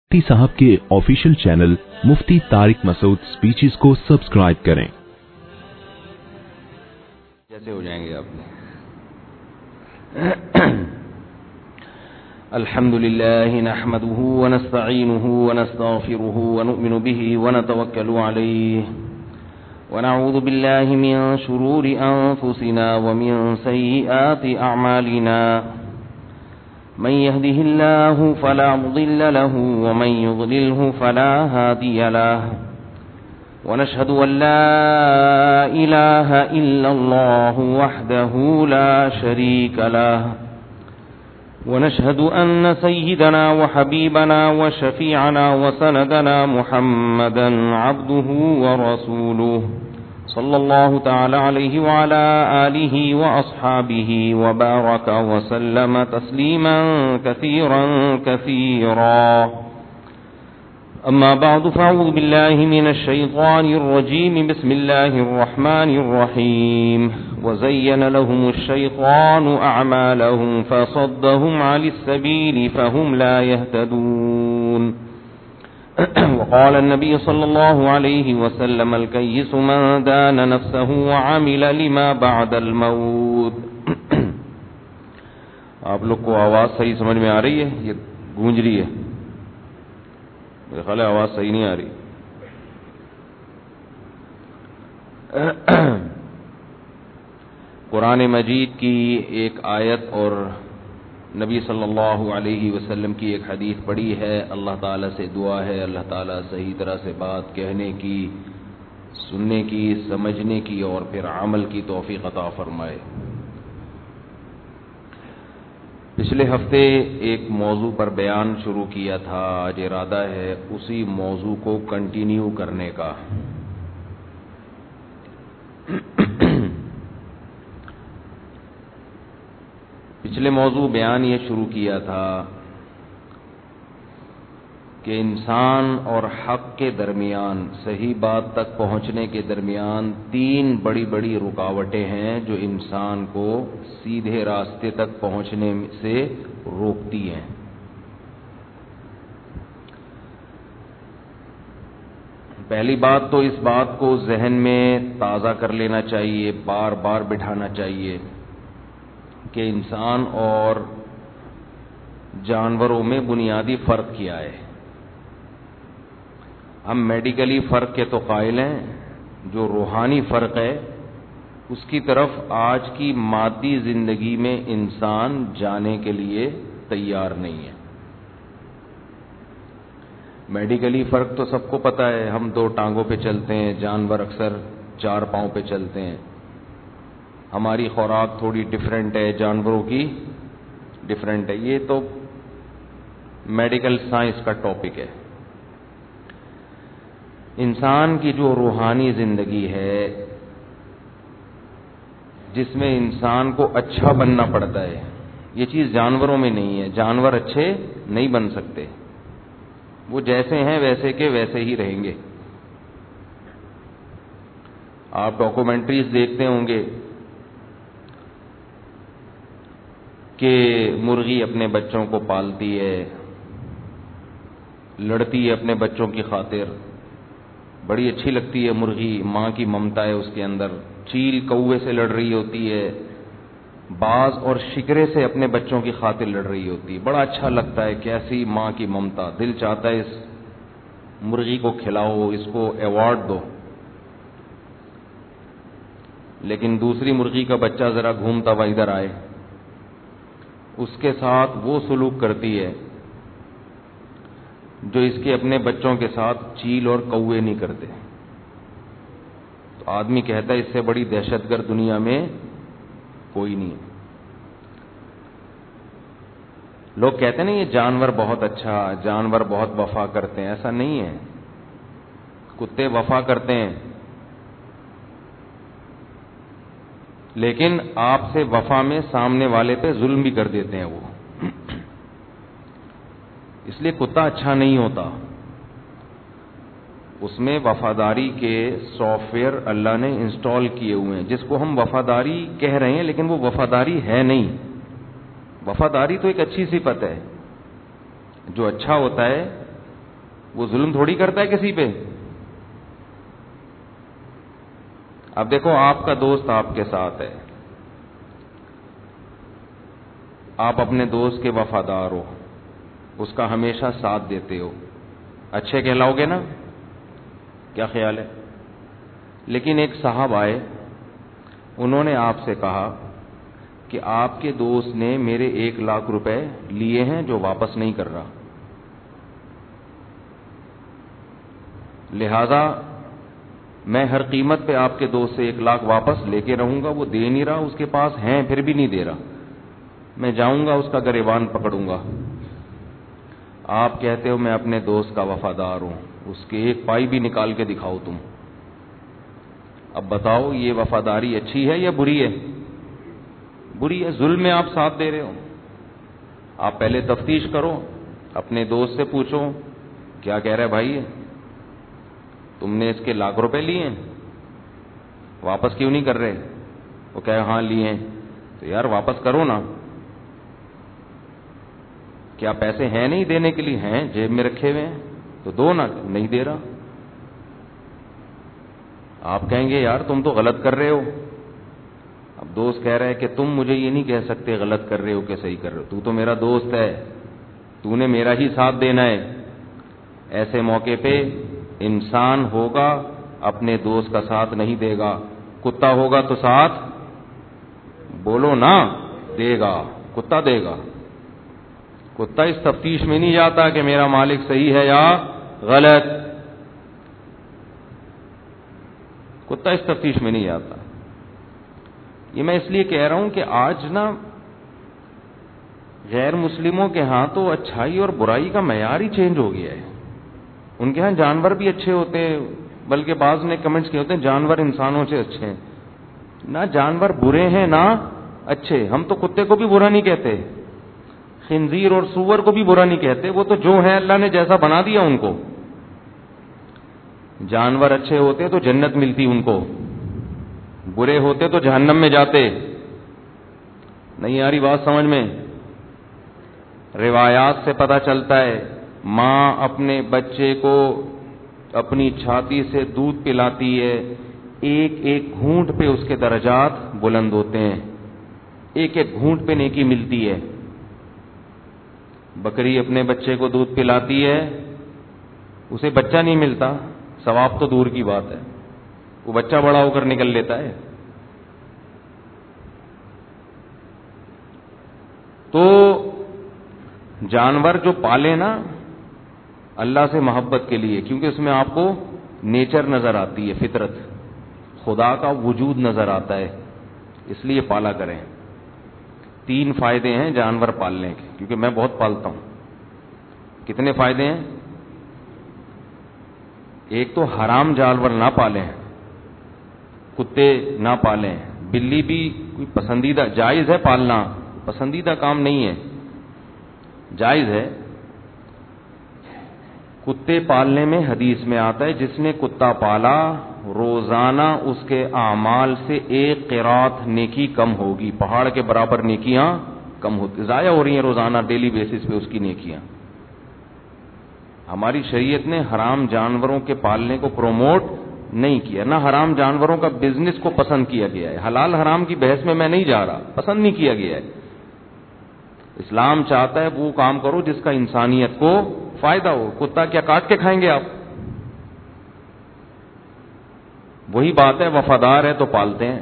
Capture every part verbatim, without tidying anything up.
मुफ्ती साहब के official channel Mufti Tariq Masood speeches को सब्सक्राइब करें। जैसे हो जाएंगे आपने। अल्हम्दुलिल्लाहि नहमदुहु व नस्तईनुहु व नस्तगफिरुहु व नु'मिनु बिही व नतवक्कलु अलैहि व नऊज़ु बिल्लाहि मिन शुरूरि अनफुसिना व मिन सय्यिआति अअमालिना من يهده الله فلا مضل له ومن يضلله فلا هادي له ونشهد أن لا إله إلا الله وحده لا شريك له ونشهد أن سيدنا وحبيبنا وشفيعنا وسندنا محمدا عبده ورسوله صلى الله تعالى عليه وعلى آله وأصحابه وبارك وسلم تسليما كثيرا كثيرا أما بعد فأعوذ بالله من الشيطان الرجيم بسم الله الرحمن الرحيم وزين لهم الشيطان أعمالهم فصدهم عن السبيل فهم لا يهتدون وقال النبي صلى الله عليه وسلم الكيس من دان نفسه وعمل لما بعد الموت. آپ لوگ کو آواز صحیح سمجھ میں آ رہی ہے؟ یہ گونج رہی ہے، میرے خیال ہے آواز صحیح نہیں آ رہی. قرآن مجید کی ایک آیت اور نبی صلی اللہ علیہ وسلم کی ایک حدیث پڑھی ہے. اللہ تعالیٰ سے دعا ہے اللہ تعالیٰ صحیح طرح سے بات کہنے کی، سننے کی، سمجھنے کی اور پھر عمل کی توفیق عطا فرمائے. پچھلے ہفتے ایک موضوع پر بیان شروع کیا تھا، آج ارادہ ہے اسی موضوع کو کنٹینیو کرنے کا. پچھلے موضوع بیان یہ شروع کیا تھا کہ انسان اور حق کے درمیان، صحیح بات تک پہنچنے کے درمیان تین بڑی بڑی رکاوٹیں ہیں جو انسان کو سیدھے راستے تک پہنچنے سے روکتی ہیں. پہلی بات تو اس بات کو ذہن میں تازہ کر لینا چاہیے، بار بار بٹھانا چاہیے کہ انسان اور جانوروں میں بنیادی فرق کیا ہے. ہم میڈیکلی فرق کے تو قائل ہیں، جو روحانی فرق ہے اس کی طرف آج کی مادی زندگی میں انسان جانے کے لیے تیار نہیں ہے. میڈیکلی فرق تو سب کو پتہ ہے، ہم دو ٹانگوں پہ چلتے ہیں، جانور اکثر چار پاؤں پہ چلتے ہیں. ہماری خوراک تھوڑی ڈفرینٹ ہے، جانوروں کی ڈفرینٹ ہے. یہ تو میڈیکل سائنس کا ٹاپک ہے. انسان کی جو روحانی زندگی ہے جس میں انسان کو اچھا بننا پڑتا ہے، یہ چیز جانوروں میں نہیں ہے. جانور اچھے نہیں بن سکتے، وہ جیسے ہیں ویسے کے ویسے ہی رہیں گے. آپ ڈاکومنٹریز دیکھتے ہوں گے کہ مرغی اپنے بچوں کو پالتی ہے، لڑتی ہے اپنے بچوں کی خاطر، بڑی اچھی لگتی ہے مرغی، ماں کی ممتا ہے اس کے اندر. چیل کوے سے لڑ رہی ہوتی ہے، باز اور شکرے سے اپنے بچوں کی خاطر لڑ رہی ہوتی ہے، بڑا اچھا لگتا ہے. کیسی ماں کی ممتا، دل چاہتا ہے اس مرغی کو کھلاؤ، اس کو ایوارڈ دو. لیکن دوسری مرغی کا بچہ ذرا گھومتا ہوا ادھر آئے، اس کے ساتھ وہ سلوک کرتی ہے جو اس کے اپنے بچوں کے ساتھ چیل اور کوے نہیں کرتے. تو آدمی کہتا ہے اس سے بڑی دہشت گرد دنیا میں کوئی نہیں. لوگ کہتے ہیں نا یہ جانور بہت اچھا، جانور بہت وفا کرتے ہیں. ایسا نہیں ہے. کتے وفا کرتے ہیں لیکن آپ سے وفا میں سامنے والے پہ ظلم بھی کر دیتے ہیں وہ. اس لیے کتا اچھا نہیں ہوتا، اس میں وفاداری کے سافٹ ویئر اللہ نے انسٹال کیے ہوئے ہیں جس کو ہم وفاداری کہہ رہے ہیں لیکن وہ وفاداری ہے نہیں. وفاداری تو ایک اچھی صفت ہے. جو اچھا ہوتا ہے وہ ظلم تھوڑی کرتا ہے کسی پہ. اب دیکھو آپ کا دوست آپ کے ساتھ ہے, آپ اپنے دوست کے وفادار ہو, اس کا ہمیشہ ساتھ دیتے ہو, اچھے کہلاؤ گے نا؟ کیا خیال ہے؟ لیکن ایک صاحب آئے, انہوں نے آپ سے کہا کہ آپ کے دوست نے میرے ایک لاکھ روپے لیے ہیں جو واپس نہیں کر رہا, لہذا میں ہر قیمت پہ آپ کے دوست سے ایک لاکھ واپس لے کے رہوں گا. وہ دے نہیں رہا, اس کے پاس ہیں پھر بھی نہیں دے رہا, میں جاؤں گا اس کا گریبان پکڑوں گا. آپ کہتے ہو میں اپنے دوست کا وفادار ہوں, اس کے ایک پائی بھی نکال کے دکھاؤ تم. اب بتاؤ یہ وفاداری اچھی ہے یا بری ہے؟ بری ہے. ظلم میں آپ ساتھ دے رہے ہو. آپ پہلے تفتیش کرو, اپنے دوست سے پوچھو کیا کہہ رہا ہے بھائی, تم نے اس کے لاکھ روپے لیے ہیں, واپس کیوں نہیں کر رہے؟ وہ کہے ہاں لیے ہیں. تو یار واپس کرو نا. کیا پیسے ہیں نہیں دینے کے لیے؟ ہیں, جیب میں رکھے ہوئے ہیں, تو دو نا. نہیں دے رہا. آپ کہیں گے یار تم تو غلط کر رہے ہو. اب دوست کہہ رہا ہے کہ تم مجھے یہ نہیں کہہ سکتے غلط کر رہے ہو کہ صحیح کر رہے ہو, تو تو میرا دوست ہے, تو نے میرا ہی ساتھ دینا ہے. ایسے موقع پہ انسان ہوگا اپنے دوست کا ساتھ نہیں دے گا, کتا ہوگا تو ساتھ بولو نا دے گا, کتا دے گا. کتا اس تفتیش میں نہیں جاتا کہ میرا مالک صحیح ہے یا غلط, کتا اس تفتیش میں نہیں جاتا. یہ میں اس لیے کہہ رہا ہوں کہ آج نا غیر مسلموں کے ہاں تو اچھائی اور برائی کا معیار ہی چینج ہو گیا ہے. ان کے ہاں جانور بھی اچھے ہوتے ہیں, بلکہ بعض نے کمنٹس کیے ہوتے ہیں جانور انسانوں سے اچھے ہیں. نہ جانور برے ہیں نہ اچھے. ہم تو کتے کو بھی برا نہیں کہتے, خنزیر اور سور کو بھی برا نہیں کہتے, وہ تو جو ہے اللہ نے جیسا بنا دیا ان کو. جانور اچھے ہوتے تو جنت ملتی ان کو, برے ہوتے تو جہنم میں جاتے. نہیں آ رہی بات سمجھ میں؟ روایات سے پتہ چلتا ہے ماں اپنے بچے کو اپنی چھاتی سے دودھ پلاتی ہے, ایک ایک گھونٹ پہ اس کے درجات بلند ہوتے ہیں, ایک ایک گھونٹ پہ نیکی ملتی ہے. بکری اپنے بچے کو دودھ پلاتی ہے, اسے بچہ نہیں ملتا, ثواب تو دور کی بات ہے, وہ بچہ بڑا ہو کر نکل لیتا ہے. تو جانور جو پالے نا اللہ سے محبت کے لیے, کیونکہ اس میں آپ کو نیچر نظر آتی ہے, فطرت, خدا کا وجود نظر آتا ہے, اس لیے پالا کریں. تین فائدے ہیں جانور پالنے کے, کیونکہ میں بہت پالتا ہوں. کتنے فائدے ہیں؟ ایک تو حرام جانور نہ پالیں, کتے نہ پالیں, بلی بھی کوئی پسندیدہ, جائز ہے پالنا, پسندیدہ کام نہیں ہے, جائز ہے. کتے پالنے میں حدیث میں آتا ہے جس نے کتا پالا روزانہ اس کے اعمال سے ایک قرات نیکی کم ہوگی, پہاڑ کے برابر نیکیاں کم ہوتی, ضائع ہو رہی ہیں روزانہ ڈیلی بیسس پہ اس کی نیکیاں. ہماری شریعت نے حرام جانوروں کے پالنے کو پروموٹ نہیں کیا, نہ حرام جانوروں کا بزنس کو پسند کیا گیا ہے. حلال حرام کی بحث میں میں نہیں جا رہا, پسند نہیں کیا گیا ہے. اسلام چاہتا ہے وہ کام کرو جس کا انسانیت کو فائدہ ہو. کتا کیا کاٹ کے کھائیں گے آپ؟ وہی بات ہے, وفادار ہے تو پالتے ہیں.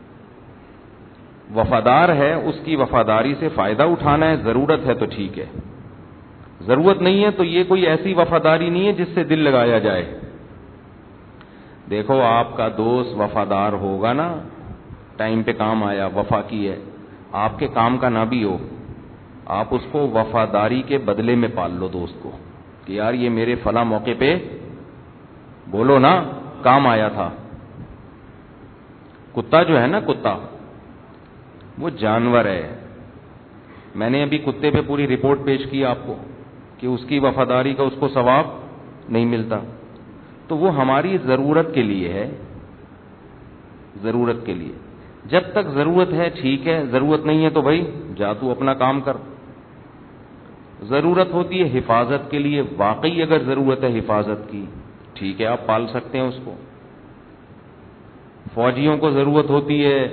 وفادار ہے, اس کی وفاداری سے فائدہ اٹھانا ہے, ضرورت ہے تو ٹھیک ہے, ضرورت نہیں ہے تو یہ کوئی ایسی وفاداری نہیں ہے جس سے دل لگایا جائے. دیکھو آپ کا دوست وفادار ہوگا نا, ٹائم پہ کام آیا, وفا کی ہے, آپ کے کام کا نہ بھی ہو, آپ اس کو وفاداری کے بدلے میں پال لو دوست کو, کہ یار یہ میرے فلاں موقع پہ بولو نا کام آیا تھا. کتا جو ہے نا, کتا وہ جانور ہے. میں نے ابھی کتے پہ پوری رپورٹ پیش کی آپ کو کہ اس کی وفاداری کا اس کو ثواب نہیں ملتا. تو وہ ہماری ضرورت کے لیے ہے, ضرورت کے لیے. جب تک ضرورت ہے ٹھیک ہے, ضرورت نہیں ہے تو بھائی جا تو اپنا کام کر. ضرورت ہوتی ہے حفاظت کے لیے، واقعی اگر ضرورت ہے حفاظت کی، ٹھیک ہے آپ پال سکتے ہیں اس کو. فوجیوں کو ضرورت ہوتی ہے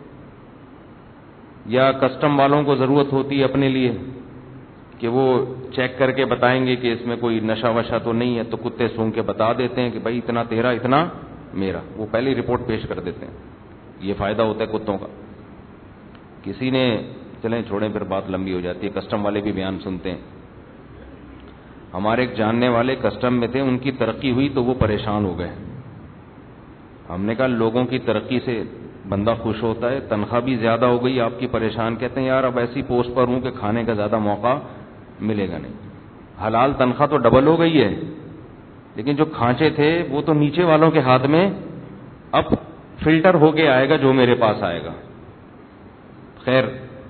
یا کسٹم والوں کو ضرورت ہوتی ہے اپنے لیے کہ وہ چیک کر کے بتائیں گے کہ اس میں کوئی نشہ وشہ تو نہیں ہے، تو کتے سونگ کے بتا دیتے ہیں کہ بھائی اتنا تیرا اتنا میرا، وہ پہلے ہی رپورٹ پیش کر دیتے ہیں. یہ فائدہ ہوتا ہے کتوں کا. کسی نے، چلیں چھوڑیں پھر بات لمبی ہو جاتی ہے، کسٹم والے بھی بیان سنتے ہیں. ہمارے ایک جاننے والے کسٹم میں تھے، ان کی ترقی ہوئی تو وہ پریشان ہو گئے. ہم نے کہا لوگوں کی ترقی سے بندہ خوش ہوتا ہے، تنخواہ بھی زیادہ ہو گئی آپ کی پریشان. کہتے ہیں یار اب ایسی پوسٹ پر ہوں کہ کھانے کا زیادہ موقع ملے گا نہیں. حلال تنخواہ تو ڈبل ہو گئی ہے، لیکن جو کھانچے تھے وہ تو نیچے والوں کے ہاتھ میں اب فلٹر ہو کے آئے گا جو میرے پاس آئے گا. خیر،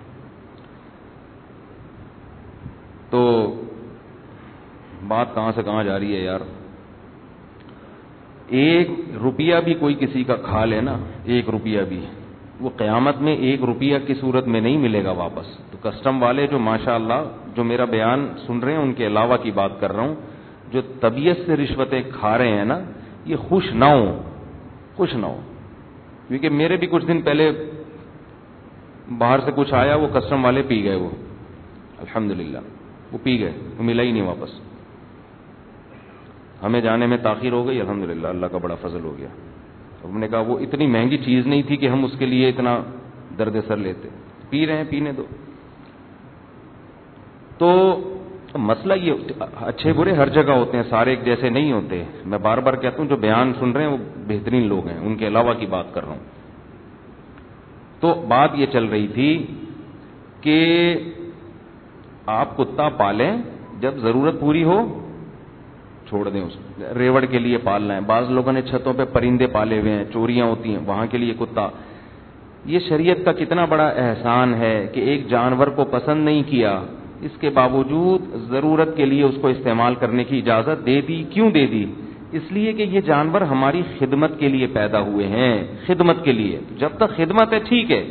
تو بات کہاں سے کہاں جا رہی ہے یار. ایک روپیہ بھی کوئی کسی کا کھا لے نا، ایک روپیہ بھی، وہ قیامت میں ایک روپیہ کی صورت میں نہیں ملے گا واپس. تو کسٹم والے جو ماشاء اللہ جو میرا بیان سن رہے ہیں ان کے علاوہ کی بات کر رہا ہوں، جو طبیعت سے رشوتیں کھا رہے ہیں نا، یہ خوش نہ ہو، خوش نہ ہو. کیونکہ میرے بھی کچھ دن پہلے باہر سے کچھ آیا، وہ کسٹم والے پی گئے، وہ الحمدللہ وہ پی گئے، وہ ملا ہی نہیں واپس. ہمیں جانے میں تاخیر ہو گئی، الحمدللہ اللہ کا بڑا فضل ہو گیا. ہم نے کہا وہ اتنی مہنگی چیز نہیں تھی کہ ہم اس کے لیے اتنا درد سر لیتے. پی رہے ہیں، پینے دو. تو مسئلہ یہ، اچھے برے ہر جگہ ہوتے ہیں، سارے ایک جیسے نہیں ہوتے. میں بار بار کہتا ہوں جو بیان سن رہے ہیں وہ بہترین لوگ ہیں، ان کے علاوہ کی بات کر رہا ہوں. تو بات یہ چل رہی تھی کہ آپ کتا پالیں، جب ضرورت پوری ہو چھوڑ دیں اس کو. ریوڑ کے لیے پالنا ہے، بعض لوگوں نے چھتوں پہ پرندے پالے ہوئے ہیں، چوریاں ہوتی ہیں وہاں کے لیے کتا. یہ شریعت کا کتنا بڑا احسان ہے کہ ایک جانور کو پسند نہیں کیا، اس کے باوجود ضرورت کے لیے اس کو استعمال کرنے کی اجازت دے دی. کیوں دے دی؟ اس لیے کہ یہ جانور ہماری خدمت کے لیے پیدا ہوئے ہیں، خدمت کے لیے. جب تک خدمت ہے ٹھیک ہے.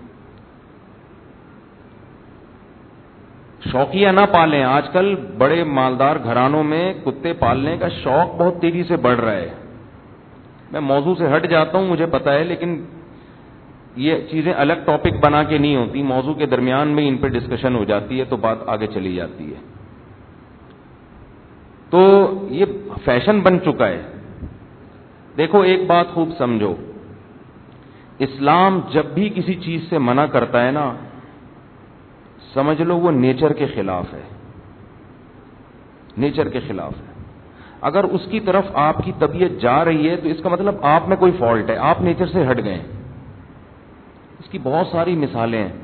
شوقیہ نہ پالیں. آج کل بڑے مالدار گھرانوں میں کتے پالنے کا شوق بہت تیزی سے بڑھ رہا ہے. میں موضوع سے ہٹ جاتا ہوں مجھے پتا ہے، لیکن یہ چیزیں الگ ٹاپک بنا کے نہیں ہوتی، موضوع کے درمیان میں ان پہ ڈسکشن ہو جاتی ہے تو بات آگے چلی جاتی ہے. تو یہ فیشن بن چکا ہے. دیکھو ایک بات خوب سمجھو، اسلام جب بھی کسی چیز سے منع کرتا ہے نا، سمجھ لو وہ نیچر کے خلاف ہے، نیچر کے خلاف ہے. اگر اس کی طرف آپ کی طبیعت جا رہی ہے تو اس کا مطلب آپ میں کوئی فالٹ ہے، آپ نیچر سے ہٹ گئے. اس کی بہت ساری مثالیں ہیں،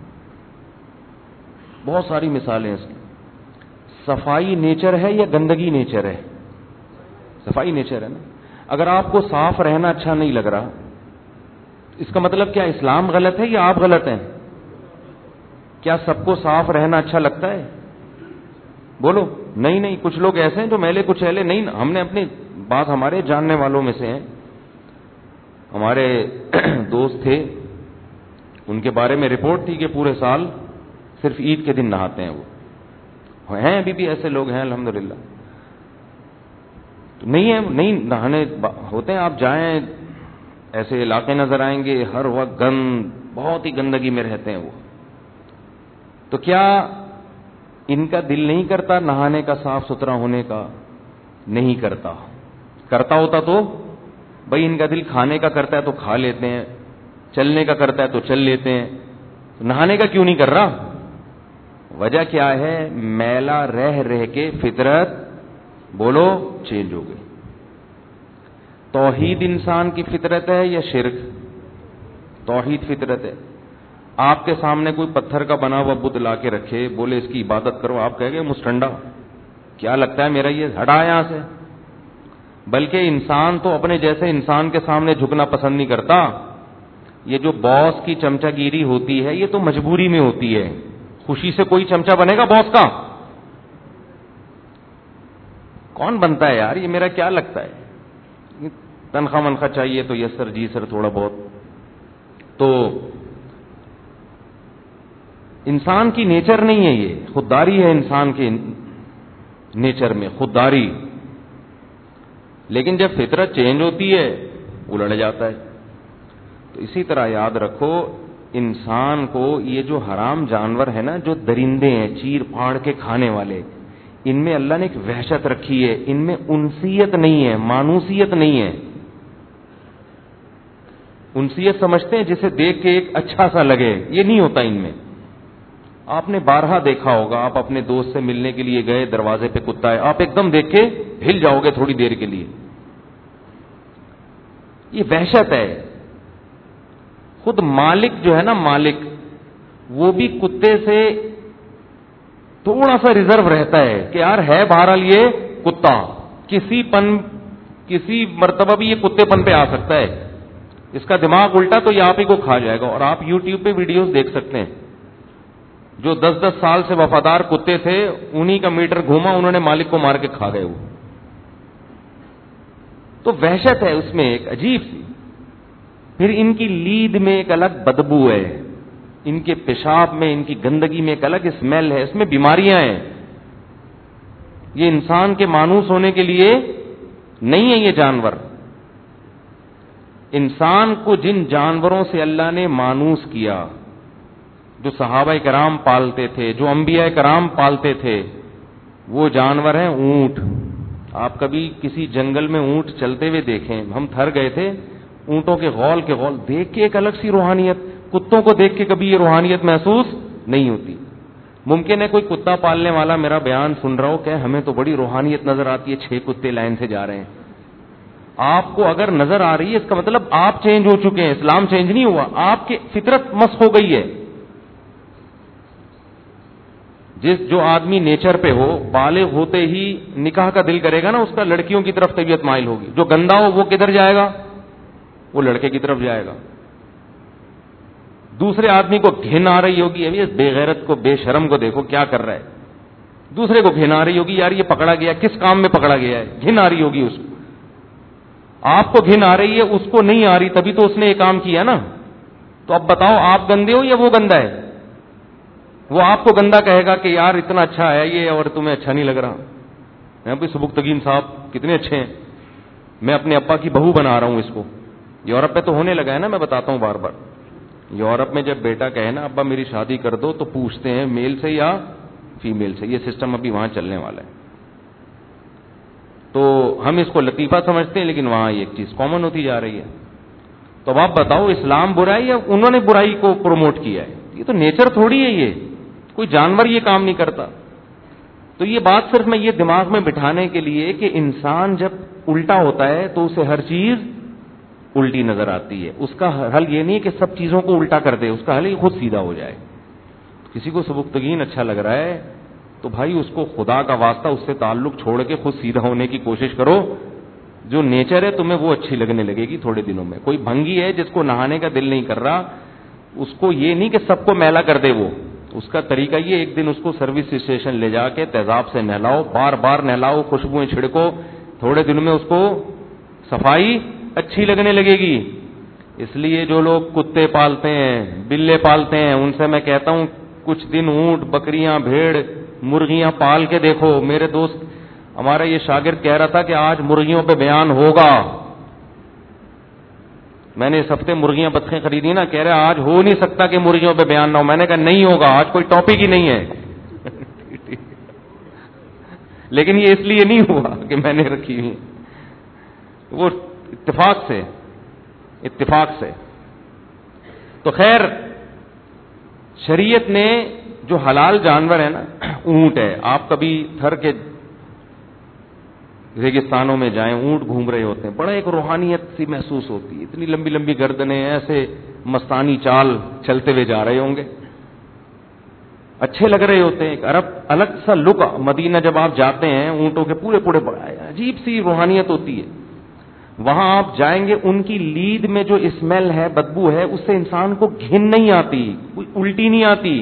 بہت ساری مثالیں اس کی. صفائی نیچر ہے یا گندگی نیچر ہے؟ صفائی نیچر ہے نا. اگر آپ کو صاف رہنا اچھا نہیں لگ رہا، اس کا مطلب کیا اسلام غلط ہے یا آپ غلط ہیں؟ کیا سب کو صاف رہنا اچھا لگتا ہے؟ بولو. نہیں نہیں، کچھ لوگ ایسے ہیں جو میلے کچیلے نہیں. ہم نے اپنی بات ہمارے جاننے والوں میں سے ہیں، ہمارے دوست تھے، ان کے بارے میں رپورٹ تھی کہ پورے سال صرف عید کے دن نہاتے ہیں. وہ ہیں ابھی بھی ایسے لوگ ہیں الحمدللہ. تو نہیں ہے، نہیں نہانے ہوتے ہیں. آپ جائیں ایسے علاقے نظر آئیں گے ہر وقت گند، بہت ہی گندگی میں رہتے ہیں وہ. تو کیا ان کا دل نہیں کرتا نہانے کا، صاف ستھرا ہونے کا؟ نہیں کرتا. کرتا ہوتا تو بھائی ان کا دل کھانے کا کرتا ہے تو کھا لیتے ہیں، چلنے کا کرتا ہے تو چل لیتے ہیں. نہانے کا کیوں نہیں کر رہا؟ وجہ کیا ہے؟ میلا رہ رہ کے فطرت بولو چینج ہو گئی. توحید انسان کی فطرت ہے یا شرک؟ توحید فطرت ہے. آپ کے سامنے کوئی پتھر کا بنا ہوا بت لا کے رکھے، بولے اس کی عبادت کرو، آپ کہیں گے مسٹنڈا، کیا لگتا ہے میرا یہ، ہٹا یہاں سے. بلکہ انسان تو اپنے جیسے انسان کے سامنے جھکنا پسند نہیں کرتا. یہ جو باس کی چمچہ گیری ہوتی ہے یہ تو مجبوری میں ہوتی ہے. خوشی سے کوئی چمچہ بنے گا باس کا؟ کون بنتا ہے یار؟ یہ میرا کیا لگتا ہے، تنخواہ منخواہ چاہیے تو یس سر جی سر تھوڑا بہت. تو انسان کی نیچر نہیں ہے یہ, خودداری ہے انسان کے نیچر میں, خودداری. لیکن جب فطرت چینج ہوتی ہے وہ لڑ جاتا ہے. تو اسی طرح یاد رکھو, انسان کو یہ جو حرام جانور ہے نا, جو درندے ہیں چیر پھاڑ کے کھانے والے, ان میں اللہ نے ایک وحشت رکھی ہے, ان میں انسیت نہیں ہے, مانوسیت نہیں ہے. انسیت سمجھتے ہیں جسے دیکھ کے ایک اچھا سا لگے, یہ نہیں ہوتا ان میں. آپ نے بارہا دیکھا ہوگا, آپ اپنے دوست سے ملنے کے لیے گئے, دروازے پہ کتا ہے, آپ ایک دم دیکھ کے ہل جاؤ گے تھوڑی دیر کے لیے. یہ وحشت ہے. خود مالک جو ہے نا, مالک وہ بھی کتے سے تھوڑا سا ریزرو رہتا ہے کہ یار ہے بہرحال یہ کتا, کسی پن کسی مرتبہ بھی یہ کتے پن پہ آ سکتا ہے, اس کا دماغ الٹا تو یہ آپ ہی کو کھا جائے گا. اور آپ یوٹیوب پہ ویڈیوز دیکھ سکتے ہیں, جو دس دس سال سے وفادار کتے تھے, انہی کا میٹر گھوما, انہوں نے مالک کو مار کے کھا گئے وہ. تو وحشت ہے اس میں ایک عجیب سی. پھر ان کی لید میں ایک الگ بدبو ہے, ان کے پیشاب میں, ان کی گندگی میں ایک الگ اسمیل ہے, اس میں بیماریاں ہیں. یہ انسان کے مانوس ہونے کے لیے نہیں ہے یہ جانور. انسان کو جن جانوروں سے اللہ نے مانوس کیا, جو صحابہ کرام پالتے تھے, جو انبیاء کرام پالتے تھے, وہ جانور ہیں اونٹ. آپ کبھی کسی جنگل میں اونٹ چلتے ہوئے دیکھیں, ہم تھر گئے تھے, اونٹوں کے غول کے غول دیکھ کے ایک الگ سی روحانیت. کتوں کو دیکھ کے کبھی یہ روحانیت محسوس نہیں ہوتی. ممکن ہے کوئی کتا پالنے والا میرا بیان سن رہا ہو کہ ہمیں تو بڑی روحانیت نظر آتی ہے, چھ کتے لائن سے جا رہے ہیں. آپ کو اگر نظر آ رہی ہے اس کا مطلب آپ چینج ہو چکے ہیں, اسلام چینج نہیں ہوا, آپ کی فطرت مسخ ہو گئی ہے. جس جو آدمی نیچر پہ ہو, بالغ ہوتے ہی نکاح کا دل کرے گا نا, اس کا لڑکیوں کی طرف طبیعت مائل ہوگی. جو گندا ہو وہ کدھر جائے گا, وہ لڑکے کی طرف جائے گا. دوسرے آدمی کو گھن آ رہی ہوگی, ابھی اس بے غیرت کو, بے شرم کو دیکھو کیا کر رہا ہے. دوسرے کو گھن آ رہی ہوگی, یار یہ پکڑا گیا, کس کام میں پکڑا گیا ہے, گھن آ رہی ہوگی اس کو. آپ کو گھن آ رہی ہے, اس کو نہیں آ رہی, تبھی تو اس نے یہ کام کیا نا. تو اب بتاؤ آپ گندے ہو یا وہ گندا ہے؟ وہ آپ کو گندا کہے گا کہ یار اتنا اچھا ہے یہ اور تمہیں اچھا نہیں لگ رہا. میں بھی سبکتگین صاحب کتنے اچھے ہیں, میں اپنے ابا کی بہو بنا رہا ہوں اس کو. یورپ پہ تو ہونے لگا ہے نا, میں بتاتا ہوں بار بار. یورپ میں جب بیٹا کہے نا ابا میری شادی کر دو, تو پوچھتے ہیں میل سے یا فیمیل سے. یہ سسٹم ابھی وہاں چلنے والا ہے. تو ہم اس کو لطیفہ سمجھتے ہیں, لیکن وہاں ایک چیز کامن ہوتی جا رہی ہے. تو اب آپ بتاؤ اسلام برا ہے یا انہوں نے برائی کو پروموٹ کیا ہے؟ یہ تو نیچر تھوڑی ہے, یہ کوئی جانور یہ کام نہیں کرتا. تو یہ بات صرف میں یہ دماغ میں بٹھانے کے لیے کہ انسان جب الٹا ہوتا ہے تو اسے ہر چیز الٹی نظر آتی ہے. اس کا حل یہ نہیں کہ سب چیزوں کو الٹا کر دے, اس کا حل یہ خود سیدھا ہو جائے. کسی کو سبکتگین اچھا لگ رہا ہے تو بھائی اس کو خدا کا واسطہ اس سے تعلق چھوڑ کے خود سیدھا ہونے کی کوشش کرو. جو نیچر ہے تمہیں وہ اچھی لگنے لگے گی تھوڑے دنوں میں. کوئی بھنگی ہے جس کو نہانے کا دل نہیں کر رہا, اس کو یہ نہیں کہ سب کو میلا کر دے, وہ اس کا طریقہ یہ ایک دن اس کو سروس اسٹیشن لے جا کے تیزاب سے نہلاؤ, بار بار نہلاؤ, خوشبوئیں چھڑکو, تھوڑے دنوں میں اس کو صفائی اچھی لگنے لگے گی. اس لیے جو لوگ کتے پالتے ہیں, بلے پالتے ہیں, ان سے میں کہتا ہوں کچھ دن اونٹ, بکریاں, بھیڑ, مرغیاں پال کے دیکھو. میرے دوست ہمارا یہ شاگرد کہہ رہا تھا کہ آج مرغیوں پہ بیان ہوگا. میں نے اس ہفتے مرغیاں بطخیں خریدی نا, کہہ رہے آج ہو نہیں سکتا کہ مرغیوں پہ بیان نہ ہو. میں نے کہا نہیں ہوگا, آج کوئی ٹاپک ہی نہیں ہے. لیکن یہ اس لیے نہیں ہوا کہ میں نے رکھی ہوئی, وہ اتفاق سے اتفاق سے تو خیر شریعت نے جو حلال جانور ہے نا, اونٹ ہے. آپ کبھی تھر کے ریگستانوں میں جائیں, اونٹ گھوم رہے ہوتے ہیں, بڑا ایک روحانیت سی محسوس ہوتی ہے. اتنی لمبی لمبی گردنیں, ایسے مستانی چال چلتے ہوئے جا رہے ہوں گے, اچھے لگ رہے ہوتے ہیں. ایک عرب الگ سا لک. مدینہ جب آپ جاتے ہیں اونٹوں کے پورے پورے عجیب سی روحانیت ہوتی ہے. وہاں آپ جائیں گے, ان کی لید میں جو اسمیل ہے, بدبو ہے, اس سے انسان کو گھن نہیں آتی, کوئی الٹی نہیں آتی.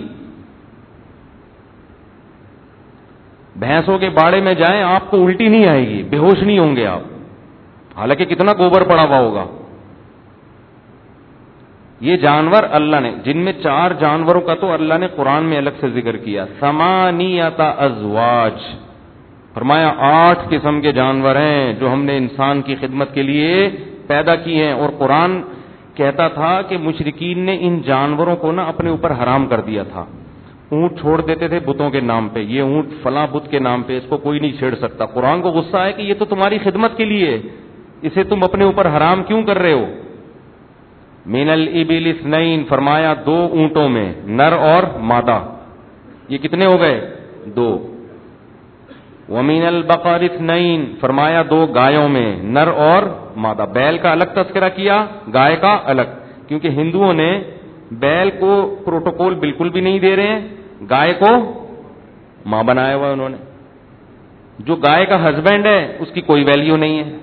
بھینسوں کے باڑے میں جائیں, آپ کو الٹی نہیں آئے گی, بے ہوش نہیں ہوں گے آپ, حالانکہ کتنا گوبر پڑا ہوا ہوگا. یہ جانور اللہ نے، جن میں چار جانوروں کا تو اللہ نے قرآن میں الگ سے ذکر کیا، ثمانیۃ ازواج، فرمایا آٹھ قسم کے جانور ہیں جو ہم نے انسان کی خدمت کے لیے پیدا کیے ہیں. اور قرآن کہتا تھا کہ مشرکین نے ان جانوروں کو نا اپنے اوپر حرام کر دیا تھا. اونٹ چھوڑ دیتے تھے بتوں کے نام پہ، یہ اونٹ فلاں بت کے نام پہ، اس کو کوئی نہیں چھیڑ سکتا. قرآن کو غصہ ہے کہ یہ تو تمہاری خدمت کے لیے، اسے تم اپنے اوپر حرام کیوں کر رہے ہو؟ من الابل اثنین، فرمایا دو اونٹوں میں، نر اور مادہ. یہ کتنے ہو گئے؟ دو. ومن البقر اثنین، فرمایا دو گایوں میں، نر اور مادہ. بیل کا الگ تذکرہ کیا، گائے کا الگ، کیونکہ ہندوؤں نے بیل کو پروٹوکول بالکل بھی نہیں دے رہے ہیں، گائے کو ماں بنایا ہوا انہوں نے. جو گائے کا ہسبینڈ ہے اس کی کوئی ویلیو نہیں ہے،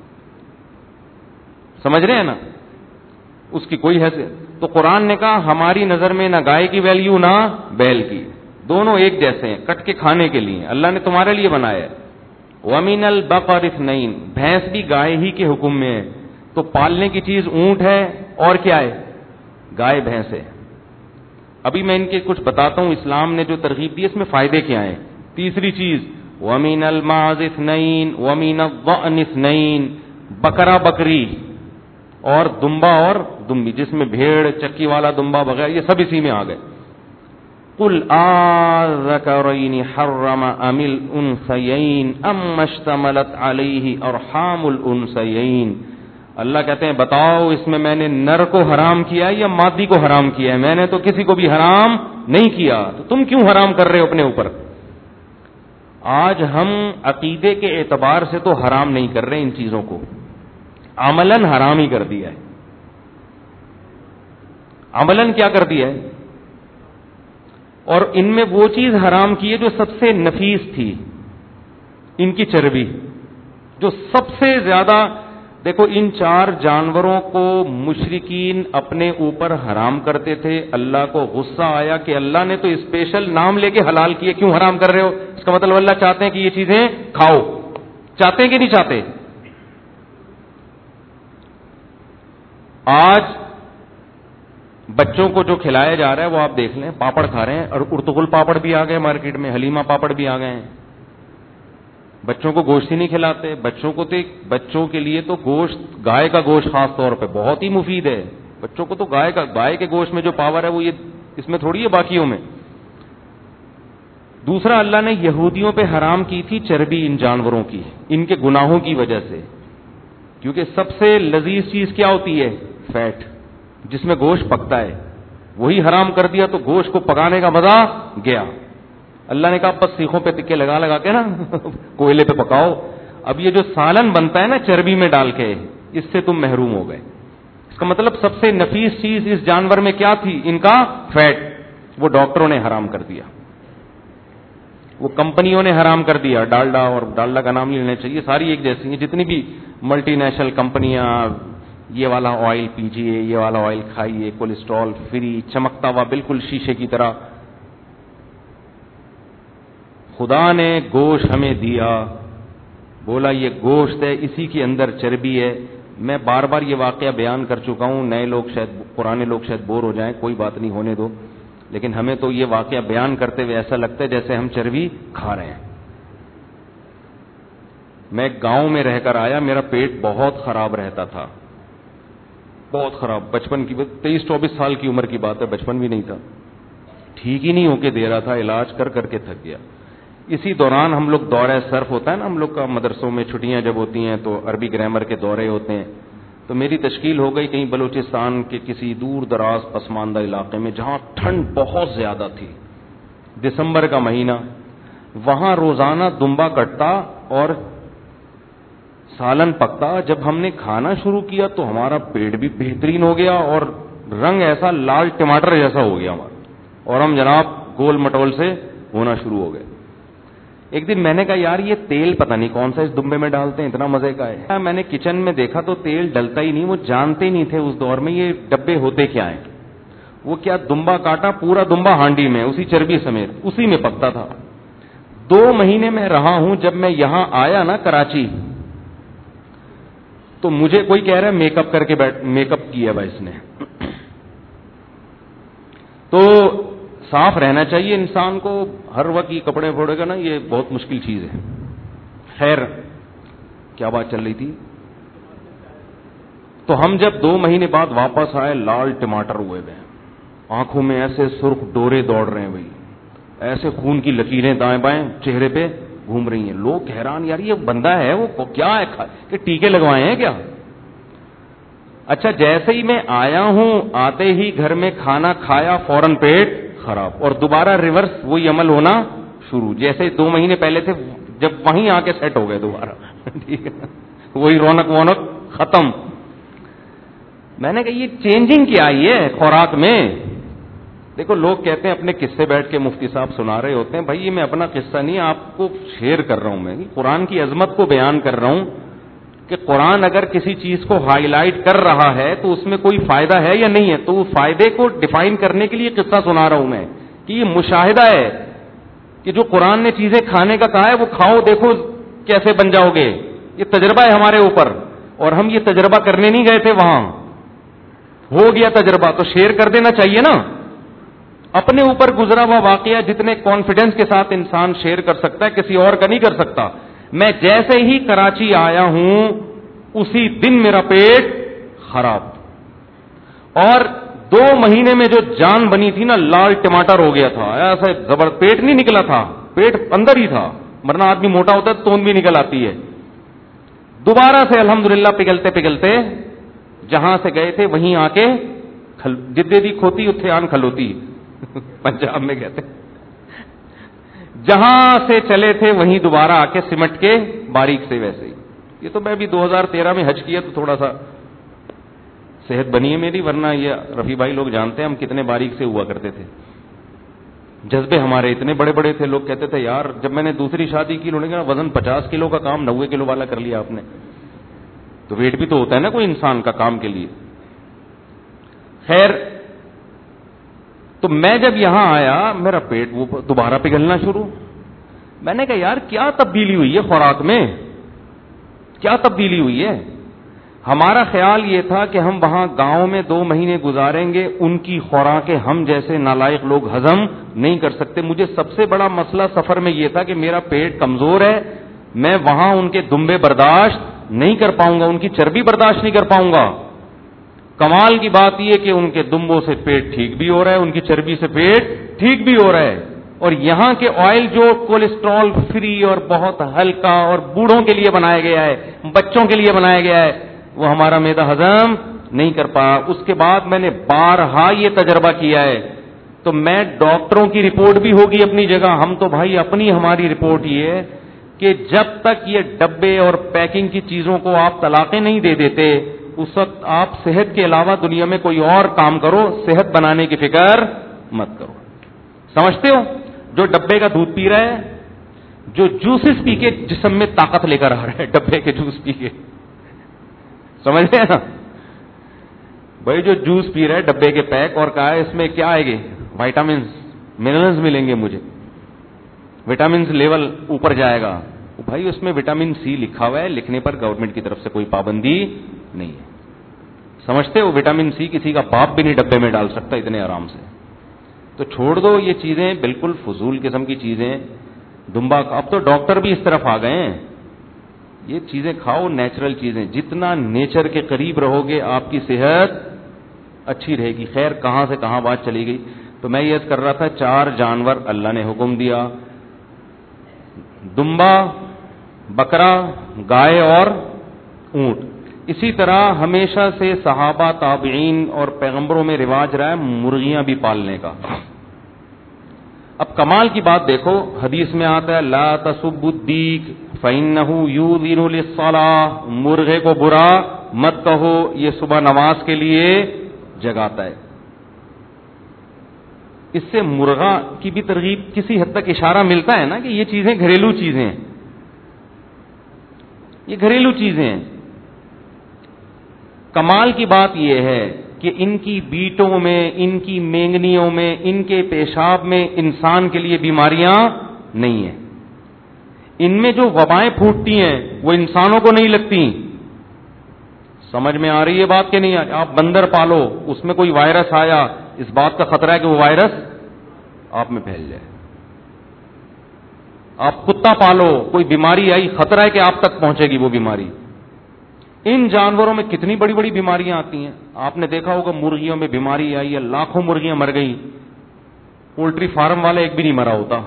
سمجھ رہے ہیں نا، اس کی کوئی حیثیت. تو قرآن نے کہا ہماری نظر میں نہ گائے کی ویلیو نہ بیل کی، دونوں ایک جیسے ہیں، کٹ کے کھانے کے لیے اللہ نے تمہارے لیے بنایا ہے. وَمِنَ الْبَقَرِ اثْنَيْنِ، بھینس بھی گائے ہی کے حکم میں ہے. تو پالنے کی چیز اونٹ ہے اور کیا ہے؟ گائے بھینس ہے. ابھی میں ان کے کچھ بتاتا ہوں اسلام نے جو ترغیب دی اس میں فائدے کیا ہیں. تیسری چیز وَمِنَ الْمَعْزِ اثْنَيْنِ وَمِنَ الضَّأْنِ اثْنَيْنِ، بکرا بکری اور دمبا اور دمبی، جس میں بھیڑ چکی والا دمبا وغیرہ یہ سب اسی میں آ گئے. قُلْ آذَكَرَيْنِ حَرَّمَ أَمِ الْأُنْثَيَيْنِ أَمَّا اشْتَمَلَتْ عَلَيْهِ أَرْحَامُ الْأُنْثَيَيْنِ، اللہ کہتے ہیں بتاؤ اس میں میں نے نر کو حرام کیا ہے یا مادی کو حرام کیا ہے؟ میں نے تو کسی کو بھی حرام نہیں کیا، تو تم کیوں حرام کر رہے ہو اپنے اوپر؟ آج ہم عقیدے کے اعتبار سے تو حرام نہیں کر رہے ان چیزوں کو، عملاً حرام ہی کر دیا ہے. عملاً کیا کر دیا ہے؟ اور ان میں وہ چیز حرام کی ہے جو سب سے نفیس تھی، ان کی چربی جو سب سے زیادہ. دیکھو ان چار جانوروں کو مشرکین اپنے اوپر حرام کرتے تھے، اللہ کو غصہ آیا کہ اللہ نے تو اسپیشل نام لے کے حلال کیے، کیوں حرام کر رہے ہو؟ اس کا مطلب اللہ چاہتے ہیں کہ یہ چیزیں کھاؤ، چاہتے ہیں کہ نہیں چاہتے؟ آج بچوں کو جو کھلایا جا رہا ہے وہ آپ دیکھ لیں، پاپڑ کھا رہے ہیں، اور ارتغل پاپڑ بھی آ گئے مارکیٹ میں، حلیمہ پاپڑ بھی آ گئے ہیں. بچوں کو گوشت ہی نہیں کھلاتے. بچوں کو تو بچوں کے لیے تو گوشت، گائے کا گوشت خاص طور پہ بہت ہی مفید ہے. بچوں کو تو گائے کا گائے کے گوشت میں جو پاور ہے وہ یہ اس میں تھوڑی ہے باقیوں میں. دوسرا، اللہ نے یہودیوں پہ حرام کی تھی چربی ان جانوروں کی، ان کے گناہوں کی وجہ سے، کیونکہ سب سے لذیذ چیز کیا ہوتی ہے؟ فیٹ، جس میں گوشت پکتا ہے. وہی حرام کر دیا تو گوشت کو پکانے کا مزہ گیا. اللہ نے کہا بس سیخوں پہ تکے لگا لگا کے نا کوئلے پہ پکاؤ. اب یہ جو سالن بنتا ہے نا چربی میں ڈال کے، اس سے تم محروم ہو گئے. اس کا مطلب سب سے نفیس چیز اس جانور میں کیا تھی؟ ان کا فیٹ. وہ ڈاکٹروں نے حرام کر دیا، وہ کمپنیوں نے حرام کر دیا. ڈالڈا، اور ڈالڈا کا نام نہیں لینا چاہیے، ساری ایک جیسی ہیں جتنی بھی ملٹی نیشنل کمپنیاں. یہ والا آئل پیجیے، یہ والا آئل کھائیے، کولیسٹرول فری، چمکتا ہوا بالکل شیشے کی طرح. خدا نے گوشت ہمیں دیا، بولا یہ گوشت ہے، اسی کے اندر چربی ہے. میں بار بار یہ واقعہ بیان کر چکا ہوں، نئے لوگ شاید، پرانے لوگ شاید بور ہو جائیں، کوئی بات نہیں، ہونے دو. لیکن ہمیں تو یہ واقعہ بیان کرتے ہوئے ایسا لگتا ہے جیسے ہم چربی کھا رہے ہیں. میں گاؤں میں رہ کر آیا، میرا پیٹ بہت خراب رہتا تھا، بہت خراب. بچپن کی تیئیس چوبیس سال کی عمر کی بات ہے، بچپن بھی نہیں تھا. ٹھیک ہی نہیں ہو کے دے رہا تھا، علاج کر کر کے تھک گیا. اسی دوران ہم لوگ دورہ صرف ہوتا ہے نا ہم لوگ کا مدرسوں میں، چھٹیاں جب ہوتی ہیں تو عربی گرامر کے دورے ہوتے ہیں. تو میری تشکیل ہو گئی کہیں بلوچستان کے کسی دور دراز پسماندہ علاقے میں جہاں ٹھنڈ بہت زیادہ تھی، دسمبر کا مہینہ. وہاں روزانہ دمبا کٹتا اور سالن پکتا. جب ہم نے کھانا شروع کیا تو ہمارا پیٹ بھی بہترین ہو گیا اور رنگ ایسا لال ٹماٹر جیسا ہو گیا ہمارا، اور ہم جناب گول مٹول سے ہونا شروع ہو گئے. ایک دن میں نے کہا یار یہ تیل پتہ نہیں کون سا اس دمبے میں ڈالتے ہیں، اتنا مزے کا ہے. میں نے کچن میں دیکھا تو تیل ڈلتا ہی نہیں. وہ جانتے ہی نہیں تھے اس دور میں یہ ڈبے ہوتے کیا ہیں. وہ کیا دمبا کاٹا، پورا دمبا ہانڈی میں اسی چربی سمیت اسی میں پکتا تھا. دو مہینے میں رہا ہوں. جب میں یہاں آیا نا کراچی تو مجھے کوئی کہہ رہا ہے میک اپ کر کے بیٹھ، میک اپ کیا بھائی اس نے. تو صاف رہنا چاہیے انسان کو، ہر وقت یہ کپڑے پھوڑے گا نا، یہ بہت مشکل چیز ہے. خیر کیا بات چل رہی تھی؟ تو ہم جب دو مہینے بعد واپس آئے، لال ٹماٹر ہوئے ہوئے، آنکھوں میں ایسے سرخ ڈورے دوڑ رہے ہیں بھائی، ایسے خون کی لکیریں دائیں بائیں چہرے پہ گھوم رہی ہیں. لوگ حیران، یار یہ بندہ ہے وہ کیا ہے کہ ٹیکے لگوائے ہیں کیا؟ اچھا جیسے ہی میں آیا ہوں، آتے ہی گھر میں کھانا کھایا، فوراً پیٹ خراب، اور دوبارہ ریورس وہی عمل ہونا شروع، جیسے دو مہینے پہلے تھے، جب وہیں آ کے سیٹ ہو گئے دوبارہ. ٹھیک ہے، وہی رونق وونق ختم. میں نے کہا یہ چینجنگ کیا آئی ہے خوراک میں؟ دیکھو لوگ کہتے ہیں اپنے قصے بیٹھ کے مفتی صاحب سنا رہے ہوتے ہیں، بھائی یہ میں اپنا قصہ نہیں آپ کو شیئر کر رہا ہوں، میں قرآن کی عظمت کو بیان کر رہا ہوں کہ قرآن اگر کسی چیز کو ہائی لائٹ کر رہا ہے تو اس میں کوئی فائدہ ہے یا نہیں ہے، تو وہ فائدے کو ڈیفائن کرنے کے لیے قصہ سنا رہا ہوں میں کہ یہ مشاہدہ ہے کہ جو قرآن نے چیزیں کھانے کا کہا ہے وہ کھاؤ، دیکھو کیسے بن جاؤ گے. یہ تجربہ ہے ہمارے اوپر، اور ہم یہ تجربہ کرنے نہیں گئے تھے، وہاں ہو گیا تجربہ، تو شیئر کر دینا چاہیے نا. اپنے اوپر گزرا ہوا واقعہ جتنے کانفیڈنس کے ساتھ انسان شیئر کر سکتا ہے، کسی اور کا نہیں کر سکتا. میں جیسے ہی کراچی آیا ہوں اسی دن میرا پیٹ خراب، اور دو مہینے میں جو جان بنی تھی نا، لال ٹماٹر ہو گیا تھا. ایسا زبر پیٹ نہیں نکلا تھا، پیٹ اندر ہی تھا، ورنہ آدمی موٹا ہوتا ہے توند بھی نکل آتی ہے. دوبارہ سے الحمدللہ پگھلتے پگھلتے جہاں سے گئے تھے وہیں آ کے کھل جدے دی کھوتی اتھے آن کھلوتی پنجاب میں کہتے، جہاں سے چلے تھے وہیں دوبارہ آ کے سمٹ کے باریک سے ویسے ہی. یہ تو میں بھی دو ہزار تیرہ میں حج کیا تو تھوڑا سا صحت بنی ہے میری، ورنہ یہ رفیع بھائی لوگ جانتے ہیں ہم کتنے باریک سے ہوا کرتے تھے. جذبے ہمارے اتنے بڑے بڑے تھے، لوگ کہتے تھے یار، جب میں نے دوسری شادی کی انہوں نے کہا وزن پچاس کلو کا کام نوے کلو والا کر لیا آپ نے. تو ویٹ بھی تو ہوتا ہے نا کوئی انسان کا کام کے لیے. خیر تو میں جب یہاں آیا میرا پیٹ وہ دوبارہ پگھلنا شروع. میں نے کہا یار کیا تبدیلی ہوئی ہے خوراک میں، کیا تبدیلی ہوئی ہے؟ ہمارا خیال یہ تھا کہ ہم وہاں گاؤں میں دو مہینے گزاریں گے، ان کی خوراکیں ہم جیسے نالائق لوگ ہضم نہیں کر سکتے. مجھے سب سے بڑا مسئلہ سفر میں یہ تھا کہ میرا پیٹ کمزور ہے، میں وہاں ان کے دمبے برداشت نہیں کر پاؤں گا، ان کی چربی برداشت نہیں کر پاؤں گا. کمال کی بات یہ کہ ان کے دمبوں سے پیٹ ٹھیک بھی ہو رہا ہے، ان کی چربی سے پیٹ ٹھیک بھی ہو رہا ہے. اور یہاں کے آئل جو کولیسٹرول فری اور بہت ہلکا اور بوڑھوں کے لیے بنایا گیا ہے، بچوں کے لیے بنایا گیا ہے، وہ ہمارا معدہ ہضم نہیں کر پا. اس کے بعد میں نے بارہا یہ تجربہ کیا ہے. تو میں ڈاکٹروں کی رپورٹ بھی ہوگی اپنی جگہ، ہم تو بھائی اپنی ہماری رپورٹ یہ ہے کہ جب تک یہ ڈبے اور پیکنگ کی چیزوں کو آپ طلاقیں نہیں دے دیتے اس وقت آپ صحت کے علاوہ دنیا میں کوئی اور کام کرو، صحت بنانے کی فکر مت کرو. سمجھتے ہو؟ جو ڈبے کا دودھ پی رہا ہے، جو جوسز پی کے جسم میں طاقت لے کر آ رہا ہے، ڈبے کے جوس پی کے، سمجھ رہے ہیں نا بھائی؟ جو جوس پی رہا ہے ڈبے کے پیک، اور کہا ہے اس میں کیا آئے گے؟ وائٹامنز منرلز ملیں گے مجھے، وٹامنز لیول اوپر جائے گا. بھائی اس میں وٹامن سی لکھا ہوا ہے، لکھنے پر گورنمنٹ کی طرف سے کوئی پابندی نہیں ہے. سمجھتے ہو؟ وٹامن سی کسی کا باپ بھی نہیں ڈبے میں ڈال سکتا اتنے آرام سے. تو چھوڑ دو یہ چیزیں، بالکل فضول قسم کی چیزیں. دمبا اب تو ڈاکٹر بھی اس طرف آ گئے ہیں، یہ چیزیں کھاؤ، نیچرل چیزیں. جتنا نیچر کے قریب رہو گے آپ کی صحت اچھی رہے گی. خیر کہاں سے کہاں بات چلی گئی. تو میں یہ کر رہا تھا، چار جانور اللہ نے حکم دیا، دمبا، بکرا، گائے اور اونٹ. اسی طرح ہمیشہ سے صحابہ، تابعین اور پیغمبروں میں رواج رہا ہے مرغیاں بھی پالنے کا. اب کمال کی بات دیکھو، حدیث میں آتا ہے لا تسبوا الدیک فإنه یؤذن للصلاة، مرغے کو برا مت کہو، یہ صبح نماز کے لیے جگاتا ہے. اس سے مرغا کی بھی ترغیب کسی حد تک اشارہ ملتا ہے نا کہ یہ چیزیں گھریلو چیزیں ہیں، یہ گھریلو چیزیں ہیں. کمال کی بات یہ ہے کہ ان کی بیٹوں میں، ان کی مینگنیوں میں، ان کے پیشاب میں انسان کے لیے بیماریاں نہیں ہیں. ان میں جو وبائیں پھوٹتی ہیں وہ انسانوں کو نہیں لگتی. سمجھ میں آ رہی ہے بات کہ نہیں؟ آپ بندر پالو، اس میں کوئی وائرس آیا، اس بات کا خطرہ ہے کہ وہ وائرس آپ میں پھیل جائے. آپ کتا پالو, کوئی بیماری آئی, خطرہ ہے کہ آپ تک پہنچے گی وہ بیماری. ان جانوروں میں کتنی بڑی بڑی بیماریاں آتی ہیں. آپ نے دیکھا ہوگا مرغیوں میں بیماری آئی ہے, لاکھوں مرغیاں مر گئی, پولٹری فارم والا ایک بھی نہیں مرا ہوتا.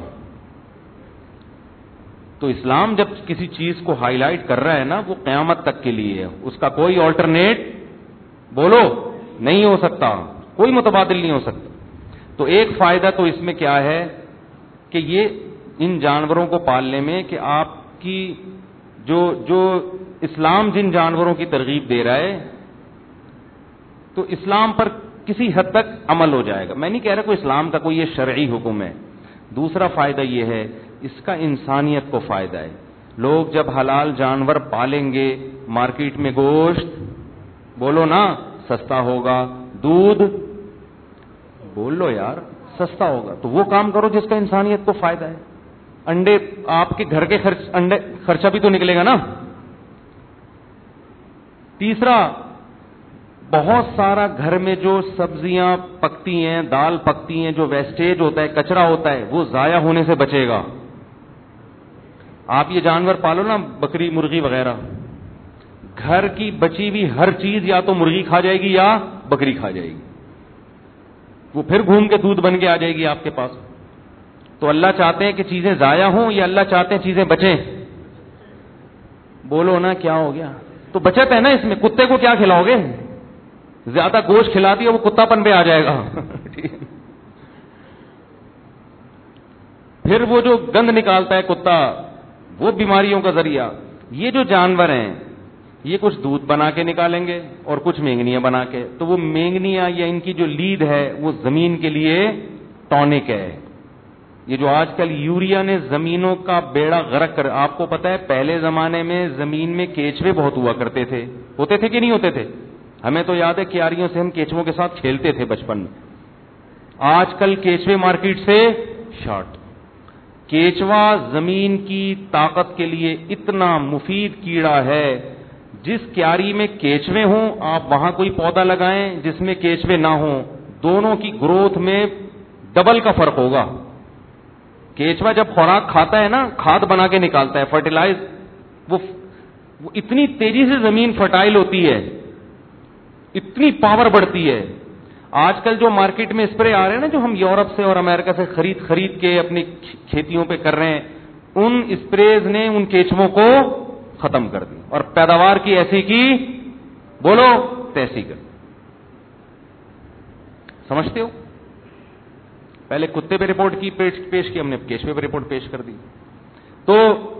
تو اسلام جب کسی چیز کو ہائی لائٹ کر رہا ہے نا, وہ قیامت تک کے لیے ہے, اس کا کوئی آلٹرنیٹ بولو نہیں ہو سکتا, کوئی متبادل نہیں ہو سکتا. تو ایک فائدہ تو اس میں کیا ہے کہ یہ ان جانوروں کو پالنے میں کہ آپ کی جو جو اسلام جن جانوروں کی ترغیب دے رہا ہے تو اسلام پر کسی حد تک عمل ہو جائے گا. میں نہیں کہہ رہا کوئی اسلام کا کوئی یہ شرعی حکم ہے. دوسرا فائدہ یہ ہے اس کا انسانیت کو فائدہ ہے. لوگ جب حلال جانور پالیں گے, مارکیٹ میں گوشت بولو نا سستا ہوگا, دودھ بول لو یار سستا ہوگا, تو وہ کام کرو جس کا انسانیت کو فائدہ ہے. انڈے آپ کے گھر کے خرچ انڈے خرچہ بھی تو نکلے گا نا. تیسرا, بہت سارا گھر میں جو سبزیاں پکتی ہیں, دال پکتی ہیں, جو ویسٹیج ہوتا ہے, کچرا ہوتا ہے, وہ ضائع ہونے سے بچے گا. آپ یہ جانور پالو نا, بکری مرغی وغیرہ, گھر کی بچی ہوئی ہر چیز یا تو مرغی کھا جائے گی یا بکری کھا جائے گی, وہ پھر گھوم کے دودھ بن کے آ جائے گی آپ کے پاس. تو اللہ چاہتے ہیں کہ چیزیں ضائع ہوں یا اللہ چاہتے ہیں چیزیں بچیں؟ بولو نا کیا ہو گیا؟ تو بچت ہے نا اس میں. کتے کو کیا کھلاؤ گے؟ زیادہ گوشت کھلا دیا وہ کتا پن پہ آ جائے گا. پھر وہ جو گند نکالتا ہے کتا, وہ بیماریوں کا ذریعہ. یہ جو جانور ہیں یہ کچھ دودھ بنا کے نکالیں گے اور کچھ مینگنیاں بنا کے, تو وہ مینگنیاں یا ان کی جو لید ہے وہ زمین کے لیے ٹونک ہے. یہ جو آج کل یوریا نے زمینوں کا بیڑا غرق کر, آپ کو پتا ہے پہلے زمانے میں زمین میں کیچوے بہت ہوا کرتے تھے, ہوتے تھے کہ نہیں ہوتے تھے؟ ہمیں تو یاد ہے کیاریوں سے ہم کیچووں کے ساتھ کھیلتے تھے بچپن میں. آج کل کیچوے مارکیٹ سے شارٹ. کیچوا زمین کی طاقت کے لیے اتنا مفید کیڑا ہے, جس کیاری میں کیچوے ہوں آپ وہاں کوئی پودا لگائیں, جس میں کیچوے نہ ہوں, دونوں کی گروتھ میں ڈبل کا فرق ہوگا. کیچوا جب خوراک کھاتا ہے نا, کھاد بنا کے نکالتا ہے, فرٹیلائز, وہ, وہ اتنی تیزی سے زمین فرٹائل ہوتی ہے, اتنی پاور بڑھتی ہے. آج کل جو مارکیٹ میں اسپرے آ رہے ہیں نا, جو ہم یورپ سے اور امریکہ سے خرید خرید کے اپنی کھیتیوں پہ کر رہے ہیں, ان اسپریز نے ان کیچووں کو ختم کر دی اور پیداوار کی ایسی کی بولو تیسی کر. سمجھتے ہو؟ پہلے کتے پہ رپورٹ کی پیش, پیش کی ہم نے, کیچوے پہ رپورٹ پیش کر دی. تو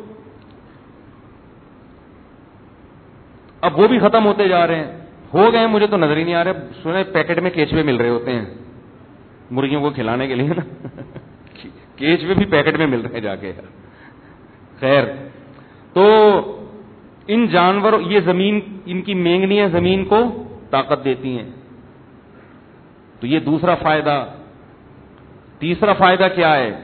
اب وہ بھی ختم ہوتے جا رہے ہیں. ہو گئے مجھے تو نظر ہی نہیں آ رہے. سنے پیکٹ میں کیچوے مل رہے ہوتے ہیں مرغیوں کو کھلانے کے لیے نا. کیچوے بھی پیکٹ میں مل رہے ہیں جا کے. خیر, تو ان جانوروں, یہ زمین, ان کی مینگنیاں زمین کو طاقت دیتی ہیں. تو یہ دوسرا فائدہ. تیسرا فائدہ کیا ہے؟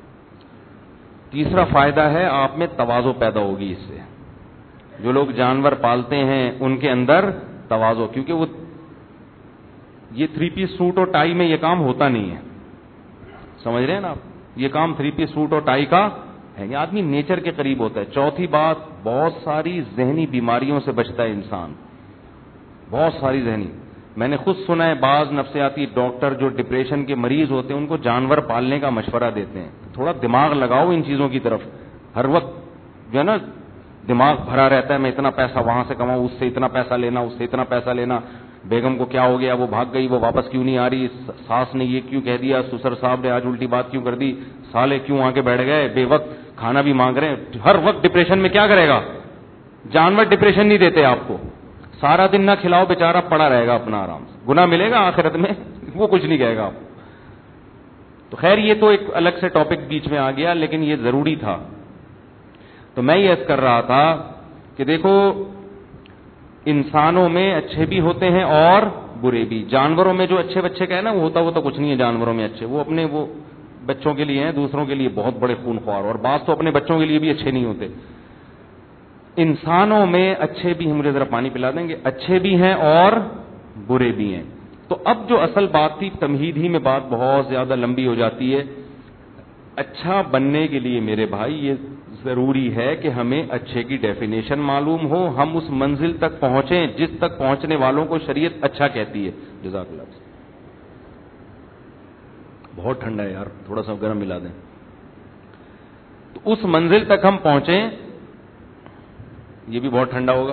تیسرا فائدہ ہے آپ میں تواضع پیدا ہوگی اس سے. جو لوگ جانور پالتے ہیں ان کے اندر تواضع, کیونکہ وہ یہ تھری پیس سوٹ اور ٹائی میں یہ کام ہوتا نہیں ہے. سمجھ رہے ہیں نا آپ؟ یہ کام تھری پیس سوٹ اور ٹائی کا ہے. یہ آدمی نیچر کے قریب ہوتا ہے. چوتھی بات, بہت ساری ذہنی بیماریوں سے بچتا ہے انسان, بہت ساری ذہنی. میں نے خود سنا ہے بعض نفسیاتی ڈاکٹر جو ڈپریشن کے مریض ہوتے ہیں ان کو جانور پالنے کا مشورہ دیتے ہیں. تھوڑا دماغ لگاؤ ان چیزوں کی طرف. ہر وقت جو ہے نا دماغ بھرا رہتا ہے, میں اتنا پیسہ وہاں سے کماؤں, اس سے اتنا پیسہ لینا, اس سے اتنا پیسہ لینا, بیگم کو کیا ہو گیا, وہ بھاگ گئی, وہ واپس کیوں نہیں آ رہی, ساس نے یہ کیوں کہہ دیا, سسر صاحب نے آج الٹی بات کیوں کر دی, سالے کیوں آ کے بیٹھ گئے, بے وقت کھانا بھی مانگ رہے ہیں. ہر وقت ڈپریشن میں کیا کرے گا؟ جانور ڈپریشن نہیں دیتے آپ کو. سارا دن نہ کھلاؤ, بیچارہ پڑا رہے گا اپنا آرام سے, گناہ ملے گا آخرت میں, وہ کچھ نہیں کہے گا آپ. تو خیر یہ تو ایک الگ سے ٹاپک بیچ میں آ گیا, لیکن یہ ضروری تھا. تو میں یہ عرض کر رہا تھا کہ دیکھو انسانوں میں اچھے بھی ہوتے ہیں اور برے بھی. جانوروں میں جو اچھے بچے کا ہے نا, وہ ہوتا وہ تو کچھ نہیں ہے. جانوروں میں اچھے وہ اپنے وہ بچوں کے لیے ہیں, دوسروں کے لیے بہت بڑے خون خوار, اور بعض تو اپنے بچوں کے لیے بھی اچھے نہیں ہوتے. انسانوں میں اچھے بھی ہیں, مجھے ذرا پانی پلا دیں گے, اچھے بھی ہیں اور برے بھی ہیں. تو اب جو اصل بات تھی تمہید ہی میں بات بہت زیادہ لمبی ہو جاتی ہے. اچھا بننے کے لیے میرے بھائی یہ ضروری ہے کہ ہمیں اچھے کی ڈیفینیشن معلوم ہو, ہم اس منزل تک پہنچیں جس تک پہنچنے والوں کو شریعت اچھا کہتی ہے. جزاک اللہ. بہت ٹھنڈا ہے یار, تھوڑا سا گرم ملا دیں. تو اس منزل تک ہم پہنچیں, یہ بھی بہت ٹھنڈا ہوگا.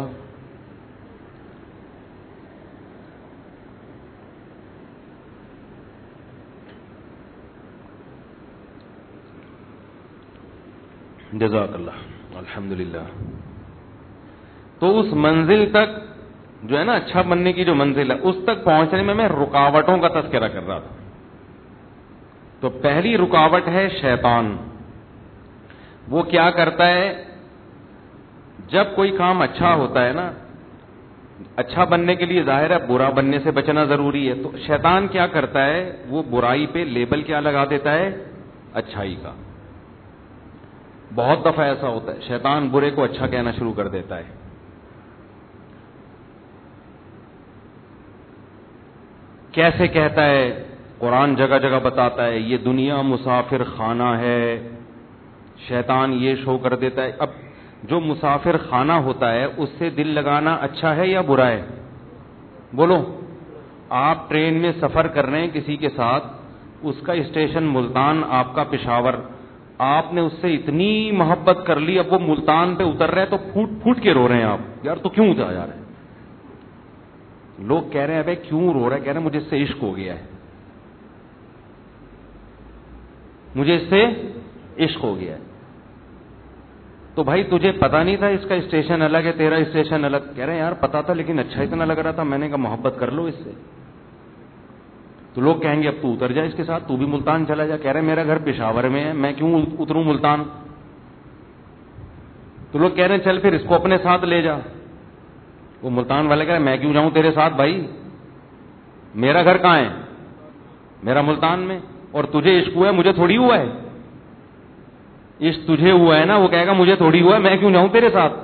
جزاک اللہ, الحمدللہ. تو اس منزل تک جو ہے نا اچھا بننے کی جو منزل ہے, اس تک پہنچنے میں میں رکاوٹوں کا تذکرہ کر رہا تھا. تو پہلی رکاوٹ ہے شیطان. وہ کیا کرتا ہے, جب کوئی کام اچھا ہوتا ہے نا, اچھا بننے کے لیے ظاہر ہے برا بننے سے بچنا ضروری ہے, تو شیطان کیا کرتا ہے, وہ برائی پہ لیبل کیا لگا دیتا ہے, اچھائی کا. بہت دفعہ ایسا ہوتا ہے, شیطان برے کو اچھا کہنا شروع کر دیتا ہے. کیسے کہتا ہے, قرآن جگہ جگہ بتاتا ہے یہ دنیا مسافر خانہ ہے. شیطان یہ شو کر دیتا ہے. اب جو مسافر خانہ ہوتا ہے اس سے دل لگانا اچھا ہے یا برا ہے؟ بولو. آپ ٹرین میں سفر کر رہے ہیں کسی کے ساتھ, اس کا اسٹیشن ملتان, آپ کا پشاور, آپ نے اس سے اتنی محبت کر لی, اب وہ ملتان پہ اتر رہے تو پھوٹ پھوٹ کے رو رہے ہیں آپ, یار تو کیوں اترا جا رہا ہے؟ لوگ کہہ رہے ہیں ابے کیوں رو رہا ہے, کہہ رہے ہیں مجھے اس سے عشق ہو گیا ہے, مجھے اس سے عشق ہو گیا ہے. تو بھائی تجھے پتا نہیں تھا اس کا اسٹیشن الگ ہے, تیرا اسٹیشن الگ. کہہ رہے ہیں یار پتا تھا لیکن اچھا اتنا لگ رہا تھا, میں نے کہا محبت کر لو اس سے. تو لوگ کہیں گے اب تو اتر جا اس کے ساتھ, تو بھی ملتان چلا جا. کہہ رہے میرا گھر پشاور میں ہے, میں کیوں اتروں ملتان؟ تو لوگ کہہ رہے ہیں چل پھر اس کو اپنے ساتھ لے جا. وہ ملتان والے کہہ رہے ہیں میں کیوں جاؤں تیرے ساتھ بھائی, میرا گھر کہاں ہے, میرا ملتان میں, اور تجھے عشق ہوا ہے مجھے تھوڑی ہوا ہے. عشق تجھے ہوا ہے نا, وہ کہے گا مجھے تھوڑی ہوا ہے, میں کیوں جاؤں تیرے ساتھ.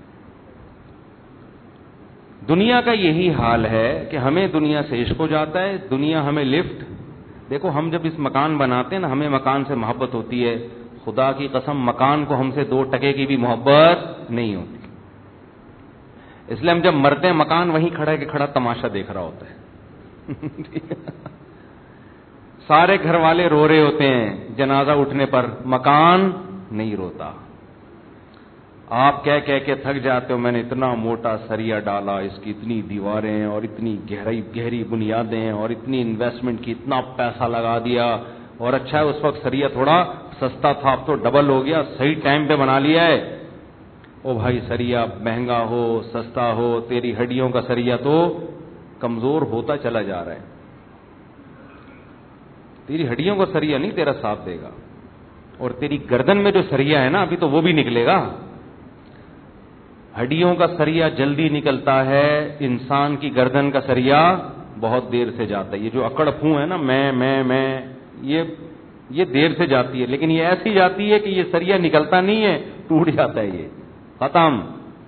دنیا کا یہی حال ہے کہ ہمیں دنیا سے عشق ہو جاتا ہے, دنیا ہمیں لفٹ. دیکھو ہم جب اس مکان بناتے ہیں نا, ہمیں مکان سے محبت ہوتی ہے, خدا کی قسم مکان کو ہم سے دو ٹکے کی بھی محبت نہیں ہوتی. اس لیے ہم جب مرتے ہیں مکان وہیں کھڑا ہے کہ کھڑا تماشا دیکھ رہا ہوتا ہے. سارے گھر والے رو رہے ہوتے ہیں جنازہ اٹھنے پر, مکان نہیں روتا. آپ کہہ کہہ کے تھک جاتے ہو میں نے اتنا موٹا سریا ڈالا, اس کی اتنی دیواریں اور اتنی گہری گہری بنیادیں اور اتنی انویسٹمنٹ کی, اتنا پیسہ لگا دیا, اور اچھا ہے اس وقت سریا تھوڑا سستا تھا, اب تو ڈبل ہو گیا, صحیح ٹائم پہ بنا لیا ہے. او بھائی سریا مہنگا ہو سستا ہو, تیری ہڈیوں کا سریا تو کمزور ہوتا چلا جا رہا ہے. تیری ہڈیوں کا سریا نہیں تیرا ساتھ دے گا, اور تیری گردن میں جو سریا ہے نا ابھی تو وہ بھی نکلے گا. ہڈیوں کا سریا جلدی نکلتا ہے, انسان کی گردن کا سریا بہت دیر سے جاتا ہے. یہ جو اکڑ پھوں ہے نا میں میں میں یہ یہ دیر سے جاتی ہے, لیکن یہ ایسی جاتی ہے کہ یہ سریا نکلتا نہیں ہے, ٹوٹ جاتا ہے, یہ ختم.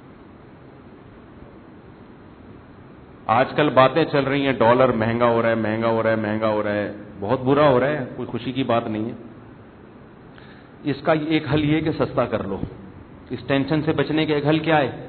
آج کل باتیں چل رہی ہیں ڈالر مہنگا ہو رہا ہے مہنگا ہو رہا ہے مہنگا ہو رہا ہے, بہت برا ہو رہا ہے, کوئی خوشی کی بات نہیں ہے. اس کا ایک حل یہ کہ سستا کر لو. اس ٹینشن سے بچنے کا ایک حل کیا ہے,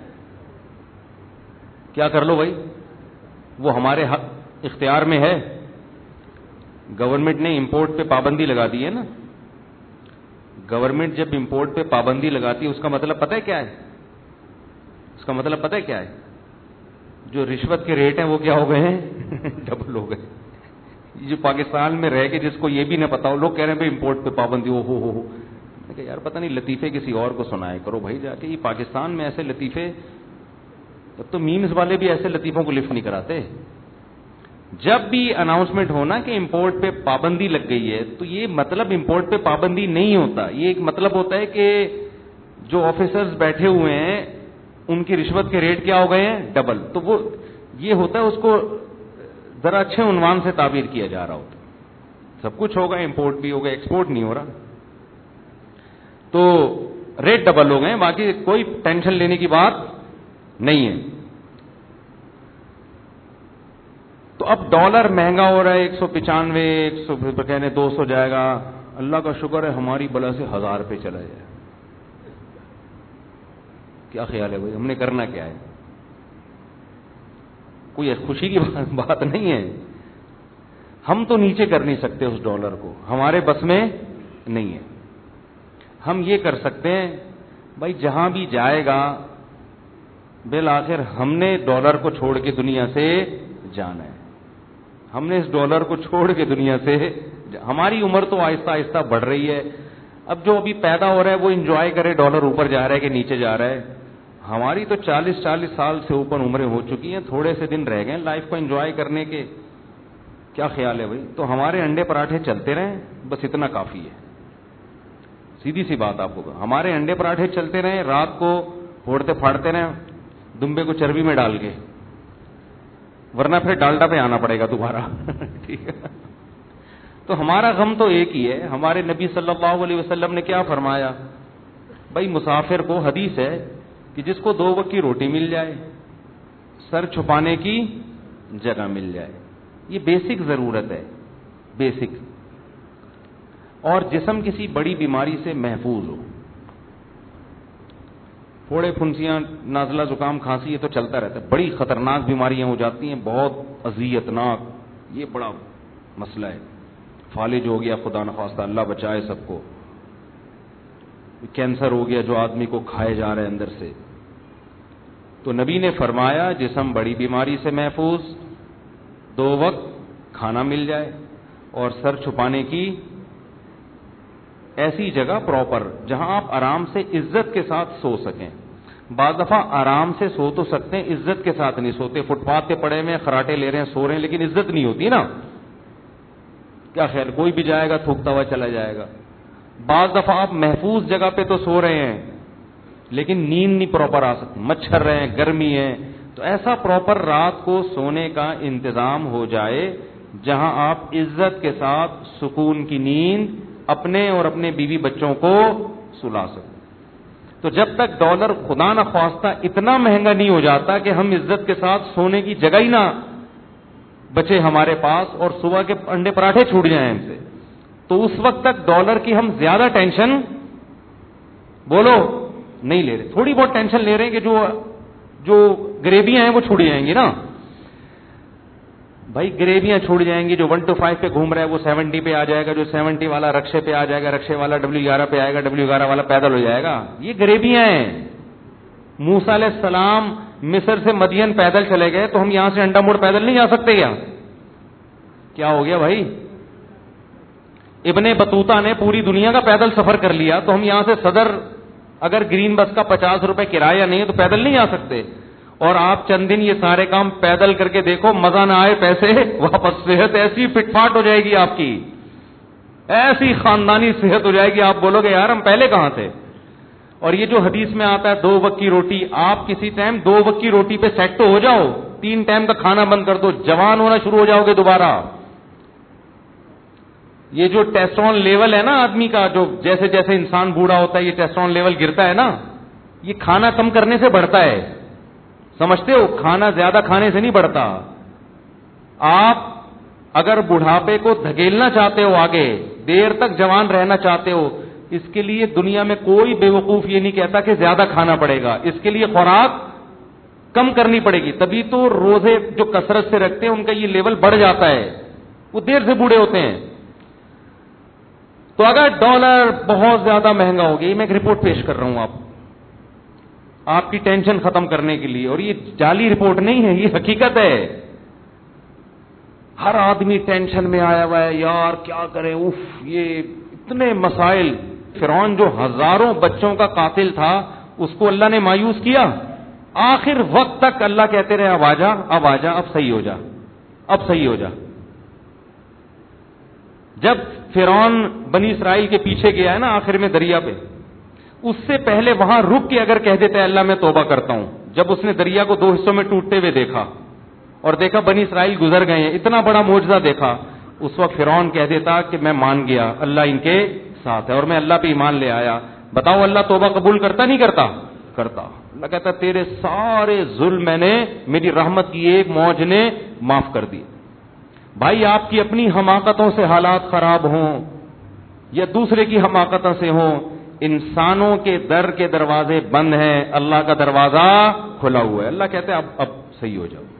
کیا کر لو بھائی, وہ ہمارے اختیار میں ہے. گورنمنٹ نے امپورٹ پہ پابندی لگا دی ہے نا. گورنمنٹ جب امپورٹ پہ پابندی لگاتی ہے اس کا مطلب پتہ ہے کیا ہے, اس کا مطلب پتہ ہے کیا ہے, جو رشوت کے ریٹ ہیں وہ کیا ہو گئے ہیں, ڈبل ہو گئے. جو پاکستان میں رہ کے جس کو یہ بھی نہ پتا ہو, لوگ کہہ رہے ہیں بھائی امپورٹ پہ پابندی ہو ہو ہو کہ یار پتہ نہیں, لطیفے کسی اور کو سنائے کرو بھائی جا کے. یہ پاکستان میں ایسے لطیفے, اب تو میمز والے بھی ایسے لطیفوں کو لفٹ نہیں کراتے. جب بھی اناؤنسمنٹ ہونا کہ امپورٹ پہ پابندی لگ گئی ہے, تو یہ مطلب امپورٹ پہ پابندی نہیں ہوتا. یہ ایک مطلب ہوتا ہے کہ جو آفیسرز بیٹھے ہوئے ہیں ان کی رشوت کے ریٹ کیا ہو گئے ہیں, ڈبل. تو وہ یہ ہوتا ہے, اس کو ذرا اچھے عنوان سے تعبیر کیا جا رہا ہوتا. سب کچھ ہوگا, امپورٹ بھی ہوگا, ایکسپورٹ نہیں ہو رہا, تو ریٹ ڈبل ہو گئے, باقی کوئی ٹینشن لینے کی بات نہیں ہے. تو اب ڈالر مہنگا ہو رہا ہے، ایک سو پچانوے ایک سو کہنے دو سو جائے گا، اللہ کا شکر ہے ہماری بلا سے ہزار پہ چلا جائے. کیا خیال ہے بھائی، ہم نے کرنا کیا ہے؟ کوئی خوشی کی بات نہیں ہے. ہم تو نیچے کر نہیں سکتے اس ڈالر کو، ہمارے بس میں نہیں ہے. ہم یہ کر سکتے ہیں بھائی جہاں بھی جائے گا بالآخر ہم نے ڈالر کو چھوڑ کے دنیا سے جانا ہے. ہم نے اس ڈالر کو چھوڑ کے دنیا سے، ہماری عمر تو آہستہ آہستہ بڑھ رہی ہے. اب جو ابھی پیدا ہو رہا ہے وہ انجوائے کرے ڈالر اوپر جا رہا ہے کہ نیچے جا رہا ہے. ہماری تو چالیس چالیس سال سے اوپر عمریں ہو چکی ہیں، تھوڑے سے دن رہ گئے لائف کو انجوائے کرنے کے. کیا خیال ہے بھائی؟ تو ہمارے انڈے پراٹھے چلتے رہیں، بس اتنا کافی ہے. سیدھی سی بات آپ کو، ہمارے انڈے پراٹھے چلتے رہیں، رات کو پھوڑتے پھاڑتے رہیں دمبے کو چربی میں ڈال کے، ورنہ پھر ڈالڈا پہ آنا پڑے گا دوبارہ. ٹھیک ہے. تو ہمارا غم تو ایک ہی ہے. ہمارے نبی صلی اللہ علیہ وسلم نے کیا فرمایا؟ بھائی مسافر کو حدیث ہے کہ جس کو دو وقت کی روٹی مل جائے، سر چھپانے کی جگہ مل جائے، یہ بیسک ضرورت ہے، بیسک. اور جسم کسی بڑی بیماری سے محفوظ ہو. پھوڑے پھنسیاں نازلہ زکام کھانسی یہ تو چلتا رہتا ہے، بڑی خطرناک بیماریاں ہو جاتی ہیں، بہت اذیتناک، یہ بڑا مسئلہ ہے. فالج ہو گیا خدا نخواستہ، اللہ بچائے سب کو. کینسر ہو گیا جو آدمی کو کھائے جا رہے اندر سے. تو نبی نے فرمایا جسم بڑی بیماری سے محفوظ، دو وقت کھانا مل جائے، اور سر چھپانے کی ایسی جگہ پراپر جہاں آپ آرام سے عزت کے ساتھ سو سکیں. بعض دفعہ آرام سے سو تو سکتے ہیں، عزت کے ساتھ نہیں سوتے. فٹ پاتھ پہ پڑے ہوئے خراٹے لے رہے ہیں، سو رہے ہیں، لیکن عزت نہیں ہوتی نا. کیا خیر، کوئی بھی جائے گا تھوکتا ہوا چلا جائے گا. بعض دفعہ آپ محفوظ جگہ پہ تو سو رہے ہیں لیکن نیند نہیں پراپر آ سکتی، مچھر رہے ہیں، گرمی ہے. تو ایسا پراپر رات کو سونے کا انتظام ہو جائے جہاں آپ عزت کے ساتھ سکون کی نیند اپنے اور اپنے بیوی بچوں کو سلا سکیں. تو جب تک ڈالر خدا نہ خواستہ اتنا مہنگا نہیں ہو جاتا کہ ہم عزت کے ساتھ سونے کی جگہ ہی نہ بچے ہمارے پاس اور صبح کے انڈے پراٹھے چھوٹ جائیں ہم سے، تو اس وقت تک ڈالر کی ہم زیادہ ٹینشن بولو نہیں لے رہے. تھوڑی بہت ٹینشن لے رہے ہیں کہ جو جو گریویاں ہیں وہ چھوٹ جائیں گی نا. بھائی گریویاں چھوٹ جائیں گی، جو ون ٹو فائیو پہ گھوم رہا ہے وہ سیونٹی پہ آ جائے گا، جو سیونٹی والا رکشے پہ آ جائے گا، رکشے والا ڈبلو گیارہ پہ آئے گا، ڈبلو گیارہ والا پیدل ہو جائے گا. یہ گریویاں ہیں. موسیٰ علیہ السلام مصر سے مدین پیدل چلے گئے تو ہم یہاں سے انڈا موڑ پیدل نہیں جا سکتے کیا؟ کیا ہو گیا بھائی؟ ابن بطوطہ نے پوری دنیا کا پیدل سفر کر لیا تو ہم یہاں سے صدر اگر گرین بس کا پچاس روپے کرایہ نہیں ہے تو پیدل نہیں جا سکتے. اور آپ چند دن یہ سارے کام پیدل کر کے دیکھو، مزہ نہ آئے پیسے واپس. صحت ایسی فٹ فاٹ ہو جائے گی آپ کی، ایسی خاندانی صحت ہو جائے گی، آپ بولو گے یار ہم پہلے کہاں تھے. اور یہ جو حدیث میں آتا ہے دو وقت کی روٹی، آپ کسی ٹائم دو وقت کی روٹی پہ سیٹ تو ہو جاؤ، تین ٹائم کا کھانا بند کر دو، جوان ہونا شروع ہو جاؤ گے دوبارہ. یہ جو ٹیسٹرون لیول ہے نا آدمی کا، جو جیسے جیسے انسان بوڑھا ہوتا ہے یہ ٹیسٹرون لیول گرتا ہے نا، یہ کھانا کم کرنے سے بڑھتا ہے. سمجھتے ہو؟ کھانا زیادہ کھانے سے نہیں بڑھتا. آپ اگر بڑھاپے کو دھکیلنا چاہتے ہو آگے، دیر تک جوان رہنا چاہتے ہو، اس کے لیے دنیا میں کوئی بے وقوف یہ نہیں کہتا کہ زیادہ کھانا پڑے گا. اس کے لیے خوراک کم کرنی پڑے گی. تبھی تو روزے جو کثرت سے رکھتے ہیں ان کا یہ لیول بڑھ جاتا ہے، وہ دیر سے بوڑھے ہوتے ہیں. تو اگر ڈالر بہت زیادہ مہنگا ہو گیا، میں ایک رپورٹ پیش کر رہا ہوں آپ آپ کی ٹینشن ختم کرنے کے لیے، اور یہ جعلی رپورٹ نہیں ہے، یہ حقیقت ہے. ہر آدمی ٹینشن میں آیا ہوا ہے، یار کیا کریں، اف یہ اتنے مسائل. فرعون جو ہزاروں بچوں کا قاتل تھا اس کو اللہ نے مایوس کیا، آخر وقت تک اللہ کہتے رہے اب آجا اب آجا اب صحیح ہو جا اب صحیح ہو جا. جب فرعون بنی اسرائیل کے پیچھے گیا ہے نا آخر میں دریا پہ، اس سے پہلے وہاں رک کے اگر کہہ دیتے اللہ میں توبہ کرتا ہوں، جب اس نے دریا کو دو حصوں میں ٹوٹتے ہوئے دیکھا اور دیکھا بنی اسرائیل گزر گئے ہیں، اتنا بڑا معجزہ دیکھا، اس وقت فرعون کہہ دیتا کہ میں مان گیا اللہ ان کے ساتھ ہے اور میں اللہ پہ ایمان لے آیا. بتاؤ اللہ توبہ قبول کرتا نہیں کرتا؟ کرتا. اللہ کہتا تیرے سارے ظلم میں نے میری رحمت کی ایک موج نے معاف کر دی. بھائی آپ کی اپنی حماقتوں سے حالات خراب ہوں یا دوسرے کی حماقتوں سے ہوں، انسانوں کے در کے دروازے بند ہیں، اللہ کا دروازہ کھلا ہوا ہے. اللہ کہتے ہیں اب اب صحیح ہو جاؤ.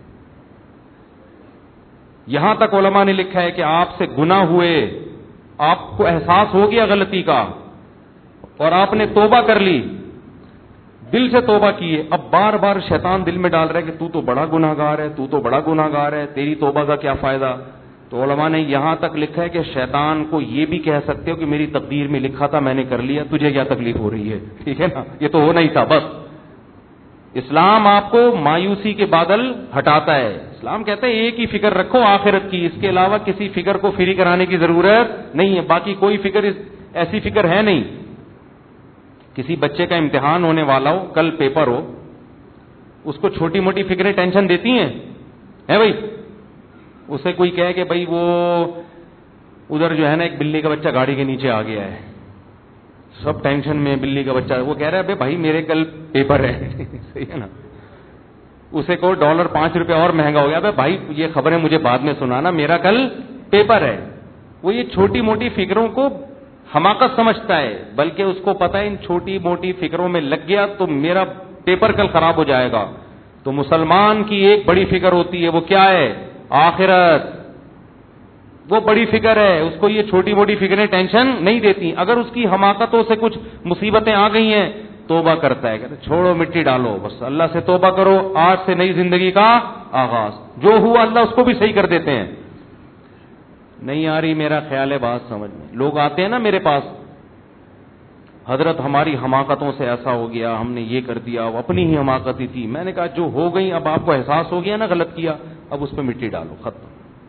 یہاں تک علماء نے لکھا ہے کہ آپ سے گناہ ہوئے، آپ کو احساس ہو گیا غلطی کا اور آپ نے توبہ کر لی، دل سے توبہ کی ہے، اب بار بار شیطان دل میں ڈال رہا ہے کہ تو تو بڑا گناہ گار ہے، تو تو بڑا گناہ گار ہے، تیری توبہ کا کیا فائدہ. تو علماء نے یہاں تک لکھا ہے کہ شیطان کو یہ بھی کہہ سکتے ہو کہ میری تقدیر میں لکھا تھا میں نے کر لیا، تجھے کیا تکلیف ہو رہی ہے. ٹھیک ہے نا، یہ تو ہونا ہی تھا. بس اسلام آپ کو مایوسی کے بادل ہٹاتا ہے. اسلام کہتا ہے ایک ہی فکر رکھو آخرت کی، اس کے علاوہ کسی فکر کو فری کرانے کی ضرورت نہیں ہے، باقی کوئی فکر ایسی فکر ہے نہیں. کسی بچے کا امتحان ہونے والا ہو، کل پیپر ہو، اس کو چھوٹی موٹی فکریں ٹینشن دیتی ہیں ہے بھائی. اسے کوئی کہے کہ بھائی وہ ادھر جو ہے نا ایک بلی کا بچہ گاڑی کے نیچے آ گیا ہے، سب ٹینشن میں، بلی کا بچہ، وہ کہہ رہا ہے بھائی میرے کل پیپر ہے. صحیح ہے نا. اسے کو ڈالر پانچ روپے اور مہنگا ہو گیا، بھائی یہ خبریں مجھے بعد میں سنانا، میرا کل پیپر ہے. وہ یہ چھوٹی موٹی فکروں کو حماقت سمجھتا ہے، بلکہ اس کو پتا ہے ان چھوٹی موٹی فکروں میں لگ گیا تو میرا پیپر کل خراب ہو جائے گا. تو مسلمان کی ایک بڑی فکر ہوتی ہے، وہ کیا ہے؟ آخرت. وہ بڑی فکر ہے، اس کو یہ چھوٹی موٹی فکریں ٹینشن نہیں دیتی. اگر اس کی حماقتوں سے کچھ مصیبتیں آ گئی ہیں، توبہ کرتا ہے، کہتا ہے چھوڑو مٹی ڈالو، بس اللہ سے توبہ کرو، آج سے نئی زندگی کا آغاز. جو ہوا اللہ اس کو بھی صحیح کر دیتے ہیں. نہیں آ رہی میرا خیال ہے بات سمجھ میں. لوگ آتے ہیں نا میرے پاس، حضرت ہماری حماقتوں سے ایسا ہو گیا، ہم نے یہ کر دیا، وہ اپنی ہی حماقتی تھی. میں نے کہا جو ہو گئی، اب آپ کو احساس ہو گیا نا غلط کیا، اب اس پہ مٹی ڈالو، ختم.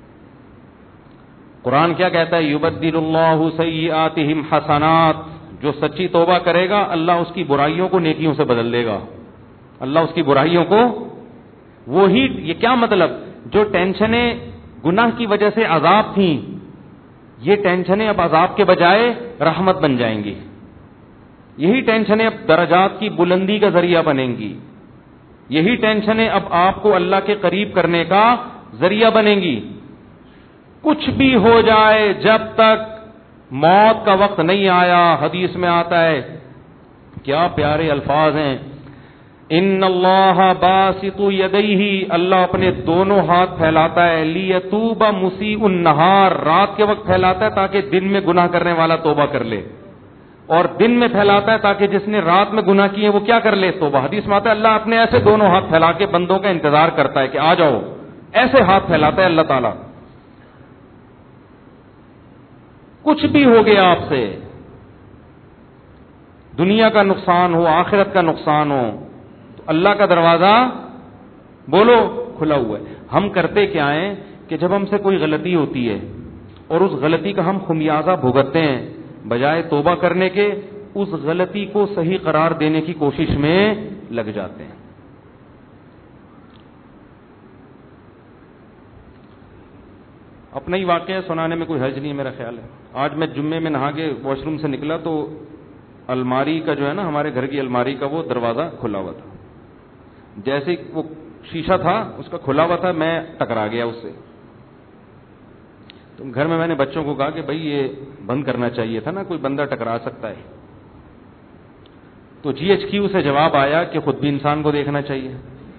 قرآن کیا کہتا ہے؟ یبدل اللہ سیئاتہم حسنات. جو سچی توبہ کرے گا اللہ اس کی برائیوں کو نیکیوں سے بدل دے گا. اللہ اس کی برائیوں کو، وہی، یہ کیا مطلب؟ جو ٹینشنیں گناہ کی وجہ سے عذاب تھیں، یہ ٹینشنیں اب عذاب کے بجائے رحمت بن جائیں گی. یہی ٹینشنیں اب درجات کی بلندی کا ذریعہ بنیں گی. یہی ٹینشنیں اب آپ کو اللہ کے قریب کرنے کا ذریعہ بنیں گی. کچھ بھی ہو جائے، جب تک موت کا وقت نہیں آیا، حدیث میں آتا ہے، کیا پیارے الفاظ ہیں، ان اللہ باسط یدیہ، اللہ اپنے دونوں ہاتھ پھیلاتا ہے، لیتوب مسیء النہار، رات کے وقت پھیلاتا ہے تاکہ دن میں گناہ کرنے والا توبہ کر لے، اور دن میں پھیلاتا ہے تاکہ جس نے رات میں گناہ کیے وہ کیا کر لے، توبہ. حدیث میں آتا ہے اللہ اپنے ایسے دونوں ہاتھ پھیلا کے بندوں کا انتظار کرتا ہے کہ آ جاؤ، ایسے ہاتھ پھیلاتا ہے اللہ تعالیٰ. کچھ بھی ہو گیا آپ سے، دنیا کا نقصان ہو، آخرت کا نقصان ہو، تو اللہ کا دروازہ بولو کھلا ہوا ہے. ہم کرتے کیا ہیں کہ جب ہم سے کوئی غلطی ہوتی ہے اور اس غلطی کا ہم خمیازہ بھگتتے ہیں، بجائے توبہ کرنے کے اس غلطی کو صحیح قرار دینے کی کوشش میں لگ جاتے ہیں. اپنا ہی واقعہ سنانے میں کوئی حرج نہیں ہے میرا خیال ہے. آج میں جمعے میں نہا کے واش روم سے نکلا تو الماری کا جو ہے نا، ہمارے گھر کی الماری کا وہ دروازہ کھلا ہوا تھا. جیسے وہ شیشہ تھا اس کا کھلا ہوا تھا، میں ٹکرا گیا اس سے. تو گھر میں میں نے بچوں کو کہا کہ بھائی یہ بند کرنا چاہیے تھا نا، کوئی بندہ ٹکرا سکتا ہے. تو جی ایچ کیو سے جواب آیا کہ خود بھی انسان کو دیکھنا چاہیے.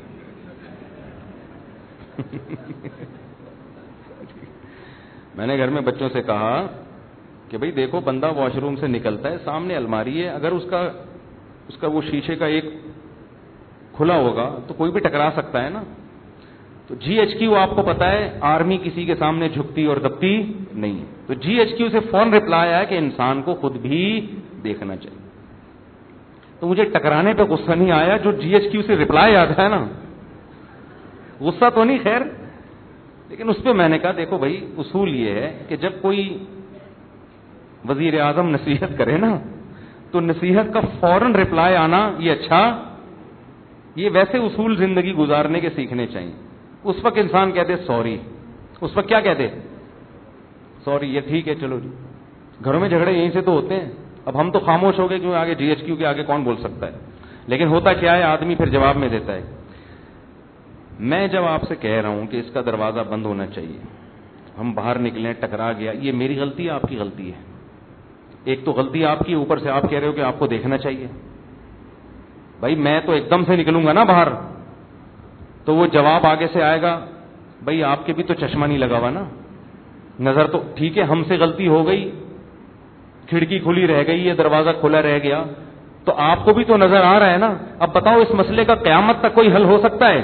میں نے گھر میں بچوں سے کہا کہ بھئی دیکھو، بندہ واش روم سے نکلتا ہے، سامنے الماری ہے، اگر اس کا اس کا وہ شیشے کا ایک کھلا ہوگا تو کوئی بھی ٹکرا سکتا ہے نا. تو جی ایچ کیو آپ کو پتا ہے آرمی کسی کے سامنے جھکتی اور دبتی نہیں ہے. تو جی ایچ کیو سے فون رپلائی آیا کہ انسان کو خود بھی دیکھنا چاہیے. تو مجھے ٹکرانے پہ غصہ نہیں آیا، جو جی ایچ کیو سے رپلائی آتا ہے نا، غصہ تو نہیں خیر، لیکن اس پہ میں نے کہا دیکھو بھائی اصول یہ ہے کہ جب کوئی وزیر اعظم نصیحت کرے نا تو نصیحت کا فوراً رپلائی آنا یہ اچھا، یہ ویسے اصول زندگی گزارنے کے سیکھنے چاہیے. اس وقت انسان کہتے سوری، اس وقت کیا کہتے سوری، یہ ٹھیک ہے چلو جی. گھروں میں جھگڑے یہیں سے تو ہوتے ہیں. اب ہم تو خاموش ہو گئے کیوں، آگے جی ایچ کیو کے آگے کون بول سکتا ہے. لیکن ہوتا کیا ہے، آدمی پھر جواب میں دیتا ہے. میں جب آپ سے کہہ رہا ہوں کہ اس کا دروازہ بند ہونا چاہیے، ہم باہر نکلے, ٹکرا گیا, یہ میری غلطی ہے آپ کی غلطی ہے؟ ایک تو غلطی آپ کی, اوپر سے آپ کہہ رہے ہو کہ آپ کو دیکھنا چاہیے. بھائی میں تو ایک دم سے نکلوں گا نا باہر, تو وہ جواب آگے سے آئے گا, بھائی آپ کے بھی تو چشمہ نہیں لگا ہوا نا, نظر تو ٹھیک ہے, ہم سے غلطی ہو گئی, کھڑکی کھلی رہ گئی ہے, دروازہ کھلا رہ گیا, تو آپ کو بھی تو نظر آ رہا ہے نا. اب بتاؤ اس مسئلے کا قیامت تک کوئی حل ہو سکتا ہے؟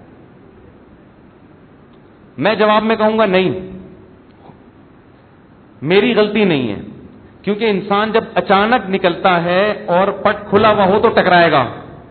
میں جواب میں کہوں گا نہیں, میری غلطی نہیں ہے, کیونکہ انسان جب اچانک نکلتا ہے اور پٹ کھلا ہوا ہو تو ٹکرائے گا,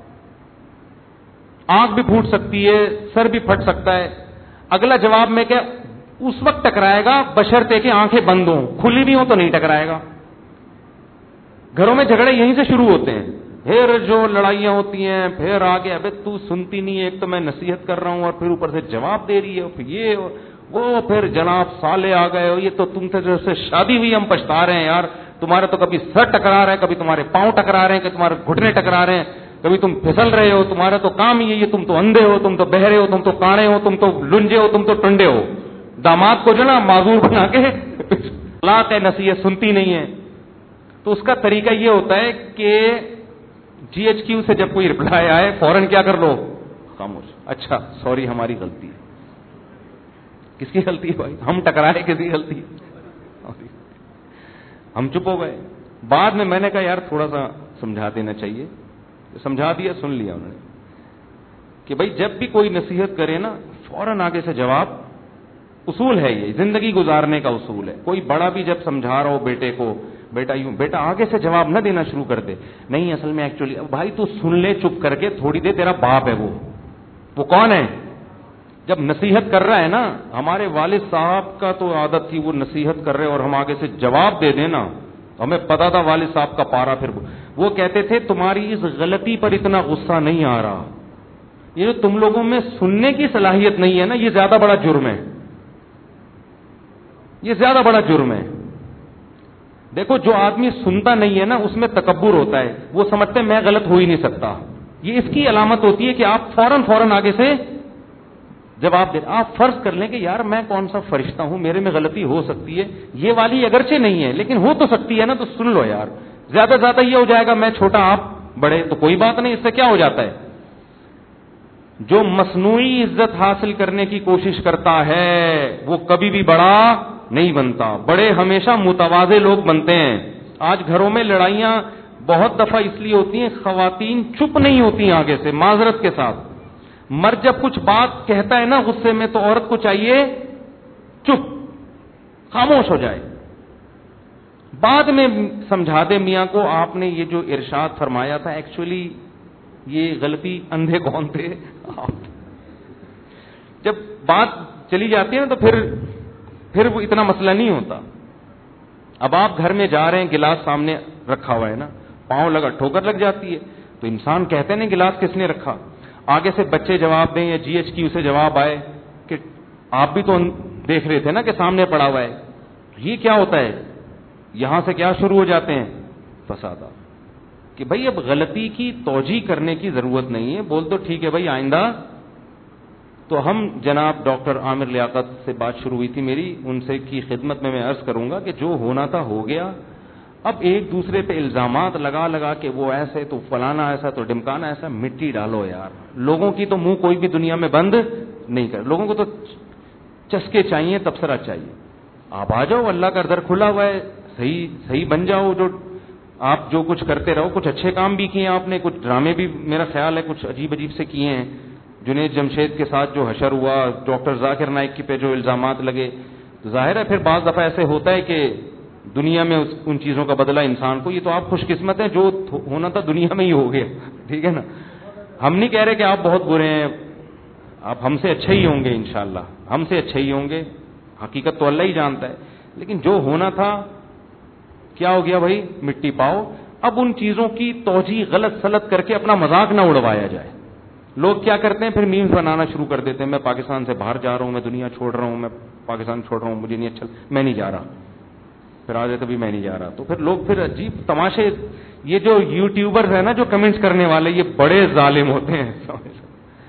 آنکھ بھی پھوٹ سکتی ہے, سر بھی پھٹ سکتا ہے. اگلا جواب میں کہ اس وقت ٹکرائے گا بشرطے کہ آنکھیں بند ہوں, کھلی بھی ہوں تو نہیں ٹکرائے گا. گھروں میں جھگڑے یہیں سے شروع ہوتے ہیں, پھر جو لڑائیاں ہوتی ہیں, پھر آگے ابے تو سنتی نہیں ہے, ایک تو میں نصیحت کر رہا ہوں اور پھر اوپر سے جواب دے رہی ہے, پھر یہ وہ, پھر جناب سالے آ گئے, یہ تو تم سے شادی ہوئی ہم پچھتا رہے ہیں یار, تمہارا تو کبھی سر ٹکرا رہا ہے, کبھی تمہارے پاؤں ٹکرا رہے ہیں, کہ تمہارے گھٹنے ٹکرا رہے ہیں, کبھی تم پھسل رہے ہو, تمہارا تو کام ہی ہے, تم تو اندھے ہو, تم تو بہرے ہو, تم تو کاڑے ہو, تم تو لنجے ہو, تم تو ٹنڈے ہو. داماد کو جو نا معذور بنا کے طلاق ہے, نصیحت سنتی نہیں ہے. تو اس کا طریقہ یہ ہوتا ہے کہ جی ایچ کیو سے جب کوئی رپلائی آئے فوراً کیا کر لو, خاموش. اچھا سوری ہماری غلطی ہے. کس کی غلطی ہے بھائی؟ ہم ٹکرائے, کس کی غلطی ہے؟ ہم چپ ہو گئے. بعد میں میں نے کہا یار تھوڑا سا سمجھا دینا چاہیے, سمجھا دیا, سن لیا انہوں نے کہ بھائی جب بھی کوئی نصیحت کرے نا فوراً آگے سے جواب, اصول ہے یہ, زندگی گزارنے کا اصول ہے. کوئی بڑا بھی جب سمجھا رہا ہو بیٹے کو, بیٹا یوں, بیٹا آگے سے جواب نہ دینا شروع کر دے, نہیں اصل میں ایکچولی, بھائی تو سن لے چپ کر کے تھوڑی دیر, تیرا باپ ہے وہ وہ کون ہے؟ جب نصیحت کر رہا ہے نا, ہمارے والد صاحب کا تو عادت تھی, وہ نصیحت کر رہے اور ہم آگے سے جواب دے دیں نا, ہمیں پتا تھا والد صاحب کا پارا. پھر وہ کہتے تھے تمہاری اس غلطی پر اتنا غصہ نہیں آ رہا, یہ جو تم لوگوں میں سننے کی صلاحیت نہیں ہے نا, یہ زیادہ بڑا جرم ہے, یہ زیادہ بڑا جرم ہے. دیکھو جو آدمی سنتا نہیں ہے نا اس میں تکبر ہوتا ہے, وہ سمجھتے میں غلط ہو ہی نہیں سکتا. یہ اس کی علامت ہوتی ہے کہ آپ فوراً فوراً آگے سے جواب دیں. آپ فرض کر لیں کہ یار میں کون سا فرشتہ ہوں, میرے میں غلطی ہو سکتی ہے, یہ والی اگرچہ نہیں ہے لیکن ہو تو سکتی ہے نا, تو سن لو یار. زیادہ زیادہ یہ ہو جائے گا میں چھوٹا آپ بڑے, تو کوئی بات نہیں, اس سے کیا ہو جاتا ہے. جو مصنوعی عزت حاصل کرنے کی کوشش کرتا ہے وہ کبھی بھی بڑا نہیں بنتا. بڑے ہمیشہ متواضع لوگ بنتے ہیں. آج گھروں میں لڑائیاں بہت دفعہ اس لیے ہوتی ہیں, خواتین چپ نہیں ہوتی آگے سے معذرت کے ساتھ. مرد جب کچھ بات کہتا ہے نا غصے میں, تو عورت کو چاہیے چپ, خاموش ہو جائے. بعد میں سمجھا دے میاں کو آپ نے یہ جو ارشاد فرمایا تھا ایکچولی یہ غلطی اندھے کون تھے. جب بات چلی جاتی ہے نا تو پھر پھر وہ اتنا مسئلہ نہیں ہوتا. اب آپ گھر میں جا رہے ہیں, گلاس سامنے رکھا ہوا ہے نا, پاؤں لگا, ٹھوکر لگ جاتی ہے, تو انسان کہتے نہیں گلاس کس نے رکھا. آگے سے بچے جواب دیں یا جی ایچ کی اسے جواب آئے کہ آپ بھی تو دیکھ رہے تھے نا کہ سامنے پڑا ہوا ہے. یہ کیا ہوتا ہے, یہاں سے کیا شروع ہو جاتے ہیں فسادات, کہ بھائی اب غلطی کی توجیہ کرنے کی ضرورت نہیں ہے, بول دو ٹھیک ہے بھائی آئندہ. تو ہم جناب ڈاکٹر عامر لیاقت سے بات شروع ہوئی تھی میری, ان سے کی خدمت میں میں عرض کروں گا کہ جو ہونا تھا ہو گیا. اب ایک دوسرے پہ الزامات لگا لگا کہ وہ ایسے تو فلانا ایسا تو ڈمکانا ایسا, مٹی ڈالو یار. لوگوں کی تو منہ کوئی بھی دنیا میں بند نہیں کر, لوگوں کو تو چسکے چاہیے, تبصرہ چاہیے. آپ آ جاؤ, اللہ کا در کھلا ہوا ہے, صحیح صحیح بن جاؤ. جو آپ جو کچھ کرتے رہو, کچھ اچھے کام بھی کیے آپ نے, کچھ ڈرامے بھی میرا خیال ہے کچھ عجیب عجیب سے کیے ہیں. جنید جمشید کے ساتھ جو حشر ہوا, ڈاکٹر ذاکر نائک کی پہ جو الزامات لگے, تو ظاہر ہے پھر بعض دفعہ ایسے ہوتا ہے کہ دنیا میں ان چیزوں کا بدلہ انسان کو. یہ تو آپ خوش قسمت ہیں, جو ہونا تھا دنیا میں ہی ہو گیا, ٹھیک ہے نا. ہم نہیں کہہ رہے کہ آپ بہت برے ہیں, آپ ہم سے اچھے ہی ہوں گے انشاءاللہ, ہم سے اچھے ہی ہوں گے, حقیقت تو اللہ ہی جانتا ہے. لیکن جو ہونا تھا کیا ہو گیا بھائی, مٹی پاؤ. اب ان چیزوں کی توجیہ غلط سلط کر کے اپنا مذاق نہ اڑوایا جائے. لوگ کیا کرتے ہیں پھر میمز بنانا شروع کر دیتے ہیں, میں پاکستان سے باہر جا رہا ہوں, میں دنیا چھوڑ رہا ہوں, میں پاکستان چھوڑ رہا ہوں, مجھے نہیں اچھا, میں نہیں جا رہا. پھر آ جاتے بھی میں نہیں جا رہا. تو پھر لوگ پھر عجیب تماشے, یہ جو یوٹیوبر ہے نا جو کمنٹس کرنے والے, یہ بڑے ظالم ہوتے ہیں.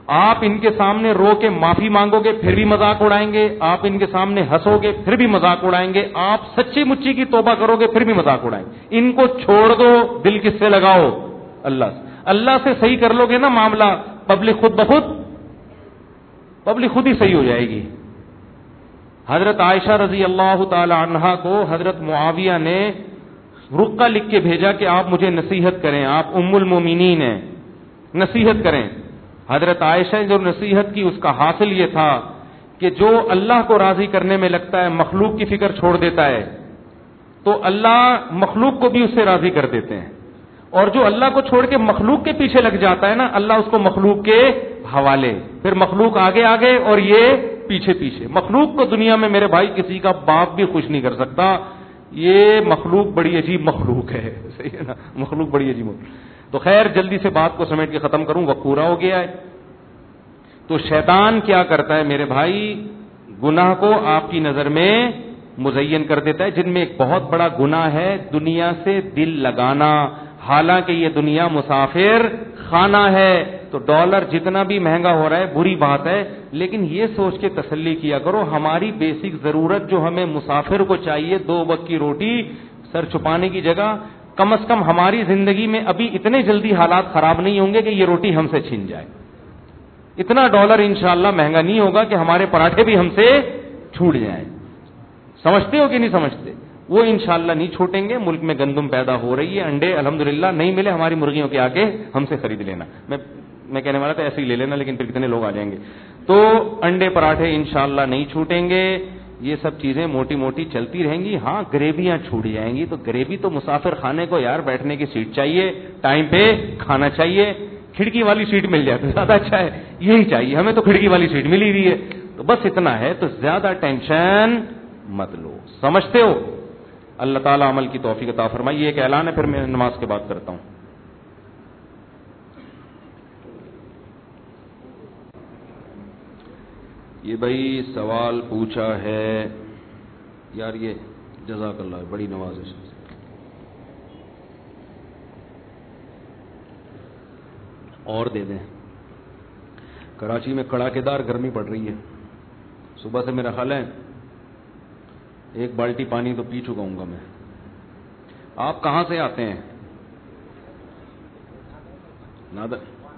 آپ ان کے سامنے رو کے معافی مانگو گے پھر بھی مذاق اڑائیں گے, آپ ان کے سامنے ہنسو گے پھر بھی مذاق اڑائیں گے, آپ سچی مچی کی توبہ کرو گے پھر بھی مذاق اڑائیں گے. ان کو چھوڑ دو, دل کس سے لگاؤ, اللہ سے. اللہ سے صحیح کر لو گے نا معاملہ, پبلک خود بخود پبلک خود ہی صحیح ہو جائے گی. حضرت عائشہ رضی اللہ تعالی عنہا کو حضرت معاویہ نے رقہ لکھ کے بھیجا کہ آپ مجھے نصیحت کریں, آپ ام المومنین ہیں, نصیحت کریں. حضرت عائشہ نے جو نصیحت کی اس کا حاصل یہ تھا کہ جو اللہ کو راضی کرنے میں لگتا ہے مخلوق کی فکر چھوڑ دیتا ہے تو اللہ مخلوق کو بھی اس سے راضی کر دیتے ہیں, اور جو اللہ کو چھوڑ کے مخلوق کے پیچھے لگ جاتا ہے نا اللہ اس کو مخلوق کے حوالے, پھر مخلوق آگے آگے اور یہ پیچھے پیچھے. مخلوق کو دنیا میں میرے بھائی کسی کا باپ بھی خوش نہیں کر سکتا, یہ مخلوق بڑی عجیب مخلوق ہے, صحیح ہے نا, مخلوق بڑی عجیب مخلوق. تو خیر جلدی سے بات کو سمیٹ کے ختم کروں, وقت پورا ہو گیا ہے. تو شیطان کیا کرتا ہے میرے بھائی, گناہ کو آپ کی نظر میں مزین کر دیتا ہے, جن میں ایک بہت بڑا گناہ ہے دنیا سے دل لگانا. حالانکہ یہ دنیا مسافر خانہ ہے, تو ڈالر جتنا بھی مہنگا ہو رہا ہے بری بات ہے, لیکن یہ سوچ کے تسلی کیا کرو ہماری بیسک ضرورت جو ہمیں مسافر کو چاہیے, دو وقت کی روٹی, سر چھپانے کی جگہ, کم از کم ہماری زندگی میں ابھی اتنے جلدی حالات خراب نہیں ہوں گے کہ یہ روٹی ہم سے چھین جائے. اتنا ڈالر انشاءاللہ مہنگا نہیں ہوگا کہ ہمارے پراٹھے بھی ہم سے چھوٹ جائیں. سمجھتے ہو کہ نہیں سمجھتے؟ وہ انشاءاللہ نہیں چھوٹیں گے. ملک میں گندم پیدا ہو رہی ہے, انڈے الحمدللہ نہیں ملے ہماری مرغیوں کے, آ کے ہم سے خرید لینا. میں میں کہنے والا تھا ایسے ہی لے لینا, لیکن پھر کتنے لوگ آ جائیں گے. تو انڈے پراٹھے انشاءاللہ نہیں چھوٹیں گے. یہ سب چیزیں موٹی موٹی چلتی رہیں گی. ہاں گریویاں چھوٹ جائیں گی, تو گریوی تو مسافر خانے کو یار بیٹھنے کی سیٹ چاہیے, ٹائم پہ کھانا چاہیے, کھڑکی والی سیٹ مل جائے تو زیادہ اچھا ہے, یہی چاہیے ہمیں, تو کھڑکی والی سیٹ ملی ہوئی ہے. تو بس اتنا ہے, تو زیادہ ٹینشن مت لو. سمجھتے ہو؟ اللہ تعالیٰ عمل کی توفیق عطا فرمائے. یہ ایک اعلان ہے, پھر میں نماز کے بعد کرتا ہوں. یہ بھائی سوال پوچھا ہے یار, یہ جزاک اللہ بڑی نوازش, اور دے دیں. کراچی میں کڑاکے دار گرمی پڑ رہی ہے, صبح سے میرا خیال ہے ایک بالٹی پانی تو پی چکا ہوں گا میں. آپ کہاں سے آتے ہیں؟ نادر,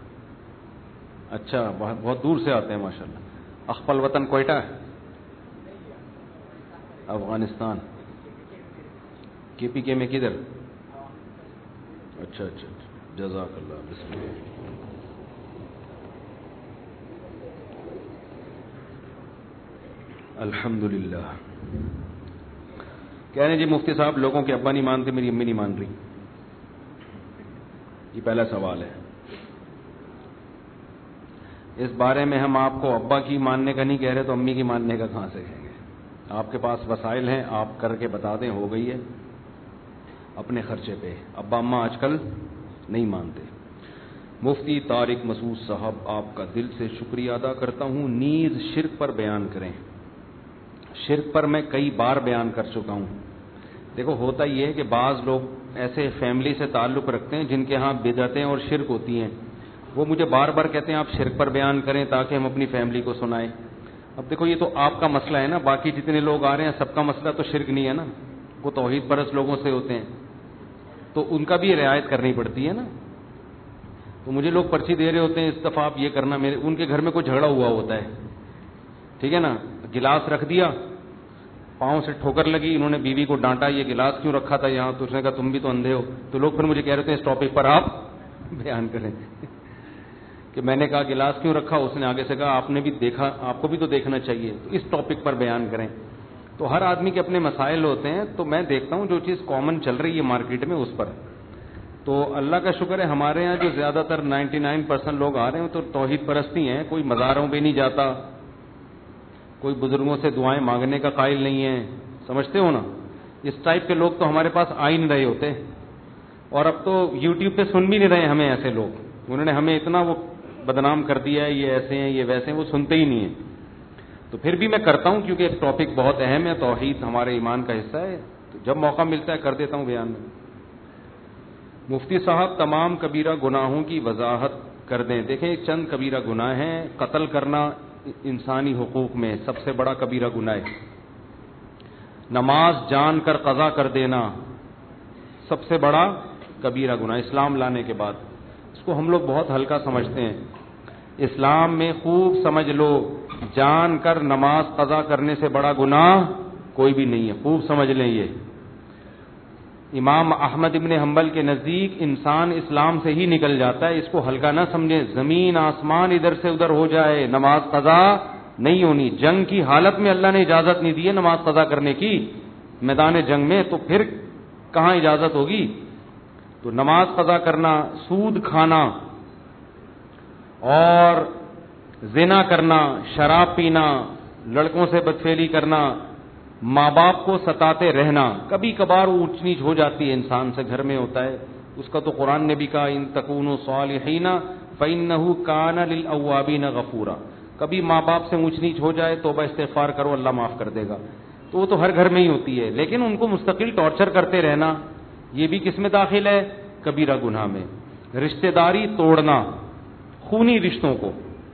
اچھا بہت دور سے آتے ہیں ماشاءاللہ. اخپل وطن کوئٹہ ہے, افغانستان. کے پی کے میں کدھر؟ اچھا اچھا جزاک اللہ. بسم اللہ. الحمدللہ. کہہ رہے ہیں جی مفتی صاحب لوگوں کے ابا نہیں مانتے, میری امی نہیں مان رہی. یہ پہلا سوال ہے. اس بارے میں ہم آپ کو ابا کی ماننے کا نہیں کہہ رہے, تو امی کی ماننے کا کہاں سے کہیں گے؟ آپ کے پاس وسائل ہیں, آپ کر کے بتا دیں, ہو گئی ہے اپنے خرچے پہ. ابا اماں آج کل نہیں مانتے. مفتی طارق مسعود صاحب آپ کا دل سے شکریہ ادا کرتا ہوں. نیز شرک پر بیان کریں. شرک پر میں کئی بار بیان کر چکا ہوں. دیکھو ہوتا یہ ہے کہ بعض لوگ ایسے فیملی سے تعلق رکھتے ہیں جن کے ہاں بدعتیں اور شرک ہوتی ہیں, وہ مجھے بار بار کہتے ہیں آپ شرک پر بیان کریں تاکہ ہم اپنی فیملی کو سنائیں. اب دیکھو یہ تو آپ کا مسئلہ ہے نا, باقی جتنے لوگ آ رہے ہیں سب کا مسئلہ تو شرک نہیں ہے نا, وہ توحید پرست لوگوں سے ہوتے ہیں, تو ان کا بھی رعایت کرنی پڑتی ہے نا. تو مجھے لوگ پرچی دے رہے ہوتے ہیں اس دفعہ آپ یہ کرنا, میرے ان کے گھر میں کوئی جھگڑا ہوا ہوتا ہے, ٹھیک ہے نا, گلاس رکھ دیا, پاؤں سے ٹھوکر لگی, انہوں نے بیوی کو ڈانٹا یہ گلاس کیوں رکھا تھا یہاں, تو اس نے کہا تم بھی تو اندھے ہو. تو لوگ پھر مجھے کہہ رہے ہیں اس ٹاپک پر آپ بیان کریں کہ میں نے کہا گلاس کیوں رکھا, اس نے آگے سے کہا آپ نے بھی دیکھا, آپ کو بھی تو دیکھنا چاہیے, تو اس ٹاپک پر بیان کریں. تو ہر آدمی کے اپنے مسائل ہوتے ہیں, تو میں دیکھتا ہوں جو چیز کامن چل رہی ہے مارکیٹ میں اس پر. تو اللہ کا شکر ہے ہمارے یہاں جو زیادہ تر نائنٹی نائن پرسینٹ لوگ آ رہے ہیں تو توحید پرستی ہیں. کوئی مزاروں پہ نہیں جاتا, کوئی بزرگوں سے دعائیں مانگنے کا قائل نہیں ہے, سمجھتے ہو نا. اس ٹائپ کے لوگ تو ہمارے پاس آ ہی نہیں رہے ہوتے, اور اب تو یوٹیوب پہ سن بھی نہیں رہے ہمیں ایسے لوگ. انہوں نے ہمیں اتنا وہ بدنام کر دیا ہے, یہ ایسے ہیں یہ ویسے ہیں, وہ سنتے ہی نہیں ہیں. تو پھر بھی میں کرتا ہوں کیونکہ ایک ٹاپک بہت اہم ہے, توحید ہمارے ایمان کا حصہ ہے, تو جب موقع ملتا ہے کر دیتا ہوں بیان میں. مفتی صاحب تمام کبیرہ گناہوں کی وضاحت کر دیں. دیکھیں چند کبیرہ گناہ ہیں. قتل کرنا انسانی حقوق میں سب سے بڑا کبیرہ گناہ ہے. نماز جان کر قضا کر دینا سب سے بڑا کبیرہ گناہ اسلام لانے کے بعد. اس کو ہم لوگ بہت ہلکا سمجھتے ہیں. اسلام میں خوب سمجھ لو, جان کر نماز قضا کرنے سے بڑا گناہ کوئی بھی نہیں ہے. خوب سمجھ لیں. یہ امام احمد ابن حنبل کے نزدیک انسان اسلام سے ہی نکل جاتا ہے. اس کو ہلکا نہ سمجھیں. زمین آسمان ادھر سے ادھر ہو جائے, نماز قضا نہیں ہونی. جنگ کی حالت میں اللہ نے اجازت نہیں دی ہے نماز قضا کرنے کی, میدان جنگ میں, تو پھر کہاں اجازت ہوگی. تو نماز قضا کرنا, سود کھانا اور زنا کرنا, شراب پینا, لڑکوں سے بدفعلی کرنا, ماں باپ کو ستاتے رہنا, کبھی کبھار اونچ نیچ ہو جاتی ہے انسان سے, گھر میں ہوتا ہے, اس کا تو قرآن نے بھی کہا ان تکونوا صالحین فإنہ کان للأوابین غفورا. کبھی ماں باپ سے اونچ نیچ ہو جائے توبہ استغفار کرو, اللہ معاف کر دے گا. تو وہ تو ہر گھر میں ہی ہوتی ہے, لیکن ان کو مستقل ٹارچر کرتے رہنا یہ بھی کس میں داخل ہے, کبیرہ گناہ میں. رشتہ داری توڑنا, خونی رشتوں کو,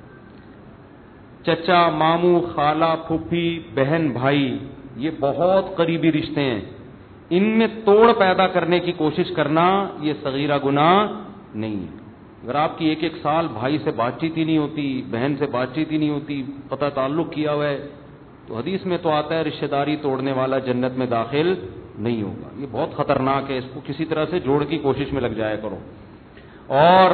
چچا ماموں خالہ پھوپھی بہن بھائی, یہ بہت قریبی رشتے ہیں, ان میں توڑ پیدا کرنے کی کوشش کرنا یہ صغیرہ گناہ نہیں ہے. اگر آپ کی ایک ایک سال بھائی سے بات چیت ہی نہیں ہوتی, بہن سے بات چیت ہی نہیں ہوتی, قطع تعلق کیا ہوا ہے, تو حدیث میں تو آتا ہے رشتہ داری توڑنے والا جنت میں داخل نہیں ہوگا. یہ بہت خطرناک ہے, اس کو کسی طرح سے جوڑ کی کوشش میں لگ جایا کرو. اور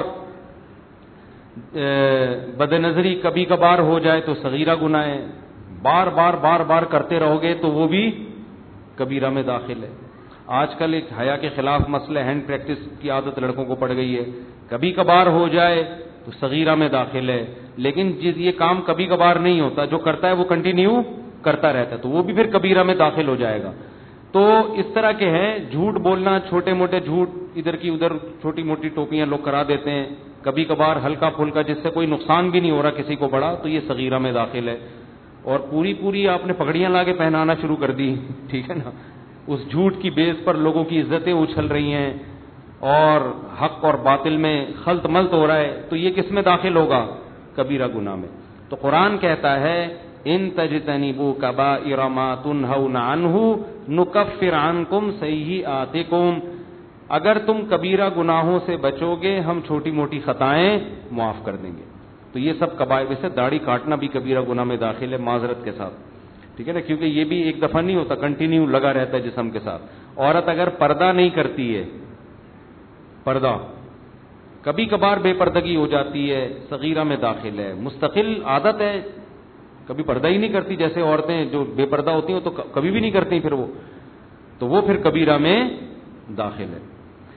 بد نظری کبھی کبھار ہو جائے تو صغیرہ گناہ ہے, بار بار بار بار کرتے رہو گے تو وہ بھی کبیرہ میں داخل ہے. آج کل ایک حیا کے خلاف مسئلہ ہینڈ پریکٹس کی عادت لڑکوں کو پڑ گئی ہے, کبھی کبھار ہو جائے تو صغیرہ میں داخل ہے. لیکن جس یہ کام کبھی کبھار نہیں ہوتا, جو کرتا ہے وہ کنٹینیو کرتا رہتا ہے, تو وہ بھی پھر کبیرہ میں داخل ہو جائے گا. تو اس طرح کے ہیں, جھوٹ بولنا, چھوٹے موٹے جھوٹ ادھر کی ادھر چھوٹی موٹی ٹوپیاں لوگ کرا دیتے ہیں, کبھی کبھار ہلکا پھلکا جس سے کوئی نقصان بھی نہیں ہو رہا کسی کو بڑا, تو یہ صغیرہ میں داخل ہے. اور پوری پوری آپ نے پگڑیاں لا کے پہنانا شروع کر دی, ٹھیک ہے نا, اس جھوٹ کی بیس پر لوگوں کی عزتیں اچھل رہی ہیں اور حق اور باطل میں خلط ملط ہو رہا ہے, تو یہ کس میں داخل ہوگا, کبیرہ گناہ میں. تو قرآن کہتا ہے ان تجتنبوا کبائر ما تنہون عنہ نکفر عنکم سیئاتکم, اگر تم کبیرہ گناہوں سے بچو گے ہم چھوٹی موٹی خطائیں معاف کر دیں گے. تو یہ سب کبائر, ویسے داڑھی کاٹنا بھی کبیرہ گناہ میں داخل ہے معذرت کے ساتھ, ٹھیک ہے نا, کیونکہ یہ بھی ایک دفعہ نہیں ہوتا, کنٹینیو لگا رہتا ہے جسم کے ساتھ. عورت اگر پردہ نہیں کرتی ہے, پردہ کبھی کبھار بے پردگی ہو جاتی ہے, صغیرہ میں داخل ہے. مستقل عادت ہے, کبھی پردہ ہی نہیں کرتی, جیسے عورتیں جو بے پردہ ہوتی ہیں تو کبھی بھی نہیں کرتی پھر وہ, تو وہ پھر کبیرہ میں داخل ہے.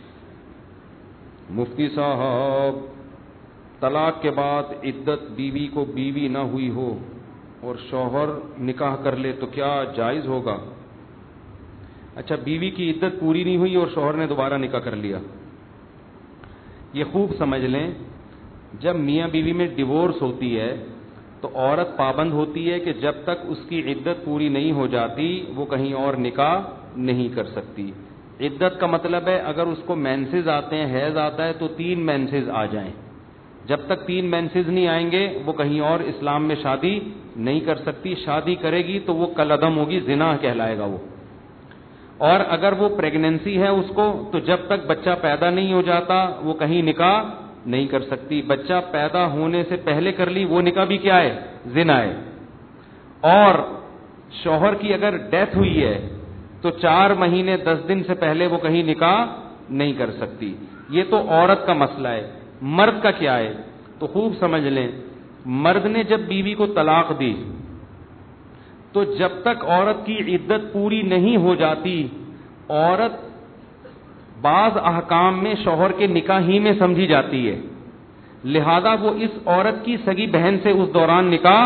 مفتی صاحب, طلاق کے بعد عدت بیوی کو بیوی نہ ہوئی ہو اور شوہر نکاح کر لے تو کیا جائز ہوگا؟ اچھا, بیوی کی عدت پوری نہیں ہوئی اور شوہر نے دوبارہ نکاح کر لیا. یہ خوب سمجھ لیں, جب میاں بیوی میں ڈیورس ہوتی ہے تو عورت پابند ہوتی ہے کہ جب تک اس کی عدت پوری نہیں ہو جاتی وہ کہیں اور نکاح نہیں کر سکتی. عدت کا مطلب ہے اگر اس کو مینسز آتے ہیں, حیض آتا ہے, تو تین مینسز آ جائیں. جب تک تین مینسز نہیں آئیں گے وہ کہیں اور اسلام میں شادی نہیں کر سکتی. شادی کرے گی تو وہ کلعدم ہوگی, زنا کہلائے گا وہ. اور اگر وہ پریگننسی ہے اس کو, تو جب تک بچہ پیدا نہیں ہو جاتا وہ کہیں نکاح نہیں کر سکتی. بچہ پیدا ہونے سے پہلے کر لی وہ نکاح بھی کیا ہے, زنا ہے. اور شوہر کی اگر ڈیتھ ہوئی ہے تو چار مہینے دس دن سے پہلے وہ کہیں نکاح نہیں کر سکتی. یہ تو عورت کا مسئلہ ہے. مرد کا کیا ہے, تو خوب سمجھ لیں, مرد نے جب بیوی کو طلاق دی تو جب تک عورت کی عدت پوری نہیں ہو جاتی عورت بعض احکام میں شوہر کے نکاح ہی میں سمجھی جاتی ہے. لہذا وہ اس عورت کی سگی بہن سے اس دوران نکاح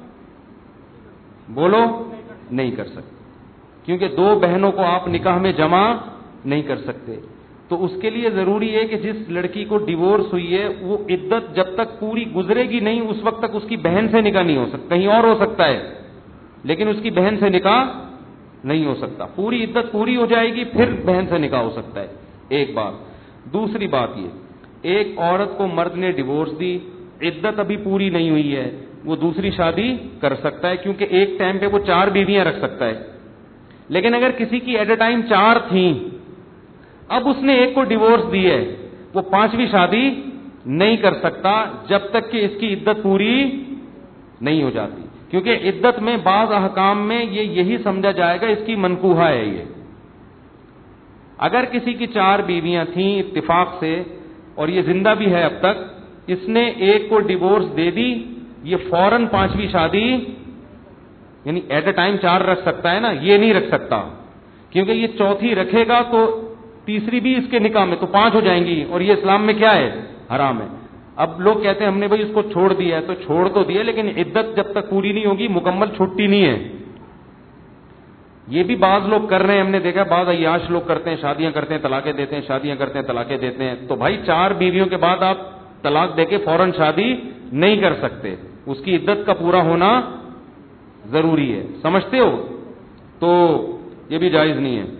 بولو نہیں کر سکتے, کیونکہ دو بہنوں کو آپ نکاح میں جمع نہیں کر سکتے. تو اس کے لیے ضروری ہے کہ جس لڑکی کو ڈیورس ہوئی ہے وہ عدت جب تک پوری گزرے گی نہیں اس وقت تک اس کی بہن سے نکاح نہیں ہو سکتا. کہیں اور ہو سکتا ہے لیکن اس کی بہن سے نکاح نہیں ہو سکتا. پوری عدت پوری ہو جائے گی پھر بہن سے نکاح ہو سکتا ہے. ایک بات. دوسری بات یہ, ایک عورت کو مرد نے ڈیورس دی, عدت ابھی پوری نہیں ہوئی ہے, وہ دوسری شادی کر سکتا ہے کیونکہ ایک ٹائم پہ وہ چار بیویاں رکھ سکتا ہے. لیکن اگر کسی کی ایٹ اے ٹائم چار تھیں, اب اس نے ایک کو ڈیورس دی ہے, وہ پانچویں شادی نہیں کر سکتا جب تک کہ اس کی عدت پوری نہیں ہو جاتی, کیونکہ عدت میں بعض احکام میں یہ یہی سمجھا جائے گا اس کی منکوحہ ہے. یہ اگر کسی کی چار بیویاں تھیں اتفاق سے اور یہ زندہ بھی ہے اب تک, اس نے ایک کو ڈیورس دے دی, یہ فوراً پانچویں شادی, یعنی ایٹ اے ٹائم چار رکھ سکتا ہے نا, یہ نہیں رکھ سکتا کیونکہ یہ چوتھی رکھے گا تو تیسری بھی اس کے نکاح میں تو پانچ ہو جائیں گی, اور یہ اسلام میں کیا ہے, حرام ہے. اب لوگ کہتے ہیں ہم نے بھائی اس کو چھوڑ دیا ہے, تو چھوڑ تو دیا لیکن عدت جب تک پوری نہیں ہوگی مکمل چھٹی نہیں ہے. یہ بھی بعض لوگ کر رہے ہیں, ہم نے دیکھا بعض عیاش لوگ کرتے ہیں, شادیاں کرتے ہیں طلاقیں دیتے ہیں, شادیاں کرتے ہیں طلاقیں دیتے ہیں. تو بھائی چار بیویوں کے بعد آپ طلاق دے کے فوراً شادی نہیں کر سکتے, اس کی عدت کا پورا ہونا ضروری ہے, سمجھتے ہو؟ تو یہ بھی جائز نہیں ہے.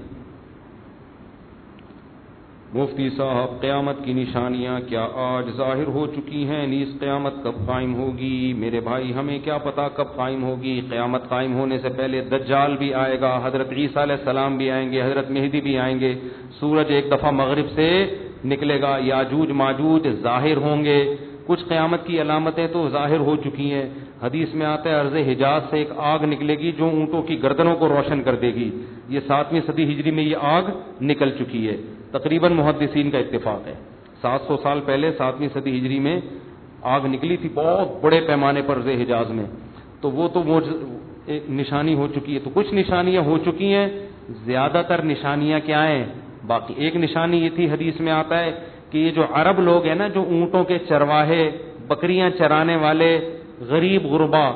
مفتی صاحب, قیامت کی نشانیاں کیا آج ظاہر ہو چکی ہیں, نیز قیامت کب قائم ہوگی؟ میرے بھائی ہمیں کیا پتا کب قائم ہوگی, قیامت قائم ہونے سے پہلے دجال بھی آئے گا, حضرت عیسیٰ علیہ السلام بھی آئیں گے, حضرت مہدی بھی آئیں گے, سورج ایک دفعہ مغرب سے نکلے گا, یاجوج ماجوج ظاہر ہوں گے. کچھ قیامت کی علامتیں تو ظاہر ہو چکی ہیں. حدیث میں آتا ہے عرض حجاز سے ایک آگ نکلے گی جو اونٹوں کی گردنوں کو روشن کر دے گی. یہ ساتویں صدی ہجری میں یہ آگ نکل چکی ہے, تقریباً محدثین کا اتفاق ہے. سات سو سال پہلے ساتویں صدی ہجری میں آگ نکلی تھی بہت بڑے پیمانے پر عرض حجاز میں, تو وہ تو ایک نشانی ہو چکی ہے. تو کچھ نشانیاں ہو چکی ہیں, زیادہ تر نشانیاں کیا ہیں باقی. ایک نشانی یہ تھی, حدیث میں آتا ہے کہ یہ جو عرب لوگ ہیں نا, جو اونٹوں کے چرواہے, بکریاں چرانے والے غریب غربا,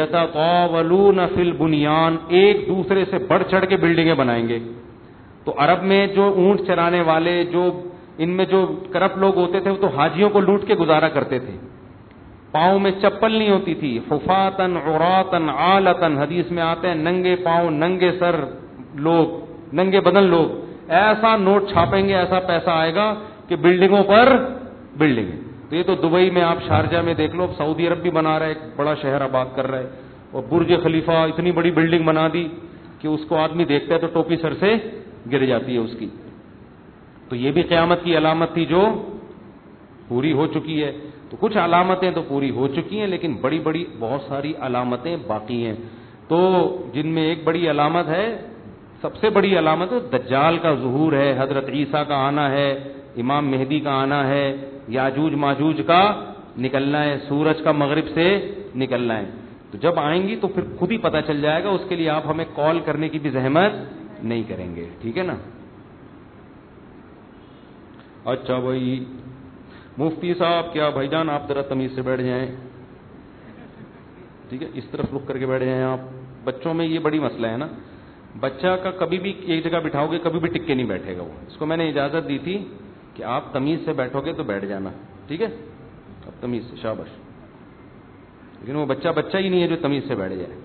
یتطاولون فی البنیان, ایک دوسرے سے بڑھ چڑھ کے بلڈنگیں بنائیں گے. تو عرب میں جو اونٹ چرانے والے, جو ان میں جو کرپٹ لوگ ہوتے تھے, وہ تو حاجیوں کو لوٹ کے گزارا کرتے تھے. پاؤں میں چپل نہیں ہوتی تھی, حفاتن عراتن عالتن, حدیث میں آتے ہیں ننگے پاؤں ننگے سر لوگ, ننگے بدن لوگ. ایسا نوٹ چھاپیں گے, ایسا پیسہ آئے گا کہ بلڈنگوں پر بلڈنگیں. تو یہ تو دبئی میں آپ شارجہ میں دیکھ لو, سعودی عرب بھی بنا رہا ہے, ایک بڑا شہر آباد کر رہا ہے, اور برج خلیفہ اتنی بڑی بلڈنگ بنا دی کہ اس کو آدمی دیکھتا ہے تو ٹوپی سر سے گر جاتی ہے اس کی. تو یہ بھی قیامت کی علامت تھی جو پوری ہو چکی ہے. تو کچھ علامتیں تو پوری ہو چکی ہیں, لیکن بڑی بڑی بہت ساری علامتیں باقی ہیں. تو جن میں ایک بڑی علامت ہے, سب سے بڑی علامت دجال کا ظہور ہے, حضرت عیسیٰ کا آنا ہے, امام مہدی کا آنا ہے, یاجوج ماجوج کا نکلنا ہے, سورج کا مغرب سے نکلنا ہے. تو جب آئیں گی تو پھر خود ہی پتہ چل جائے گا, اس کے لیے آپ ہمیں کال کرنے کی بھی زحمت نہیں کریں گے, ٹھیک ہے نا. اچھا بھائی مفتی صاحب, کیا بھائی جان آپ ذرا تمیز سے بیٹھ جائیں, ٹھیک ہے, اس طرف رک کر کے بیٹھ جائیں آپ. بچوں میں یہ بڑی مسئلہ ہے نا, بچہ کا کبھی بھی ایک جگہ بٹھاؤ گے کبھی بھی ٹک کے نہیں بیٹھے گا. وہ اس کو میں نے اجازت دی تھی کہ آپ تمیز سے بیٹھو گے تو بیٹھ جانا, ٹھیک ہے, اب تمیز سے, شاباش. لیکن وہ بچہ بچہ ہی نہیں ہے جو تمیز سے بیٹھ جائے.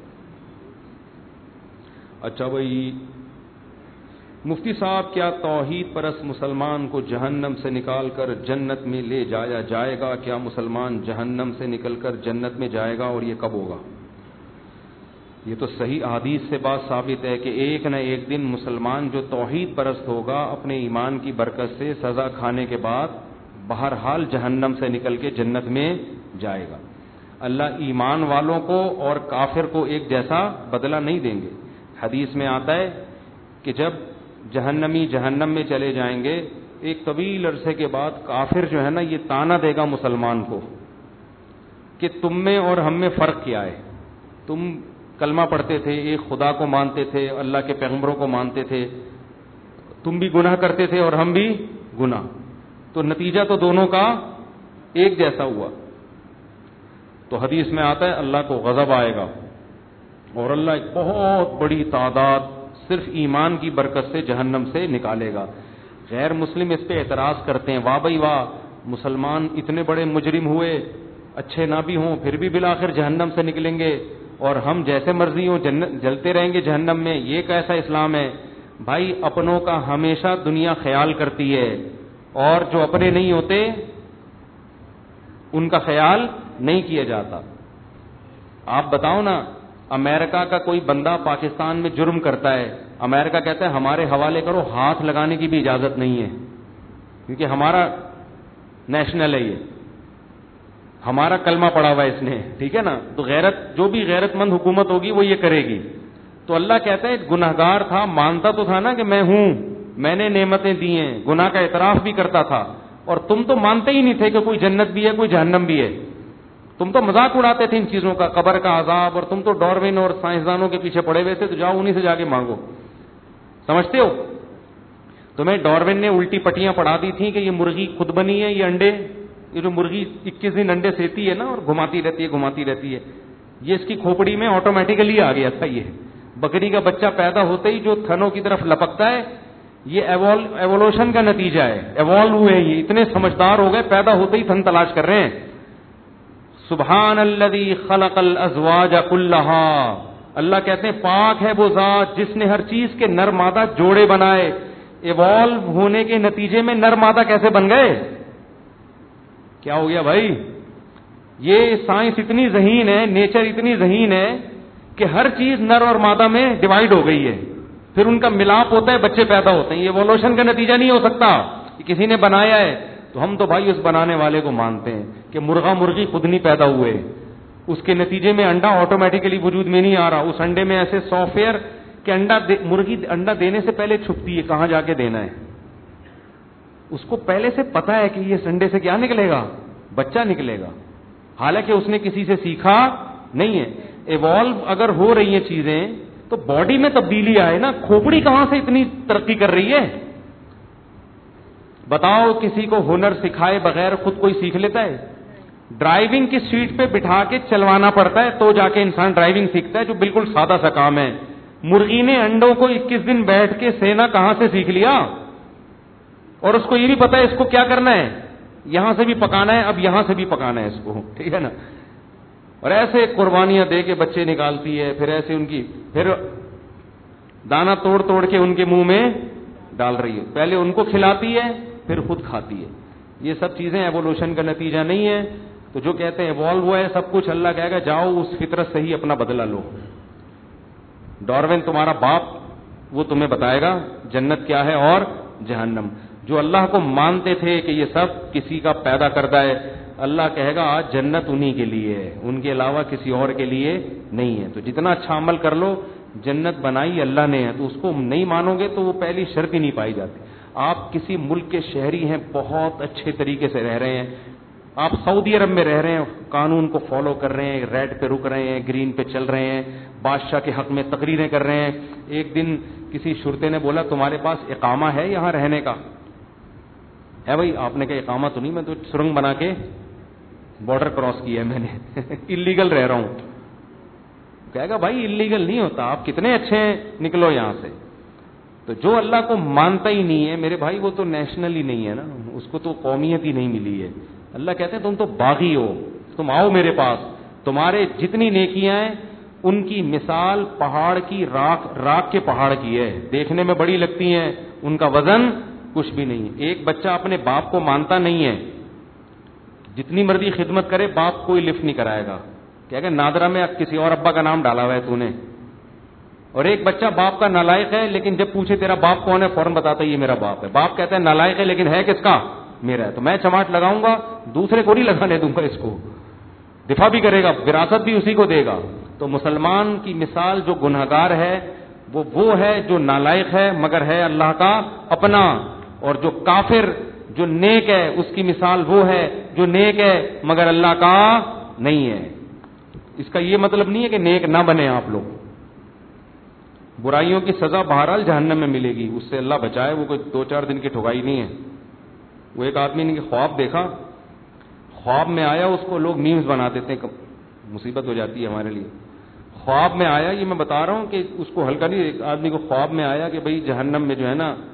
اچھا بھائی مفتی صاحب, کیا توحید پرست مسلمان کو جہنم سے نکال کر جنت میں لے جایا جائے گا؟ کیا مسلمان جہنم سے نکل کر جنت میں جائے گا, اور یہ کب ہوگا؟ یہ تو صحیح احادیث سے بات ثابت ہے کہ ایک نہ ایک دن مسلمان جو توحید پرست ہوگا اپنے ایمان کی برکت سے سزا کھانے کے بعد بہرحال جہنم سے نکل کے جنت میں جائے گا. اللہ ایمان والوں کو اور کافر کو ایک جیسا بدلہ نہیں دیں گے. حدیث میں آتا ہے کہ جب جہنمی جہنم میں چلے جائیں گے, ایک طویل عرصے کے بعد کافر جو ہے نا یہ تانا دے گا مسلمان کو کہ تم میں اور ہم میں فرق کیا ہے, تم کلمہ پڑھتے تھے, ایک خدا کو مانتے تھے, اللہ کے پیغمبروں کو مانتے تھے, تم بھی گناہ کرتے تھے اور ہم بھی گناہ, تو نتیجہ تو دونوں کا ایک جیسا ہوا. تو حدیث میں آتا ہے اللہ کو غضب آئے گا اور اللہ ایک بہت بڑی تعداد صرف ایمان کی برکت سے جہنم سے نکالے گا. غیر مسلم اس پہ اعتراض کرتے ہیں, واہ بھائی واہ, مسلمان اتنے بڑے مجرم ہوئے, اچھے نہ بھی ہوں پھر بھی بالآخر جہنم سے نکلیں گے, اور ہم جیسے مرضی ہوں جلتے رہیں گے جہنم میں, یہ کیسا اسلام ہے؟ بھائی اپنوں کا ہمیشہ دنیا خیال کرتی ہے, اور جو اپنے نہیں ہوتے ان کا خیال نہیں کیا جاتا. آپ بتاؤ نا, امریکہ کا کوئی بندہ پاکستان میں جرم کرتا ہے, امریکہ کہتا ہے ہمارے حوالے کرو, ہاتھ لگانے کی بھی اجازت نہیں ہے, کیونکہ ہمارا نیشنل ہے, یہ ہمارا کلمہ پڑا ہوا ہے اس نے, ٹھیک ہے نا. تو غیرت, جو بھی غیرت مند حکومت ہوگی وہ یہ کرے گی. تو اللہ کہتا ہے گنہگار تھا, مانتا تو تھا نا کہ میں ہوں, میں نے نعمتیں دی ہیں, گناہ کا اعتراف بھی کرتا تھا, اور تم تو مانتے ہی نہیں تھے کہ کوئی جنت بھی ہے کوئی جہنم بھی ہے. تم تو مذاق اڑاتے تھے ان چیزوں کا, قبر کا عذاب, اور تم تو ڈاروین اور سائنسدانوں کے پیچھے پڑے ہوئے تھے, تو جاؤ انہیں سے جا کے مانگو. سمجھتے ہو, تمہیں ڈاروین نے الٹی پٹیاں پڑھا دی تھیں کہ یہ مرغی خود بنی ہے, یہ انڈے, یہ جو مرغی اکیس دن انڈے سیتی ہے نا اور گھماتی رہتی ہے گھماتی رہتی ہے, یہ اس کی کھوپڑی میں آٹومیٹیکلی آ گیا تھا. یہ بکری کا بچہ پیدا ہوتے ہی جو تھنوں کی طرف لپکتا ہے, یہ ایوولوشن کا نتیجہ ہے, ایوالو ہوئے, یہ اتنے سمجھدار ہو گئے, پیدا ہوتے ہی تھن تلاش کر رہے ہیں. سبحان الذی خلق الازواج کلھا, اللہ کہتے ہیں پاک ہے وہ ذات جس نے ہر چیز کے نر مادہ جوڑے بنائے. ایوالو ہونے کے نتیجے میں نر مادہ کیسے بن گئے؟ کیا ہو گیا بھائی؟ یہ سائنس اتنی ذہین ہے, نیچر اتنی ذہین ہے کہ ہر چیز نر اور مادہ میں ڈیوائڈ ہو گئی ہے, پھر ان کا ملاپ ہوتا ہے, بچے پیدا ہوتے ہیں. یہ ایوولوشن کا نتیجہ نہیں ہو سکتا کہ کسی نے بنایا ہے. تو ہم تو بھائی اس بنانے والے کو مانتے ہیں کہ مرغا مرغی خود نہیں پیدا ہوئے, اس کے نتیجے میں انڈا آٹومیٹیکلی وجود میں نہیں آ رہا. اس انڈے میں ایسے سافٹ ویئر کہ انڈا دے, مرغی انڈا دینے سے پہلے چھپتی ہے کہاں جا کے دینا ہے. اس کو پہلے سے پتا ہے کہ یہ انڈے سے کیا نکلے گا, بچہ نکلے گا, حالانکہ اس نے کسی سے سیکھا نہیں ہے. ایوالو اگر ہو رہی ہیں چیزیں تو باڈی میں تبدیلی آئے نا, کھوپڑی کہاں سے اتنی ترقی کر رہی ہے؟ بتاؤ, کسی کو ہنر سکھائے بغیر خود کوئی سیکھ لیتا ہے؟ ڈرائیونگ کی سیٹ پہ بٹھا کے چلوانا پڑتا ہے تو جا کے انسان ڈرائیونگ سیکھتا ہے, جو بالکل سادہ سا کام ہے. مرغی نے انڈوں کو اکیس دن بیٹھ کے سینا کہاں سے سیکھ لیا, اور اس کو یہ بھی پتا ہے اس کو کیا کرنا ہے, یہاں سے بھی پکانا ہے, اب یہاں سے بھی پکانا ہے اس کو, ٹھیک ہے نا. اور ایسے قربانیاں دے کے بچے نکالتی ہے, پھر ایسے ان کی پھر دانا توڑ توڑ کے ان کے منہ میں ڈال رہی ہے, پہلے ان کو کھلاتی ہے پھر خود کھاتی ہے. یہ سب چیزیں ایوولوشن کا نتیجہ نہیں ہے. تو جو کہتے ہیں ایوالو ہوا ہے سب کچھ, اللہ کہے گا جاؤ اس فطرت سے ہی اپنا بدلہ لو. ڈاروین تمہارا باپ, وہ تمہیں بتائے گا جنت کیا ہے اور جہنم. جو اللہ کو مانتے تھے کہ یہ سب کسی کا پیدا کردہ ہے, اللہ کہے گا آج جنت انہی کے لیے ہے, ان کے علاوہ کسی اور کے لیے نہیں ہے. تو جتنا اچھا عمل کر لو, جنت بنائی اللہ نے ہے, تو اس کو نہیں مانو گے تو وہ پہلی شرط ہی نہیں پائی جاتی. آپ کسی ملک کے شہری ہیں, بہت اچھے طریقے سے رہ رہے ہیں, آپ سعودی عرب میں رہ رہے ہیں, قانون کو فالو کر رہے ہیں, ریڈ پہ رک رہے ہیں, گرین پہ چل رہے ہیں, بادشاہ کے حق میں تقریریں کر رہے ہیں. ایک دن کسی شرطے نے بولا تمہارے پاس اقامہ ہے یہاں رہنے کا؟ ہے بھائی. آپ نے کہا اقامہ تو نہیں, میں تو سرنگ بنا کے بارڈر کراس کیا ہے میں نے, اللیگل رہ رہا ہوں. کہے گا بھائی اللیگل نہیں ہوتا, آپ کتنے اچھے ہیں, نکلو یہاں سے. تو جو اللہ کو مانتا ہی نہیں ہے میرے بھائی, وہ تو نیشنل ہی نہیں ہے نا, اس کو تو قومیت ہی نہیں ملی ہے. اللہ کہتے ہیں تم تو باغی ہو, تم آؤ میرے پاس, تمہارے جتنی نیکیاں ہیں ان کی مثال پہاڑ کی راکھ راکھ کے پہاڑ کی ہے, دیکھنے میں بڑی لگتی ہیں, ان کا وزن کچھ بھی نہیں. ایک بچہ اپنے باپ کو مانتا نہیں ہے, جتنی مرضی خدمت کرے باپ کوئی لفٹ نہیں کرائے گا, کہے گا نادرا میں کسی اور ابا کا نام ڈالا ہوا ہے تو نے. اور ایک بچہ باپ کا نالائق ہے, لیکن جب پوچھے تیرا باپ کون ہے فوراً بتاتا ہے یہ میرا باپ ہے. باپ کہتا ہے نالائق ہے لیکن ہے کس کا, میرا ہے, تو میں چماٹ لگاؤں گا, دوسرے کو نہیں لگانے دوں گا, اس کو دفاع بھی کرے گا, وراثت بھی اسی کو دے گا. تو مسلمان کی مثال جو گنہگار ہے وہ وہ ہے جو نالائق ہے مگر ہے اللہ کا اپنا, اور جو کافر جو نیک ہے اس کی مثال وہ ہے جو نیک ہے مگر اللہ کا نہیں ہے. اس کا یہ مطلب نہیں ہے کہ نیک نہ بنے آپ لوگ. برائیوں کی سزا بہرحال جہنم میں ملے گی, اس سے اللہ بچائے, وہ کوئی دو چار دن کی ٹھگائی نہیں ہے. وہ ایک آدمی نے خواب دیکھا, خواب میں آیا, اس کو لوگ میمز بنا دیتے ہیں, مصیبت ہو جاتی ہے ہمارے لیے. خواب میں آیا, یہ میں بتا رہا ہوں کہ اس کو ہلکا نہیں, ایک آدمی کو خواب میں آیا کہ بھئی جہنم میں جو ہے نا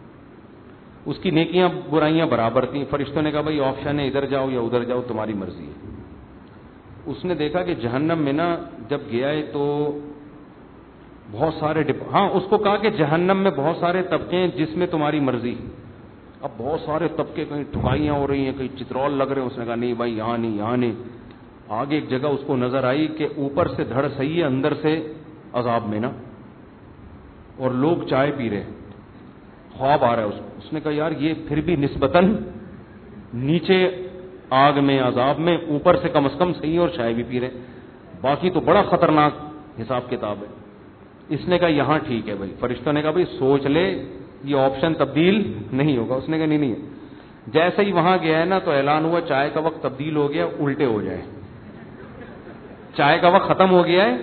اس کی نیکیاں برائیاں برابر تھیں. فرشتوں نے کہا بھئی آپشن ہے, ادھر جاؤ یا ادھر جاؤ, تمہاری مرضی ہے. اس نے دیکھا کہ جہنم میں نا جب گیا ہے تو بہت سارے ڈپ... ہاں اس کو کہا کہ جہنم میں بہت سارے طبقے ہیں جس میں تمہاری مرضی. اب بہت سارے طبقے، کہیں ٹھکائیاں ہو رہی ہیں، کہیں چترول لگ رہے ہیں. اس نے کہا نہیں بھائی یہاں نہیں یہاں نہیں. آگے ایک جگہ اس کو نظر آئی کہ اوپر سے دھڑ صحیح ہے، اندر سے عذاب میں نا، اور لوگ چائے پی رہے، خواب آ رہا ہے اس کو. اس نے کہا یار یہ پھر بھی نسبتاً نیچے آگ میں عذاب میں، اوپر سے کم از کم صحیح اور چائے بھی پی رہے، باقی تو بڑا خطرناک حساب کتاب ہے. اس نے کہا یہاں ٹھیک ہے بھائی. فرشتوں نے کہا بھائی سوچ لے یہ آپشن تبدیل نہیں ہوگا. اس نے کہا نہیں نہیں ہے. جیسے ہی وہاں گیا ہے نا تو اعلان ہوا چائے کا وقت تبدیل ہو گیا، الٹے ہو جائے. چائے کا وقت ختم ہو گیا ہے،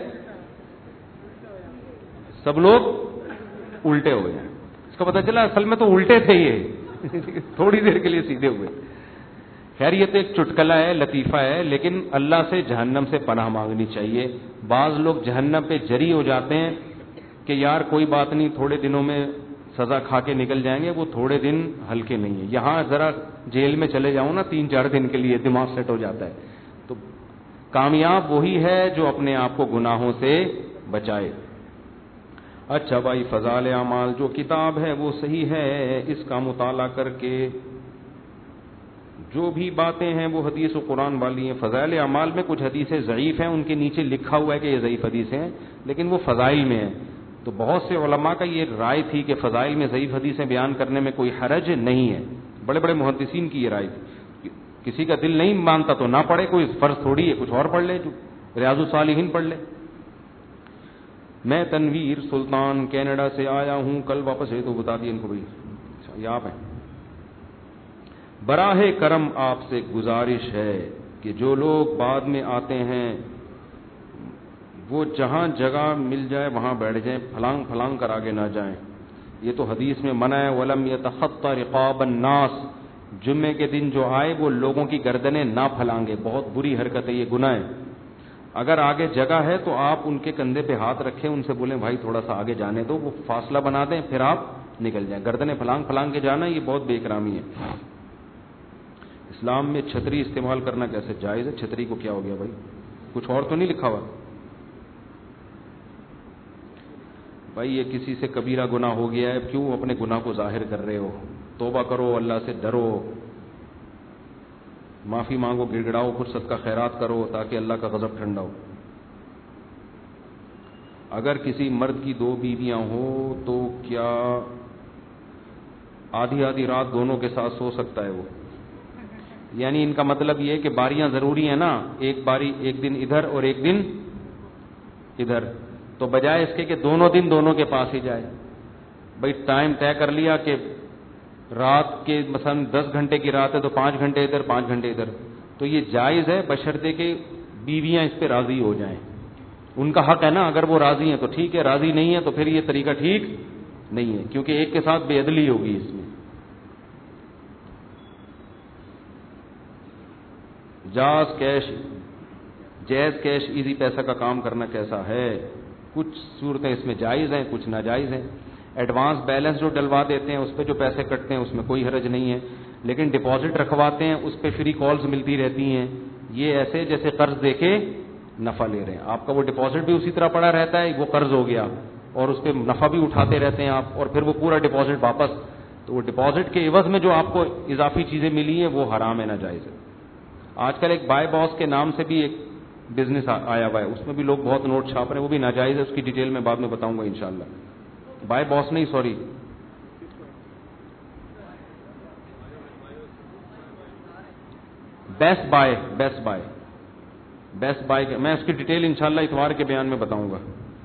سب لوگ الٹے ہو جائیں. اس کا پتہ چلا اصل میں تو الٹے تھے یہ، تھوڑی دیر کے لیے سیدھے ہوئے. خیر یہ تو ایک چٹکلا ہے، لطیفہ ہے، لیکن اللہ سے جہنم سے پناہ مانگنی چاہیے. بعض لوگ جہنم پہ جری ہو جاتے ہیں کہ یار کوئی بات نہیں تھوڑے دنوں میں سزا کھا کے نکل جائیں گے. وہ تھوڑے دن ہلکے نہیں ہیں. یہاں ذرا جیل میں چلے جاؤں نا تین چار دن کے لیے دماغ سیٹ ہو جاتا ہے. تو کامیاب وہی ہے جو اپنے آپ کو گناہوں سے بچائے. اچھا بھائی فضائل اعمال جو کتاب ہے وہ صحیح ہے، اس کا مطالعہ کر کے جو بھی باتیں ہیں وہ حدیث و قرآن والی ہیں. فضائل اعمال میں کچھ حدیثیں ضعیف ہیں، ان کے نیچے لکھا ہوا ہے کہ یہ ضعیف حدیثیں ہیں، لیکن وہ فضائل میں ہیں. تو بہت سے علماء کا یہ رائے تھی کہ فضائل میں ضعیف حدیثیں بیان کرنے میں کوئی حرج نہیں ہے. بڑے بڑے محدثین کی یہ رائے تھی. کسی کا دل نہیں مانتا تو نہ پڑھے، کوئی فرض تھوڑی ہے، کچھ اور پڑھ لے، جو ریاض الصالحین پڑھ لے. میں تنویر سلطان کینیڈا سے آیا ہوں، کل واپس ہے تو بتا دیے ان کو بھائی. اچھا یہ آپ ہیں. براہ کرم آپ سے گزارش ہے کہ جو لوگ بعد میں آتے ہیں وہ جہاں جگہ مل جائے وہاں بیٹھ جائیں، پھلانگ پھلانگ کر آگے نہ جائیں. یہ تو حدیث میں منع ہے. ولم یتخطى رقاب الناس، جمعے کے دن جو آئے وہ لوگوں کی گردنیں نہ پھلانگے. بہت بری حرکت ہے، یہ گناہ ہے. اگر آگے جگہ ہے تو آپ ان کے کندھے پہ ہاتھ رکھیں، ان سے بولیں بھائی تھوڑا سا آگے جانے دو، وہ فاصلہ بنا دیں، پھر آپ نکل جائیں. گردنیں پھلانگ پھلانگ کے جانا یہ بہت بے اکرامی ہے. اسلام میں چھتری استعمال کرنا کیسے جائز ہے؟ چھتری کو کیا ہو گیا بھائی؟ کچھ اور تو نہیں لکھا ہوا بھائی؟ یہ کسی سے کبیرہ گناہ ہو گیا ہے، کیوں اپنے گناہ کو ظاہر کر رہے ہو؟ توبہ کرو، اللہ سے ڈرو، معافی مانگو، گڑ گڑاؤ، فرصت کا خیرات کرو تاکہ اللہ کا غضب ٹھنڈا ہو. اگر کسی مرد کی دو بیویاں ہوں تو کیا آدھی آدھی رات دونوں کے ساتھ سو سکتا ہے وہ؟ یعنی ان کا مطلب یہ ہے کہ باریاں ضروری ہیں نا، ایک باری ایک دن ادھر اور ایک دن ادھر، تو بجائے اس کے کہ دونوں دن دونوں کے پاس ہی جائے. بھائی ٹائم طے کر لیا کہ رات کے مثلا دس گھنٹے کی رات ہے تو پانچ گھنٹے ادھر پانچ گھنٹے ادھر، تو یہ جائز ہے بشرطے کہ بیویاں اس پہ راضی ہو جائیں. ان کا حق ہے نا، اگر وہ راضی ہیں تو ٹھیک ہے، راضی نہیں ہے تو پھر یہ طریقہ ٹھیک نہیں ہے، کیونکہ ایک کے ساتھ بے عدلی ہوگی اس میں. JazzCash JazzCash Easypaisa کا کام کرنا کیسا ہے؟ کچھ صورتیں اس میں جائز ہیں، کچھ ناجائز ہیں. ایڈوانس بیلنس جو ڈلوا دیتے ہیں اس پہ جو پیسے کٹتے ہیں اس میں کوئی حرج نہیں ہے، لیکن ڈپازٹ رکھواتے ہیں اس پہ فری کالز ملتی رہتی ہیں. یہ ایسے جیسے قرض دے کے نفع لے رہے ہیں. آپ کا وہ ڈپازٹ بھی اسی طرح پڑا رہتا ہے، وہ قرض ہو گیا اور اس پہ نفع بھی اٹھاتے رہتے ہیں آپ، اور پھر وہ پورا ڈپازٹ واپس. تو وہ ڈپازٹ کے عوض میں جو آپ کو اضافی چیزیں ملی ہیں وہ حرام ہے، ناجائز ہے. آج کل ایک بائی باس کے نام سے بھی ایک بزنس آیا ہوا ہے، اس میں بھی لوگ بہت نوٹ چھاپ رہے ہیں، وہ بھی ناجائز ہے. اس کی ڈیٹیل میں بعد میں بتاؤں گا انشاءاللہ. بائی باس نہیں، sorry, best buy best buy best buy میں اس کی ڈیٹیل انشاءاللہ اتوار کے بیان میں بتاؤں گا.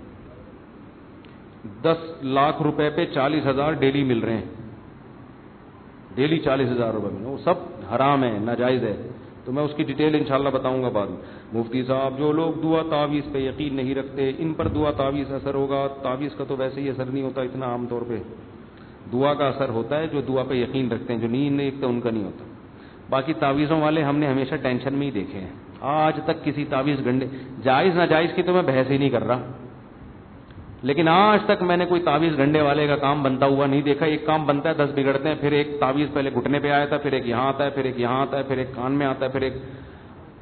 دس لاکھ روپے پہ چالیس ہزار ڈیلی مل رہے ہیں، ڈیلی چالیس ہزار روپے میں، وہ سب حرام ہے، ناجائز ہے. تو میں اس کی ڈیٹیل انشاءاللہ بتاؤں گا بعد میں. مفتی صاحب جو لوگ دعا تعویذ پہ یقین نہیں رکھتے، ان پر دعا تعویذ اثر ہوگا؟ تعویذ کا تو ویسے ہی اثر نہیں ہوتا اتنا عام طور پہ. دعا کا اثر ہوتا ہے جو دعا پہ یقین رکھتے ہیں، جو نہیں رکھتے ان کا نہیں ہوتا. باقی تعویذوں والے ہم نے ہمیشہ ٹینشن میں ہی دیکھے ہیں. آج تک کسی تعویذ گنڈے جائز ناجائز کی تو میں بحث ہی نہیں کر رہا، لیکن آج تک میں نے کوئی تعویذ گنڈے والے کا کام بنتا ہوا نہیں دیکھا. ایک کام بنتا ہے دس بگڑتے ہیں، پھر ایک تعویذ پہلے گھٹنے پہ آیا تھا، پھر ایک یہاں آتا ہے، پھر ایک یہاں آتا ہے، پھر ایک کان میں آتا ہے، پھر ایک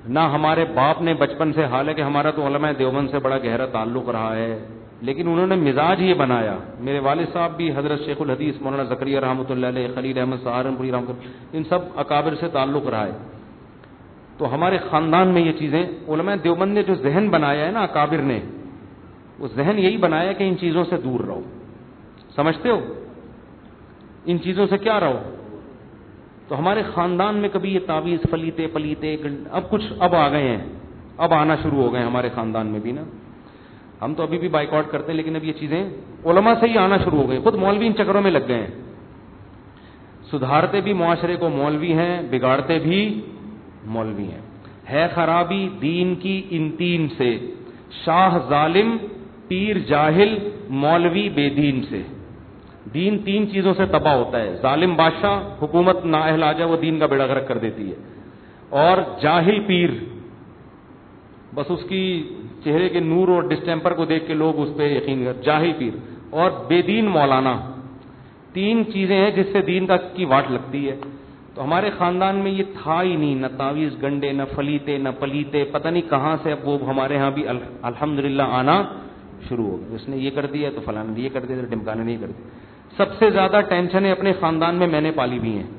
نہ ہمارے باپ نے بچپن سے، حالانکہ ہمارا تو علماء دیوبند سے بڑا گہرا تعلق رہا ہے، لیکن انہوں نے مزاج یہ بنایا. میرے والد صاحب بھی حضرت شیخ الحدیث مولانا زکریا رحمۃ اللہ علیہ، خلیل احمد سہارنپوری رحمۃ اللہ، ان سب اکابر سے تعلق رہا ہے. تو ہمارے خاندان میں یہ چیزیں، علماء دیوبند نے جو ذہن بنایا ہے نا اکابر نے، وہ ذہن یہی بنایا کہ ان چیزوں سے دور رہو. سمجھتے ہو؟ ان چیزوں سے کیا رہو. تو ہمارے خاندان میں کبھی یہ تعویذ فلیتے پلیتے اب کچھ اب آ گئے ہیں، اب آنا شروع ہو گئے ہیں ہمارے خاندان میں بھی نا. ہم تو ابھی بھی بائیکاٹ کرتے ہیں، لیکن اب یہ چیزیں علماء سے ہی آنا شروع ہو گئی. خود مولوی ان چکروں میں لگ گئے ہیں. سدھارتے بھی معاشرے کو مولوی ہیں، بگاڑتے بھی مولوی ہیں. ہے خرابی دین کی ان تین سے، شاہ ظالم، پیر جاہل، مولوی بے دین سے. دین تین چیزوں سے تباہ ہوتا ہے. ظالم بادشاہ، حکومت نااہل آ جائے وہ دین کا بیڑا غرق کر دیتی ہے. اور جاہل پیر، بس اس کی چہرے کے نور اور ڈسٹیمپر کو دیکھ کے لوگ اس پہ یقین کر. جاہل پیر اور بے دین مولانا، تین چیزیں ہیں جس سے دین کا کی واٹ لگتی ہے. تو ہمارے خاندان میں یہ تھا ہی نہیں، نہ تعویذ گنڈے، نہ فلیتے، نہ پلیتے. پتہ نہیں کہاں سے اب وہ ہمارے ہاں بھی الحمدللہ آنا شروع ہو گئے. اس نے یہ کر دیا تو فلاں نے یہ کر دیا تو ڈمکانے نہیں کر دیا. سب سے زیادہ ٹینشنیں اپنے خاندان میں میں نے پالی بھی ہیں.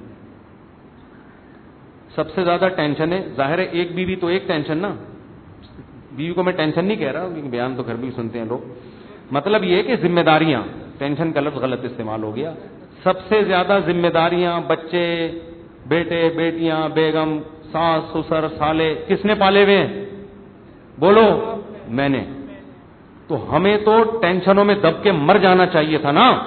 سب سے زیادہ ٹینشنیں، ظاہر ہے ایک بیوی تو ایک ٹینشن نا، بیوی کو میں ٹینشن نہیں کہہ رہا، بیان تو گھر بھی سنتے ہیں لوگ. مطلب یہ کہ ذمہ داریاں، ٹینشن کا لفظ غلط استعمال ہو گیا. سب سے زیادہ ذمہ داریاں، بچے، بیٹے بیٹیاں، بیگم، ساس سسر سالے، کس نے پالے ہوئے ہیں؟ بولو. میں نے. تو ہمیں تو ٹینشنوں میں دب کے مر جانا چاہیے تھا نا.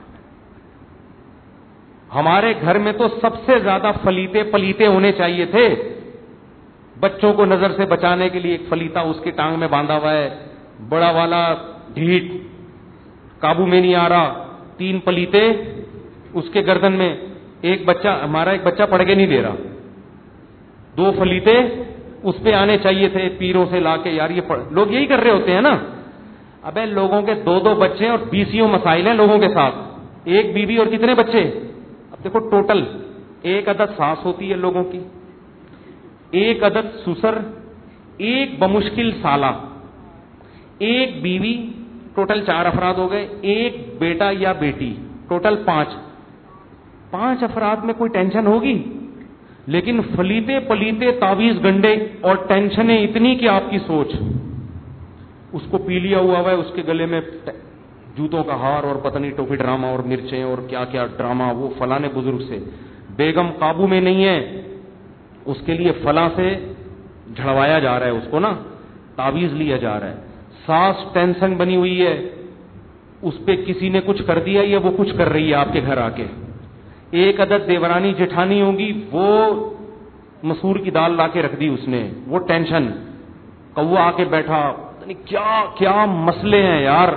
ہمارے گھر میں تو سب سے زیادہ فلیتے پلیتے ہونے چاہیے تھے. بچوں کو نظر سے بچانے کے لیے ایک فلیتا اس کی ٹانگ میں باندھا ہوا ہے، بڑا والا ڈھیٹ قابو میں نہیں آ رہا، تین پلیتے اس کے گردن میں. ایک بچہ، ہمارا ایک بچہ پڑھ کے نہیں دے رہا، دو فلیتے اس پہ آنے چاہیے تھے پیروں سے لا کے. یار یہ پڑھ... لوگ یہی کر رہے ہوتے ہیں نا. ابے لوگوں کے دو دو بچے اور بیسیوں مسائل ہیں لوگوں کے ساتھ. ایک بیوی اور کتنے بچے؟ اب دیکھو ٹوٹل ایک عدد ساس ہوتی ہے لوگوں کی، ایک عدد سسر، ایک بمشکل سالہ، ایک بیوی، ٹوٹل چار افراد ہو گئے. ایک بیٹا یا بیٹی، ٹوٹل پانچ. پانچ افراد میں کوئی ٹینشن ہوگی؟ لیکن فلیتے پلیتے تعویذ گنڈے اور ٹینشنیں اتنی کہ آپ کی سوچ. اس کو پی لیا ہوا ہے، اس کے گلے میں جوتوں کا ہار اور پتہ نہیں ٹوفی ڈرامہ اور مرچیں اور کیا کیا ڈرامہ، وہ فلاں بزرگ سے. بیگم قابو میں نہیں ہے، اس کے لیے فلاں سے جھڑوایا جا رہا ہے، اس کو نا تعویذ لیا جا رہا ہے. ساس ٹینشن بنی ہوئی ہے، اس پہ کسی نے کچھ کر دیا یا وہ کچھ کر رہی ہے آپ کے گھر آ کے. ایک عدد دیورانی جٹھانی ہوگی، وہ مسور کی دال لا کے رکھ دی اس نے، وہ ٹینشن. کوا آ کے بیٹھا، کیا کیا مسئلے ہیں یار.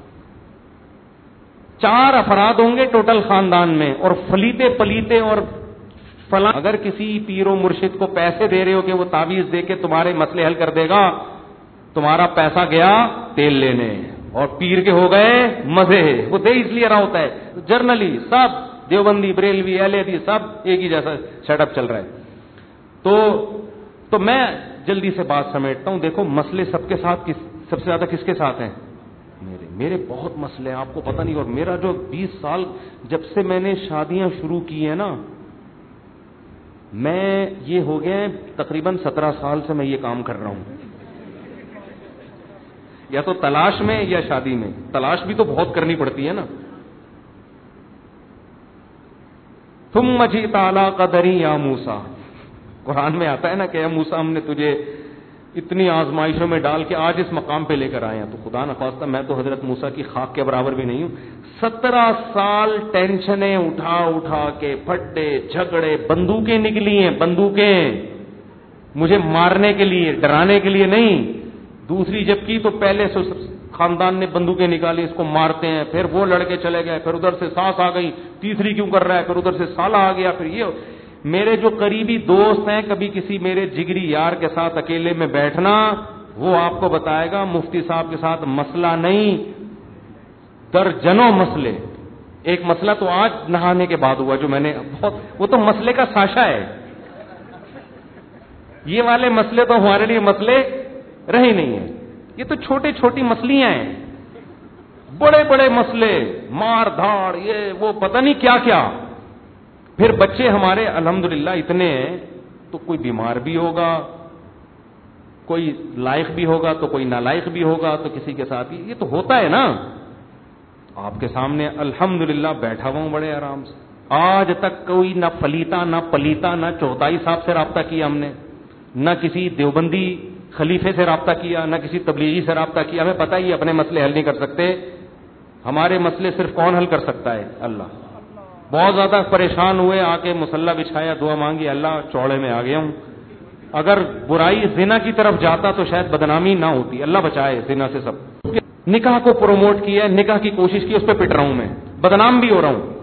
چار افراد ہوں گے ٹوٹل خاندان میں، اور فلیتے پلیتے اور فلاں. اگر کسی پیر و مرشد کو پیسے دے رہے ہو کہ وہ تعویذ دے کے تمہارے مسئلے حل کر دے گا، تمہارا پیسہ گیا تیل لینے اور پیر کے ہو گئے مزے. وہ دے اس لیے رہا ہوتا ہے. جرنلی سب دیوبندی، بریلوی، اہل حدیث سب ایک ہی جیسا سیٹ اپ چل رہا ہے. تو تو میں جلدی سے بات سمیٹتا ہوں. دیکھو مسئلے سب کے ساتھ کس سب سے زیادہ کس کے ساتھ ہیں؟ میرے میرے بہت مسئلے ہیں، آپ کو پتہ نہیں. اور میرا جو بیس سال جب سے میں نے شادیاں شروع کی ہیں نا، میں یہ ہو گئے تقریباً سترہ سال سے میں یہ کام کر رہا ہوں. یا تو تلاش میں یا شادی میں. تلاش بھی تو بہت کرنی پڑتی ہے نا. ثم جئت علی قدری یا موسیٰ، قرآن میں آتا ہے نا کہ اے موسیٰ ہم نے تجھے اتنی آزمائشوں میں ڈال کے آج اس مقام پہ لے کر آئے ہیں. تو خدا نخواستہ میں تو حضرت موسیٰ کی خاک کے برابر بھی نہیں ہوں. سترہ سال ٹینشنیں اٹھا اٹھا کے، پھٹے جھگڑے، بندوقیں نکلی ہیں، بندوقیں مجھے مارنے کے لیے، ڈرانے کے لیے نہیں. دوسری جب کی تو پہلے سے خاندان نے بندوقیں نکالی، اس کو مارتے ہیں. پھر وہ لڑکے چلے گئے، پھر ادھر سے ساس آ گئی، تیسری کیوں کر رہا ہے، پھر ادھر سے سالہ آ گیا. پھر یہ میرے جو قریبی دوست ہیں، کبھی کسی میرے جگری یار کے ساتھ اکیلے میں بیٹھنا، وہ آپ کو بتائے گا مفتی صاحب کے ساتھ مسئلہ نہیں، درجنوں مسئلے. ایک مسئلہ تو آج نہانے کے بعد ہوا جو میں نے بہت، وہ تو مسئلے کا ساشا ہے. یہ والے مسئلے تو ہمارے لیے مسئلے رہے نہیں ہیں. یہ تو چھوٹے چھوٹی مسلیاں ہیں. بڑے بڑے مسئلے, مار دھاڑ, یہ وہ پتہ نہیں کیا کیا. پھر بچے ہمارے الحمدللہ اتنے ہیں تو کوئی بیمار بھی ہوگا, کوئی لائق بھی ہوگا تو کوئی نالائق بھی ہوگا, تو کسی کے ساتھ یہ تو ہوتا ہے نا. آپ کے سامنے الحمدللہ بیٹھا ہوا ہوں بڑے آرام سے. آج تک کوئی نہ فلیتا نہ پلیتا نہ چوتھائی صاحب سے رابطہ کیا ہم نے, نہ کسی دیوبندی خلیفے سے رابطہ کیا, نہ کسی تبلیغی سے رابطہ کیا. ہمیں پتہ ہی اپنے مسئلے حل نہیں کر سکتے. ہمارے مسئلے صرف کون حل کر سکتا ہے؟ اللہ. بہت زیادہ پریشان ہوئے, آ کے مصلی بچھایا, دعا مانگی, اللہ چوڑے میں آ گیا ہوں. اگر برائی زنا کی طرف جاتا تو شاید بدنامی نہ ہوتی. اللہ بچائے زنا سے سب. نکاح کو پروموٹ کیا, نکاح کی کوشش کی, اس پہ پٹ رہا ہوں میں, بدنام بھی ہو رہا ہوں,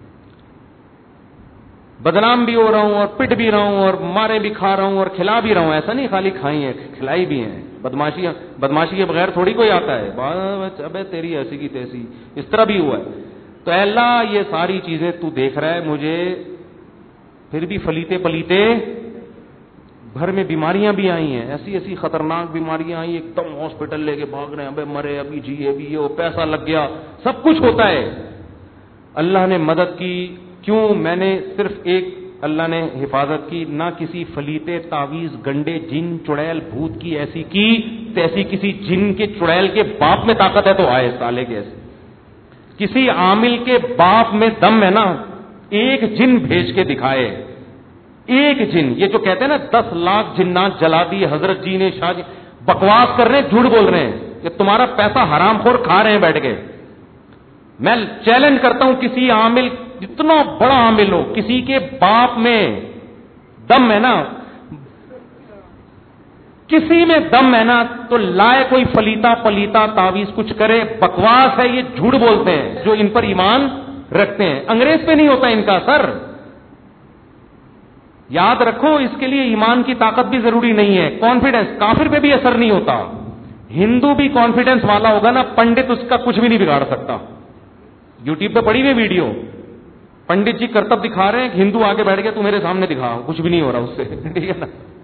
بدنام بھی ہو رہا ہوں اور پٹ بھی رہا ہوں اور مارے بھی کھا رہا ہوں اور کھلا بھی رہا ہوں. ایسا نہیں خالی کھائی ہیں, کھلائی بھی ہیں. بدماشی بدماشی کے بغیر تھوڑی کوئی آتا ہے. ابے تیری ایسی کی تیسی, اس طرح بھی ہوا ہے. تو اے اللہ یہ ساری چیزیں تو دیکھ رہا ہے, مجھے پھر بھی فلیتے پلیتے گھر میں بیماریاں بھی آئی ہیں, ایسی ایسی خطرناک بیماریاں آئی, ایک دم ہاسپٹل لے کے بھاگ رہے ہیں, ابے مرے ابھی جی ابھی یہ پیسہ لگ گیا, سب کچھ ہوتا ہے. اللہ نے مدد کی. کیوں؟ میں نے صرف ایک اللہ نے حفاظت کی, نہ کسی فلیتے تعویذ گنڈے جن چڑیل بھوت کی ایسی کی تیسی کسی جن کے چڑیل کے باپ میں طاقت ہے تو آئے سالے کے ایسے. کسی عامل کے باپ میں دم ہے نا, ایک جن بھیج کے دکھائے, ایک جن. یہ جو کہتے ہیں نا دس لاکھ جنات جلا دیے حضرت جی نے, شاہ جی بکواس کر رہے ہیں, جھوٹ بول رہے ہیں, کہ تمہارا پیسہ حرام خور کھا رہے ہیں بیٹھ کے. میں چیلنج کرتا ہوں, کسی عامل جتنا بڑا عامل ہو, کسی کے باپ میں دم ہے نا, کسی میں دم ہے نا, تو لائے کوئی فلیتا پلیتا تعویذ کچھ کرے, بکواس ہے, یہ جھوٹ بولتے ہیں جو ان پر ایمان رکھتے ہیں. انگریز پہ نہیں ہوتا ان کا اثر. یاد رکھو, اس کے لیے ایمان کی طاقت بھی ضروری نہیں ہے, کانفیڈنس. کافر پہ بھی اثر نہیں ہوتا. ہندو بھی کانفیڈنس والا ہوگا نا, پنڈت اس کا کچھ بھی نہیں بگاڑ سکتا. یوٹیوب پہ پڑی ہوئی ویڈیو, پنڈت جی کرتب دکھا رہے ہیں, ہندو آگے بیٹھ کے تو میرے سامنے دکھا, کچھ بھی نہیں ہو رہا اس سے. ٹھیک ہے نا.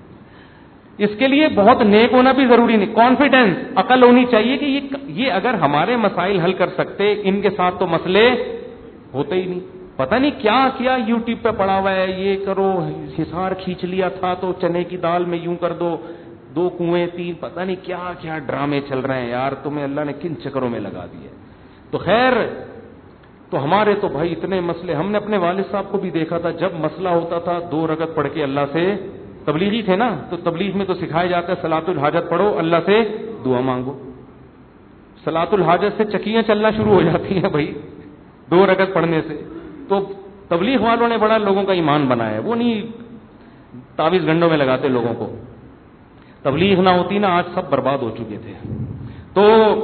اس کے لیے بہت نیک ہونا بھی ضروری نہیں, کانفیڈنس, عقل ہونی چاہیے کہ یہ یہ اگر ہمارے مسائل حل کر سکتے, ان کے ساتھ تو مسئلے ہوتے ہی نہیں. پتہ نہیں کیا کیا یوٹیوب پہ پڑا ہوا ہے, یہ کرو, حصار کھینچ لیا تھا تو چنے کی دال میں یوں کر دو, دو کنویں تین, پتہ نہیں کیا کیا ڈرامے چل رہے ہیں یار. تمہیں اللہ نے کن چکروں میں لگا دیے. تو خیر, تو ہمارے تو بھائی اتنے مسئلے. ہم نے اپنے والد صاحب کو بھی دیکھا تھا, جب مسئلہ ہوتا تھا دو رکعت پڑھ کے اللہ سے, تبلیغی تھے نا, تو تبلیغ میں تو سکھایا جاتا ہے صلاۃ الحاجت پڑھو, اللہ سے دعا مانگو. صلاۃ الحاجت سے چکیاں چلنا شروع ہو جاتی ہیں بھائی, دو رکعت پڑھنے سے. تو تبلیغ والوں نے بڑا لوگوں کا ایمان بنایا ہے, وہ نہیں تعویذ گنڈوں میں لگاتے لوگوں کو. تبلیغ نہ ہوتی نا, آج سب برباد ہو چکے تھے. تو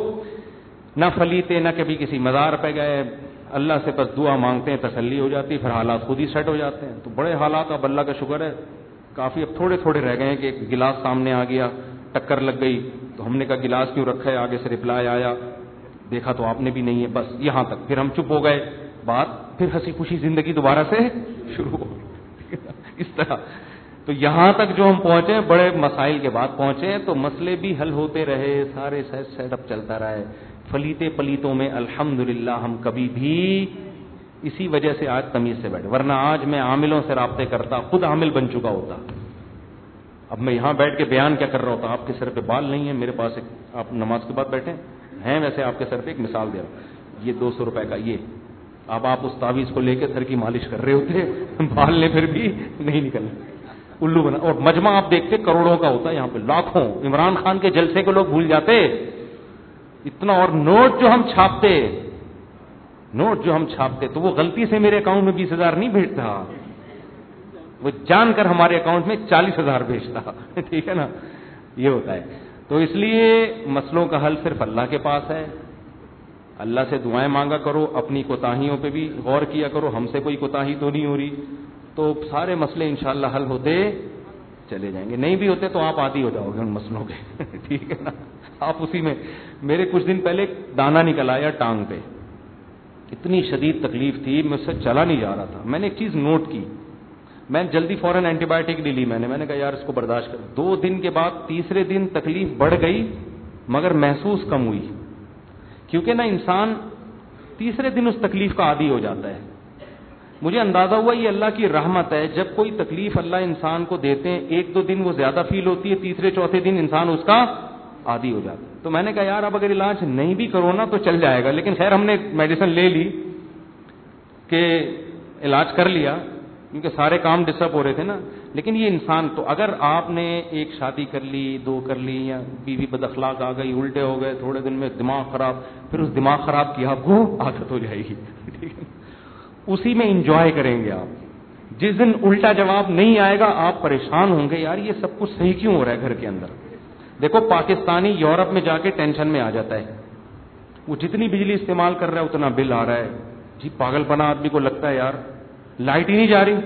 نہ فلیتے, نہ کبھی کسی مزار پہ گئے, اللہ سے بس دعا مانگتے ہیں, تسلی ہو جاتی, پھر حالات خود ہی سیٹ ہو جاتے ہیں. تو بڑے حالات, اب اللہ کا شکر ہے کافی اب تھوڑے تھوڑے رہ گئے ہیں. کہ ایک گلاس سامنے آ گیا, ٹکر لگ گئی, تو ہم نے کہا گلاس کیوں رکھا ہے, آگے سے رپلائی آیا, دیکھا تو آپ نے بھی نہیں ہے, بس یہاں تک. پھر ہم چپ ہو گئے, بات پھر ہنسی خوشی زندگی دوبارہ سے شروع ہو اس طرح. تو یہاں تک جو ہم پہنچے, بڑے مسائل کے بعد پہنچے, تو مسئلے بھی حل ہوتے رہے, سارے سیٹ اپ چلتا رہے. فلیتے پلیتوں میں الحمدللہ ہم کبھی بھی, اسی وجہ سے آج تمیز سے بیٹھے, ورنہ آج میں عاملوں سے رابطے کرتا, خود عامل بن چکا ہوتا. اب میں یہاں بیٹھ کے بیان کیا کر رہا ہوتا, آپ کے سر پہ بال نہیں ہے, میرے پاس ایک, آپ نماز کے بعد بیٹھے ہیں ویسے آپ کے سر پہ ایک مثال دے رہا ہوں, یہ دو سو روپے کا, یہ اب آپ اس تعویذ کو لے کے سر کی مالش کر رہے ہوتے, بال نے پھر بھی نہیں نکلنا, الو بنا. اور مجمع آپ دیکھتے کروڑوں کا ہوتا ہے, یہاں پہ لاکھوں. عمران خان کے جلسے کو لوگ بھول جاتے اتنا. اور نوٹ جو ہم چھاپتے, نوٹ جو ہم چھاپتے تو وہ غلطی سے میرے اکاؤنٹ میں بیس ہزار نہیں بھیجتا, وہ جان کر ہمارے اکاؤنٹ میں چالیس ہزار بھیجتا. ٹھیک ہے نا, یہ ہوتا ہے. تو اس لیے مسئلوں کا حل صرف اللہ کے پاس ہے. اللہ سے دعائیں مانگا کرو, اپنی کوتاہیوں پہ بھی غور کیا کرو, ہم سے کوئی کوتاہی تو نہیں ہو رہی, تو سارے مسئلے انشاءاللہ حل ہوتے چلے جائیں گے. نہیں بھی ہوتے تو آپ عادی ہو جاؤ گے ان مسئلوں کے. ٹھیک ہے نا, آپ اسی میں. میرے کچھ دن پہلے دانا نکل آیا ٹانگ پہ, اتنی شدید تکلیف تھی, مجھ سے چلا نہیں جا رہا تھا. میں نے ایک چیز نوٹ کی, میں جلدی فوراً اینٹی بایوٹک لی لی میں نے میں نے کہا یار اس کو برداشت کر. دو دن کے بعد تیسرے دن تکلیف بڑھ گئی مگر محسوس کم ہوئی, کیونکہ نا انسان تیسرے دن اس تکلیف کا عادی ہو جاتا ہے. مجھے اندازہ ہوا یہ اللہ کی رحمت ہے, جب کوئی تکلیف اللہ انسان کو دیتے ہیں ایک دو دن وہ زیادہ فیل ہوتی ہے, تیسرے چوتھے دن انسان اس کا عادی ہو جاتا ہے. تو میں نے کہا یار اب اگر علاج نہیں بھی کرو نا تو چل جائے گا, لیکن خیر ہم نے میڈیسن لے لی کہ علاج کر لیا کیونکہ سارے کام ڈسٹرب ہو رہے تھے نا. لیکن یہ انسان تو اگر آپ نے ایک شادی کر لی, دو کر لی, یا بیوی بد اخلاق آ گئی, الٹے ہو گئے, تھوڑے دن میں دماغ خراب, پھر اس دماغ خراب کی آپ کو عادت ہو جائے گی, ٹھیک ہے, اسی میں انجوائے کریں گے آپ. جس دن الٹا جواب نہیں آئے گا آپ پریشان ہوں گے, یار یہ سب کچھ صحیح کیوں ہو رہا ہے گھر کے اندر. دیکھو پاکستانی یورپ میں جا کے ٹینشن میں آ جاتا ہے, وہ جتنی بجلی استعمال کر رہا ہے اتنا بل آ رہا ہے. جی پاگل پنا آدمی کو لگتا ہے یار لائٹ ہی نہیں جا رہی.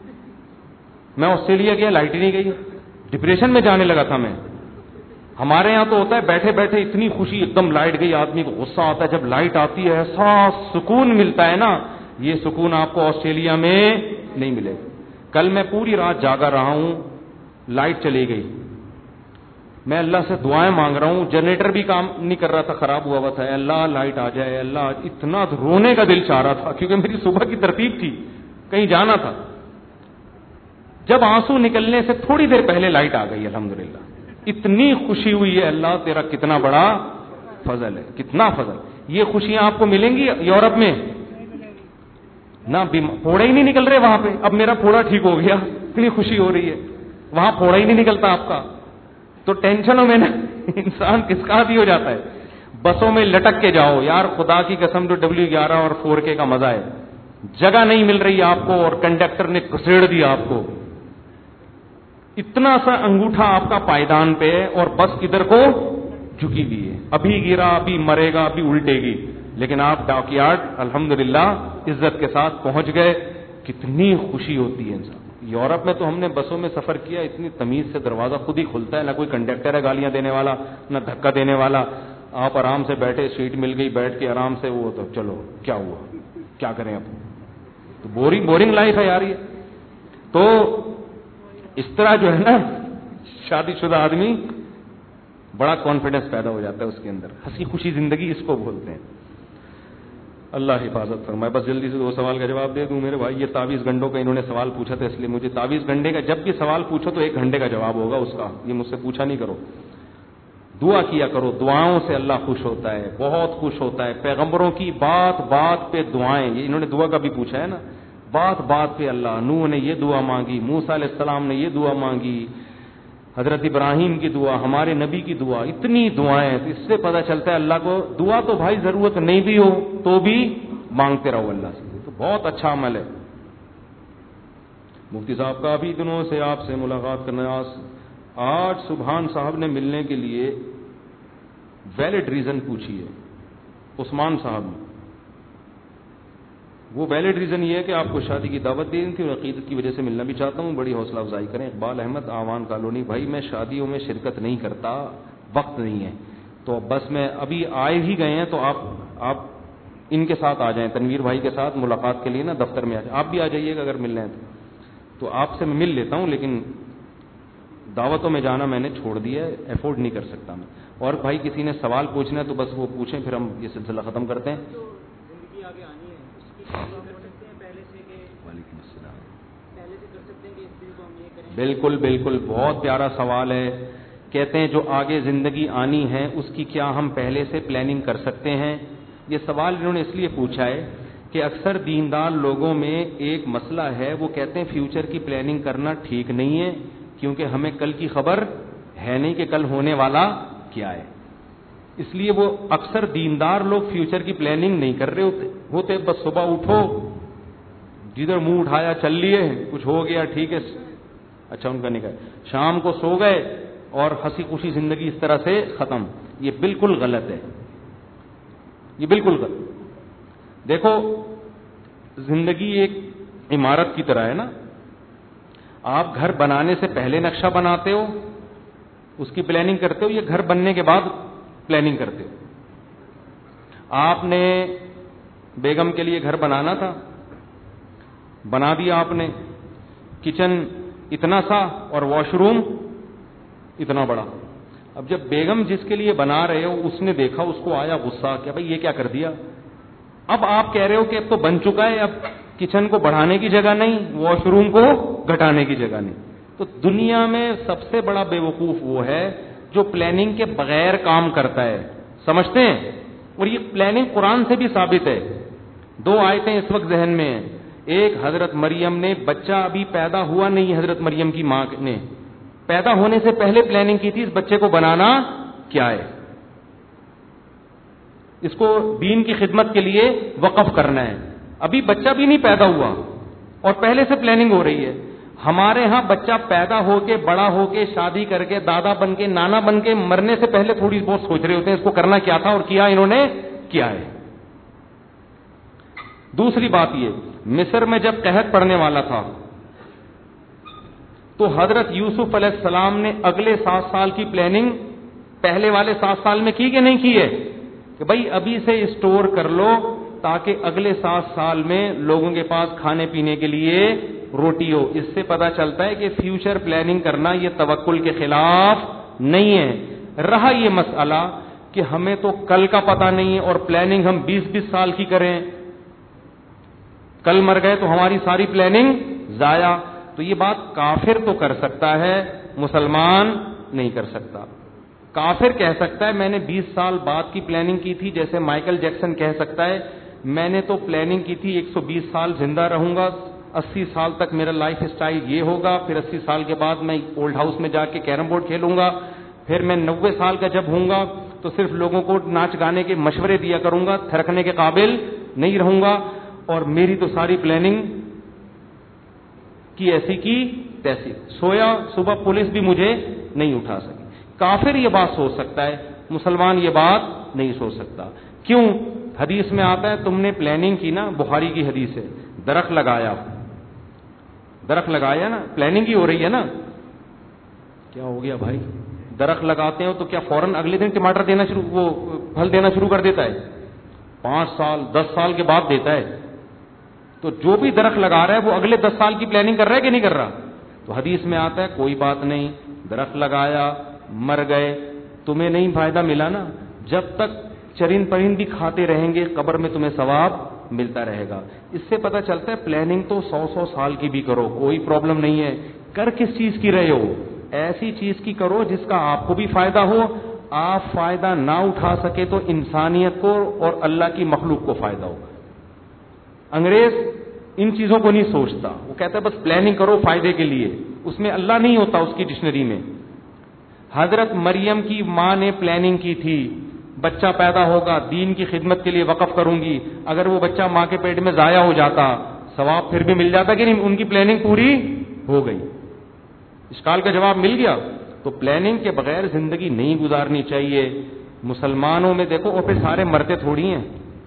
میں آسٹریلیا گیا لائٹ ہی نہیں گئی, ڈپریشن میں جانے لگا تھا میں. ہمارے یہاں تو ہوتا ہے بیٹھے بیٹھے اتنی خوشی, ایک دم لائٹ گئی آدمی کو غصہ آتا ہے, جب لائٹ آتی ہے ایسا سکون ملتا ہے نا, یہ سکون آپ کو آسٹریلیا میں نہیں ملے گا. کل میں پوری رات جاگا رہا ہوں, لائٹ چلی گئی, میں اللہ سے دعائیں مانگ رہا ہوں, جنریٹر بھی کام نہیں کر رہا تھا, خراب ہوا ہوا تھا, اللہ لائٹ آ جائے اللہ. اتنا رونے کا دل چاہ رہا تھا کیونکہ میری صبح کی ترتیب تھی, کہیں جانا تھا. جب آنسو نکلنے سے تھوڑی دیر پہلے لائٹ آ گئی الحمدللہ, اتنی خوشی ہوئی ہے, اللہ تیرا کتنا بڑا فضل ہے, کتنا فضل. یہ خوشیاں آپ کو ملیں گی یورپ میں نہ, پھوڑے ہی نہیں نکل رہے وہاں پہ. اب میرا پھوڑا ٹھیک ہو گیا, اتنی خوشی ہو رہی ہے, وہاں پھوڑا ہی نہیں نکلتا آپ کا. تو ٹینشنوں میں نا انسان کس کا عادی ہو جاتا ہے. بسوں میں لٹک کے جاؤ یار, خدا کی قسم جو ڈبلیو گیارہ اور فور کے کا مزہ ہے, جگہ نہیں مل رہی آپ کو اور کنڈکٹر نے کسیڑ دیا آپ کو, اتنا سا انگوٹھا آپ کا پائیدان پہ ہے اور بس ادھر کو جھکی ہوئی ہے, ابھی گرا ابھی مرے گا ابھی الٹے گی, لیکن آپ ڈاک یارڈ الحمدللہ عزت کے ساتھ پہنچ گئے. کتنی خوشی ہوتی ہے انسان. یورپ میں تو ہم نے بسوں میں سفر کیا, اتنی تمیز سے دروازہ خود ہی کھلتا ہے, نہ کوئی کنڈکٹر ہے گالیاں دینے والا, نہ دھکا دینے والا. آپ آرام سے بیٹھے, سیٹ مل گئی, بیٹھ کے آرام سے, وہ تو چلو کیا ہوا کیا کریں اب, تو بورنگ بورنگ لائف ہے یار یہ. تو اس طرح جو ہے نا شادی شدہ آدمی بڑا کانفیڈنس پیدا ہو جاتا ہے اس کے اندر, ہنسی خوشی زندگی اس کو بولتے ہیں. اللہ حفاظت فرمائے. بس جلدی سے دو سوال کا جواب دے دوں میرے بھائی. یہ تعویذ گنڈوں کا انہوں نے سوال پوچھا تھا, اس لیے مجھے تعویذ گنڈے کا جب بھی سوال پوچھو تو ایک گھنٹے کا جواب ہوگا اس کا, یہ مجھ سے پوچھا نہیں کرو. دعا کیا کرو, دعاؤں سے اللہ خوش ہوتا ہے, بہت خوش ہوتا ہے. پیغمبروں کی بات بات پہ دعائیں, یہ انہوں نے دعا کا بھی پوچھا ہے نا, بات بات پہ اللہ. نوح نے یہ دعا مانگی, موسیٰ علیہ السلام نے یہ دعا مانگی, حضرت ابراہیم کی دعا, ہمارے نبی کی دعا, اتنی دعائیں. اس سے پتہ چلتا ہے اللہ کو دعا تو بھائی ضرورت نہیں بھی ہو تو بھی مانگتے رہو اللہ سے, تو بہت اچھا عمل ہے. مفتی صاحب کا ابھی دنوں سے آپ سے ملاقات کرنا, آج سبحان صاحب نے ملنے کے لیے ویلڈ ریزن پوچھی ہے, عثمان صاحب نے. وہ ویلڈ ریزن یہ ہے کہ آپ کو شادی کی دعوت دینی تھی اور عقیدت کی وجہ سے ملنا بھی چاہتا ہوں, بڑی حوصلہ افزائی کریں. اقبال احمد آوان کالونی. بھائی میں شادیوں میں شرکت نہیں کرتا, وقت نہیں ہے, تو بس میں ابھی آئے ہی گئے ہیں, تو آپ آپ ان کے ساتھ آ جائیں, تنویر بھائی کے ساتھ ملاقات کے لیے نا دفتر میں آ جائیں. آپ بھی آ جائیے گا اگر ملنا ہے تو. تو آپ سے میں مل لیتا ہوں, لیکن دعوتوں میں جانا میں نے چھوڑ دیا ہے, افورڈ نہیں کر سکتا میں. اور بھائی کسی نے سوال پوچھنا ہے تو بس وہ پوچھیں, پھر ہم یہ سلسلہ ختم کرتے ہیں. وعلیکم السلام. بالکل بالکل, بہت پیارا سوال ہے. کہتے ہیں جو آگے زندگی آنی ہے اس کی کیا ہم پہلے سے پلاننگ کر سکتے ہیں. یہ سوال انہوں نے اس لیے پوچھا ہے کہ اکثر دیندار لوگوں میں ایک مسئلہ ہے, وہ کہتے ہیں فیوچر کی پلاننگ کرنا ٹھیک نہیں ہے کیونکہ ہمیں کل کی خبر ہے نہیں کہ کل ہونے والا کیا ہے. اس لیے وہ اکثر دیندار لوگ فیوچر کی پلاننگ نہیں کر رہے ہوتے ہوتے بس صبح اٹھو, جدھر منہ اٹھایا چل لیے, کچھ ہو گیا ٹھیک ہے, اچھا ان کا نکاح, شام کو سو گئے اور ہنسی خوشی زندگی اس طرح سے ختم. یہ بالکل غلط ہے, یہ بالکل غلط. دیکھو زندگی ایک عمارت کی طرح ہے نا, آپ گھر بنانے سے پہلے نقشہ بناتے ہو, اس کی پلاننگ کرتے ہو, یہ گھر بننے کے بعد پلاننگ کرتے ہو. آپ نے بیگم کے لیے گھر بنانا تھا, بنا دیا آپ نے, کچن اتنا سا اور واش روم اتنا بڑا. اب جب بیگم جس کے لیے بنا رہے ہو اس نے دیکھا, اس کو آیا غصہ کہ بھائی یہ کیا کر دیا. اب آپ کہہ رہے ہو کہ اب تو بن چکا ہے, اب کچن کو بڑھانے کی جگہ نہیں, واش روم کو گھٹانے کی جگہ نہیں. تو دنیا میں سب سے بڑا بے وقوف وہ ہے جو پلاننگ کے بغیر کام کرتا ہے. سمجھتے ہیں؟ اور یہ پلاننگ قرآن سے بھی ثابت ہے. دو آیتیں اس وقت ذہن میں ہیں. ایک, حضرت مریم نے, بچہ ابھی پیدا ہوا نہیں, حضرت مریم کی ماں نے پیدا ہونے سے پہلے پلاننگ کی تھی اس بچے کو بنانا کیا ہے, اس کو دین کی خدمت کے لیے وقف کرنا ہے. ابھی بچہ بھی نہیں پیدا ہوا اور پہلے سے پلاننگ ہو رہی ہے. ہمارے ہاں بچہ پیدا ہو کے, بڑا ہو کے, شادی کر کے, دادا بن کے, نانا بن کے, مرنے سے پہلے تھوڑی بہت سوچ رہے ہوتے ہیں اس کو کرنا کیا تھا, اور کیا انہوں نے کیا ہے. دوسری بات یہ, مصر میں جب قحط پڑنے والا تھا تو حضرت یوسف علیہ السلام نے اگلے سات سال کی پلاننگ پہلے والے سات سال میں کی کہ نہیں کی ہے, کہ بھائی ابھی سے اسٹور کر لو تاکہ اگلے سات سال میں لوگوں کے پاس کھانے پینے کے لیے روٹی ہو. اس سے پتا چلتا ہے کہ فیوچر پلاننگ کرنا یہ توکل کے خلاف نہیں ہے. رہا یہ مسئلہ کہ ہمیں تو کل کا پتا نہیں ہے اور پلاننگ ہم بیس بیس سال کی کریں, کل مر گئے تو ہماری ساری پلاننگ ضائع. تو یہ بات کافر تو کر سکتا ہے, مسلمان نہیں کر سکتا. کافر کہہ سکتا ہے میں نے بیس سال بعد کی پلاننگ کی تھی, جیسے مائیکل جیکسن کہہ سکتا ہے میں نے تو پلاننگ کی تھی ایک سو بیس سال زندہ رہوں گا, اسی سال تک میرا لائف اسٹائل یہ ہوگا, پھر اسی سال کے بعد میں اولڈ ہاؤس میں جا کے کیرم بورڈ کھیلوں گا, پھر میں نوے سال کا جب ہوں گا تو صرف لوگوں کو ناچ گانے کے مشورے دیا کروں گا, تھرکنے کے قابل نہیں رہوں گا, اور میری تو ساری پلاننگ کی ایسی کی تیسی. سویا صبح پولیس بھی مجھے نہیں اٹھا سکی. کافر یہ بات سوچ سکتا ہے, مسلمان یہ بات نہیں سوچ سکتا. کیوں؟ حدیث میں آتا ہے تم نے پلاننگ کی نا, بخاری کی حدیث ہے, درخت لگایا, درخت لگایا نا, پلاننگ ہی ہو رہی ہے نا. کیا ہو گیا بھائی؟ درخت لگاتے ہو تو کیا فوراً اگلے دن ٹماٹر دینا شروع, وہ پھل دینا شروع کر دیتا ہے؟ پانچ سال دس سال کے بعد دیتا ہے. تو جو بھی درخت لگا رہا ہے وہ اگلے دس سال کی پلاننگ کر رہا ہے کہ نہیں کر رہا؟ تو حدیث میں آتا ہے کوئی بات نہیں, درخت لگایا, مر گئے, تمہیں نہیں فائدہ ملا نا, جب تک چرند پرند بھی کھاتے رہیں گے قبر میں تمہیں ثواب ملتا رہے گا. اس سے پتہ چلتا ہے پلاننگ تو سو سو سال کی بھی کرو, کوئی پرابلم نہیں ہے. کر کس چیز کی رہے ہو؟ ایسی چیز کی کرو جس کا آپ کو بھی فائدہ ہو, آپ فائدہ نہ اٹھا سکے تو انسانیت کو اور اللہ کی مخلوق کو فائدہ ہو. انگریز ان چیزوں کو نہیں سوچتا, وہ کہتا ہے بس پلاننگ کرو فائدے کے لیے, اس میں اللہ نہیں ہوتا اس کی ڈکشنری میں. حضرت مریم کی ماں نے پلاننگ کی تھی بچہ پیدا ہوگا, دین کی خدمت کے لیے وقف کروں گی. اگر وہ بچہ ماں کے پیٹ میں ضائع ہو جاتا ثواب پھر بھی مل جاتا کہ نہیں؟ ان کی پلاننگ پوری ہو گئی. اشکال کا جواب مل گیا. تو پلاننگ کے بغیر زندگی نہیں گزارنی چاہیے. مسلمانوں میں دیکھو, اور پھر سارے مرتے تھوڑی ہیں.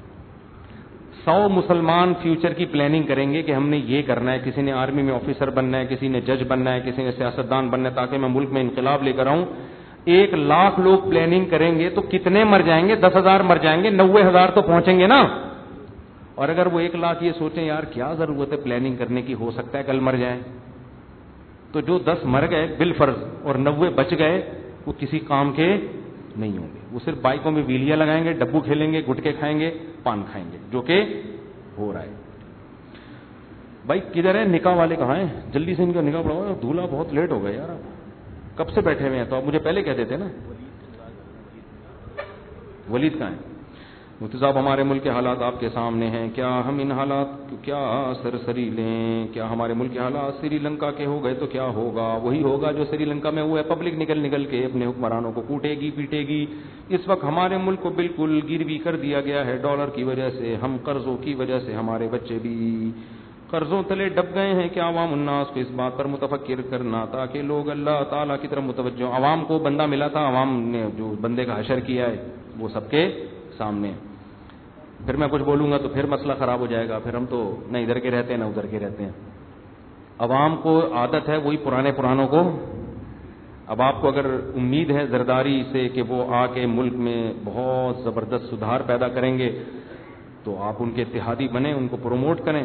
سو مسلمان فیوچر کی پلاننگ کریں گے کہ ہم نے یہ کرنا ہے, کسی نے آرمی میں آفیسر بننا ہے, کسی نے جج بننا ہے, کسی نے سیاستدان بننا ہے تاکہ میں ملک میں انقلاب لے کر آؤں. ایک لاکھ لوگ پلاننگ کریں گے تو کتنے مر جائیں گے؟ دس ہزار مر جائیں گے, نوے ہزار تو پہنچیں گے نا. اور اگر وہ ایک لاکھ یہ سوچیں یار کیا ضرورت ہے پلاننگ کرنے کی, ہو سکتا ہے کل مر جائیں, تو جو دس مر گئے بالفرض اور نوے بچ گئے وہ کسی کام کے نہیں ہوں گے. وہ صرف بائکوں میں ویلیاں لگائیں گے, ڈبو کھیلیں گے, گٹکے کھائیں گے, پان کھائیں گے, جو کہ ہو رہا ہے. بھائی کدھر ہے نکاح والے, کہاں ہیں؟ جلدی سے ان کا نکاح پڑھاؤ, دولہا بہت لیٹ ہو گیا یار, آپ کب سے بیٹھے ہوئے ہیں؟ تو آپ مجھے پہلے کہہ دیتے نا. ولید کہاں ہے؟ مفتی صاحب ہمارے ملک کے حالات آپ کے سامنے ہیں, کیا ہم ان حالات کو کیا سرسری لیں؟ کیا ہمارے ملک کے حالات سری لنکا کے ہو گئے تو کیا ہوگا؟ وہی ہوگا جو سری لنکا میں ہوا ہے. پبلک نکل نکل کے اپنے حکمرانوں کو کوٹے گی پیٹے گی. اس وقت ہمارے ملک کو بالکل گروی کر دیا گیا ہے ڈالر کی وجہ سے, ہم قرضوں کی وجہ سے, ہمارے بچے بھی قرضوں تلے ڈب گئے ہیں. کہ عوام الناس کو اس بات پر متفکر کرنا تاکہ لوگ اللہ تعالیٰ کی طرف متوجہ. عوام کو بندہ ملا تھا, عوام نے جو بندے کا حشر کیا ہے وہ سب کے سامنے. پھر میں کچھ بولوں گا تو پھر مسئلہ خراب ہو جائے گا, پھر ہم تو نہ ادھر کے رہتے ہیں نہ ادھر کے رہتے ہیں. عوام کو عادت ہے وہی پرانے پرانوں کو. اب آپ کو اگر امید ہے زرداری سے کہ وہ آ کے ملک میں بہت زبردست سدھار پیدا کریں گے تو آپ ان کے اتحادی بنیں, ان کو پروموٹ کریں.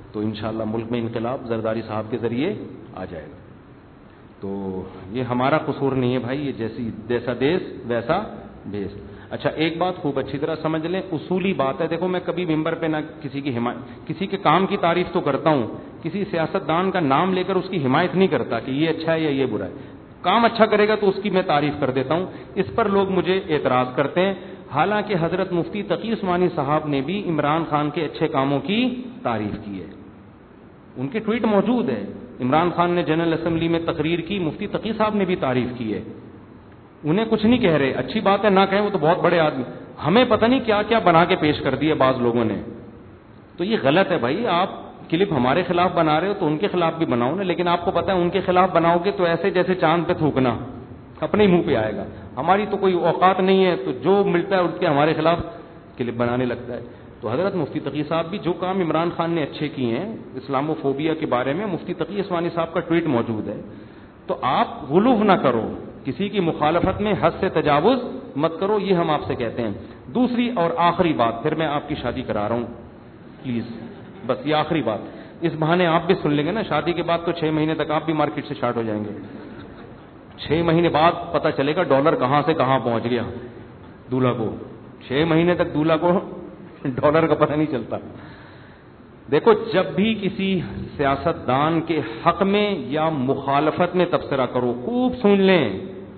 تو انشاءاللہ ملک میں انقلاب زرداری صاحب کے ذریعے آ جائے گا. تو یہ ہمارا قصور نہیں ہے بھائی, یہ جیسی جیسا دیس ویسا بیس. اچھا ایک بات خوب اچھی طرح سمجھ لیں, اصولی بات ہے. دیکھو میں کبھی ممبر پہ نہ کسی کی حمایت, کسی کے کام کی تعریف تو کرتا ہوں, کسی سیاستدان کا نام لے کر اس کی حمایت نہیں کرتا کہ یہ اچھا ہے یا یہ برا ہے. کام اچھا کرے گا تو اس کی میں تعریف کر دیتا ہوں. اس پر لوگ مجھے اعتراض کرتے ہیں, حالانکہ حضرت مفتی تقی عثمانی صاحب نے بھی عمران خان کے اچھے کاموں کی تعریف کی ہے. ان کے ٹویٹ موجود ہے. عمران خان نے جنرل اسمبلی میں تقریر کی, مفتی تقی صاحب نے بھی تعریف کی ہے. انہیں کچھ نہیں کہہ رہے, اچھی بات ہے نہ کہیں, وہ تو بہت بڑے آدمی. ہمیں پتہ نہیں کیا کیا بنا کے پیش کر دیے بعض لوگوں نے. تو یہ غلط ہے بھائی. آپ کلپ ہمارے خلاف بنا رہے ہو تو ان کے خلاف بھی بناؤ نا, لیکن آپ کو پتہ ہے ان کے خلاف بناؤ گے تو ایسے جیسے چاند پہ تھوکنا, اپنے ہی منہ پہ آئے گا. ہماری تو کوئی اوقات نہیں ہے, تو جو ملتا ہے اٹھ کے ہمارے خلاف کلپ بنانے لگتا ہے. تو حضرت مفتی تقی صاحب بھی جو کام عمران خان نے اچھے کیے ہیں اسلامو فوبیا کے بارے میں, مفتی تقی عثمانی صاحب کا ٹویٹ موجود ہے. تو آپ غلو نہ کرو, کسی کی مخالفت میں حد سے تجاوز مت کرو, یہ ہم آپ سے کہتے ہیں. دوسری اور آخری بات, پھر میں آپ کی شادی کرا رہا ہوں پلیز, بس یہ آخری بات. اس بہانے آپ بھی سن لیں گے نا, شادی کے بعد تو چھ مہینے تک آپ بھی مارکیٹ سے شارٹ ہو جائیں گے. چھ مہینے بعد پتہ چلے گا ڈالر کہاں سے کہاں پہنچ گیا دولہا کو. چھ مہینے تک دولہا کو ڈالر کا پتہ نہیں چلتا. دیکھو جب بھی کسی سیاستدان کے حق میں یا مخالفت میں تبصرہ کرو, خوب سن لیں.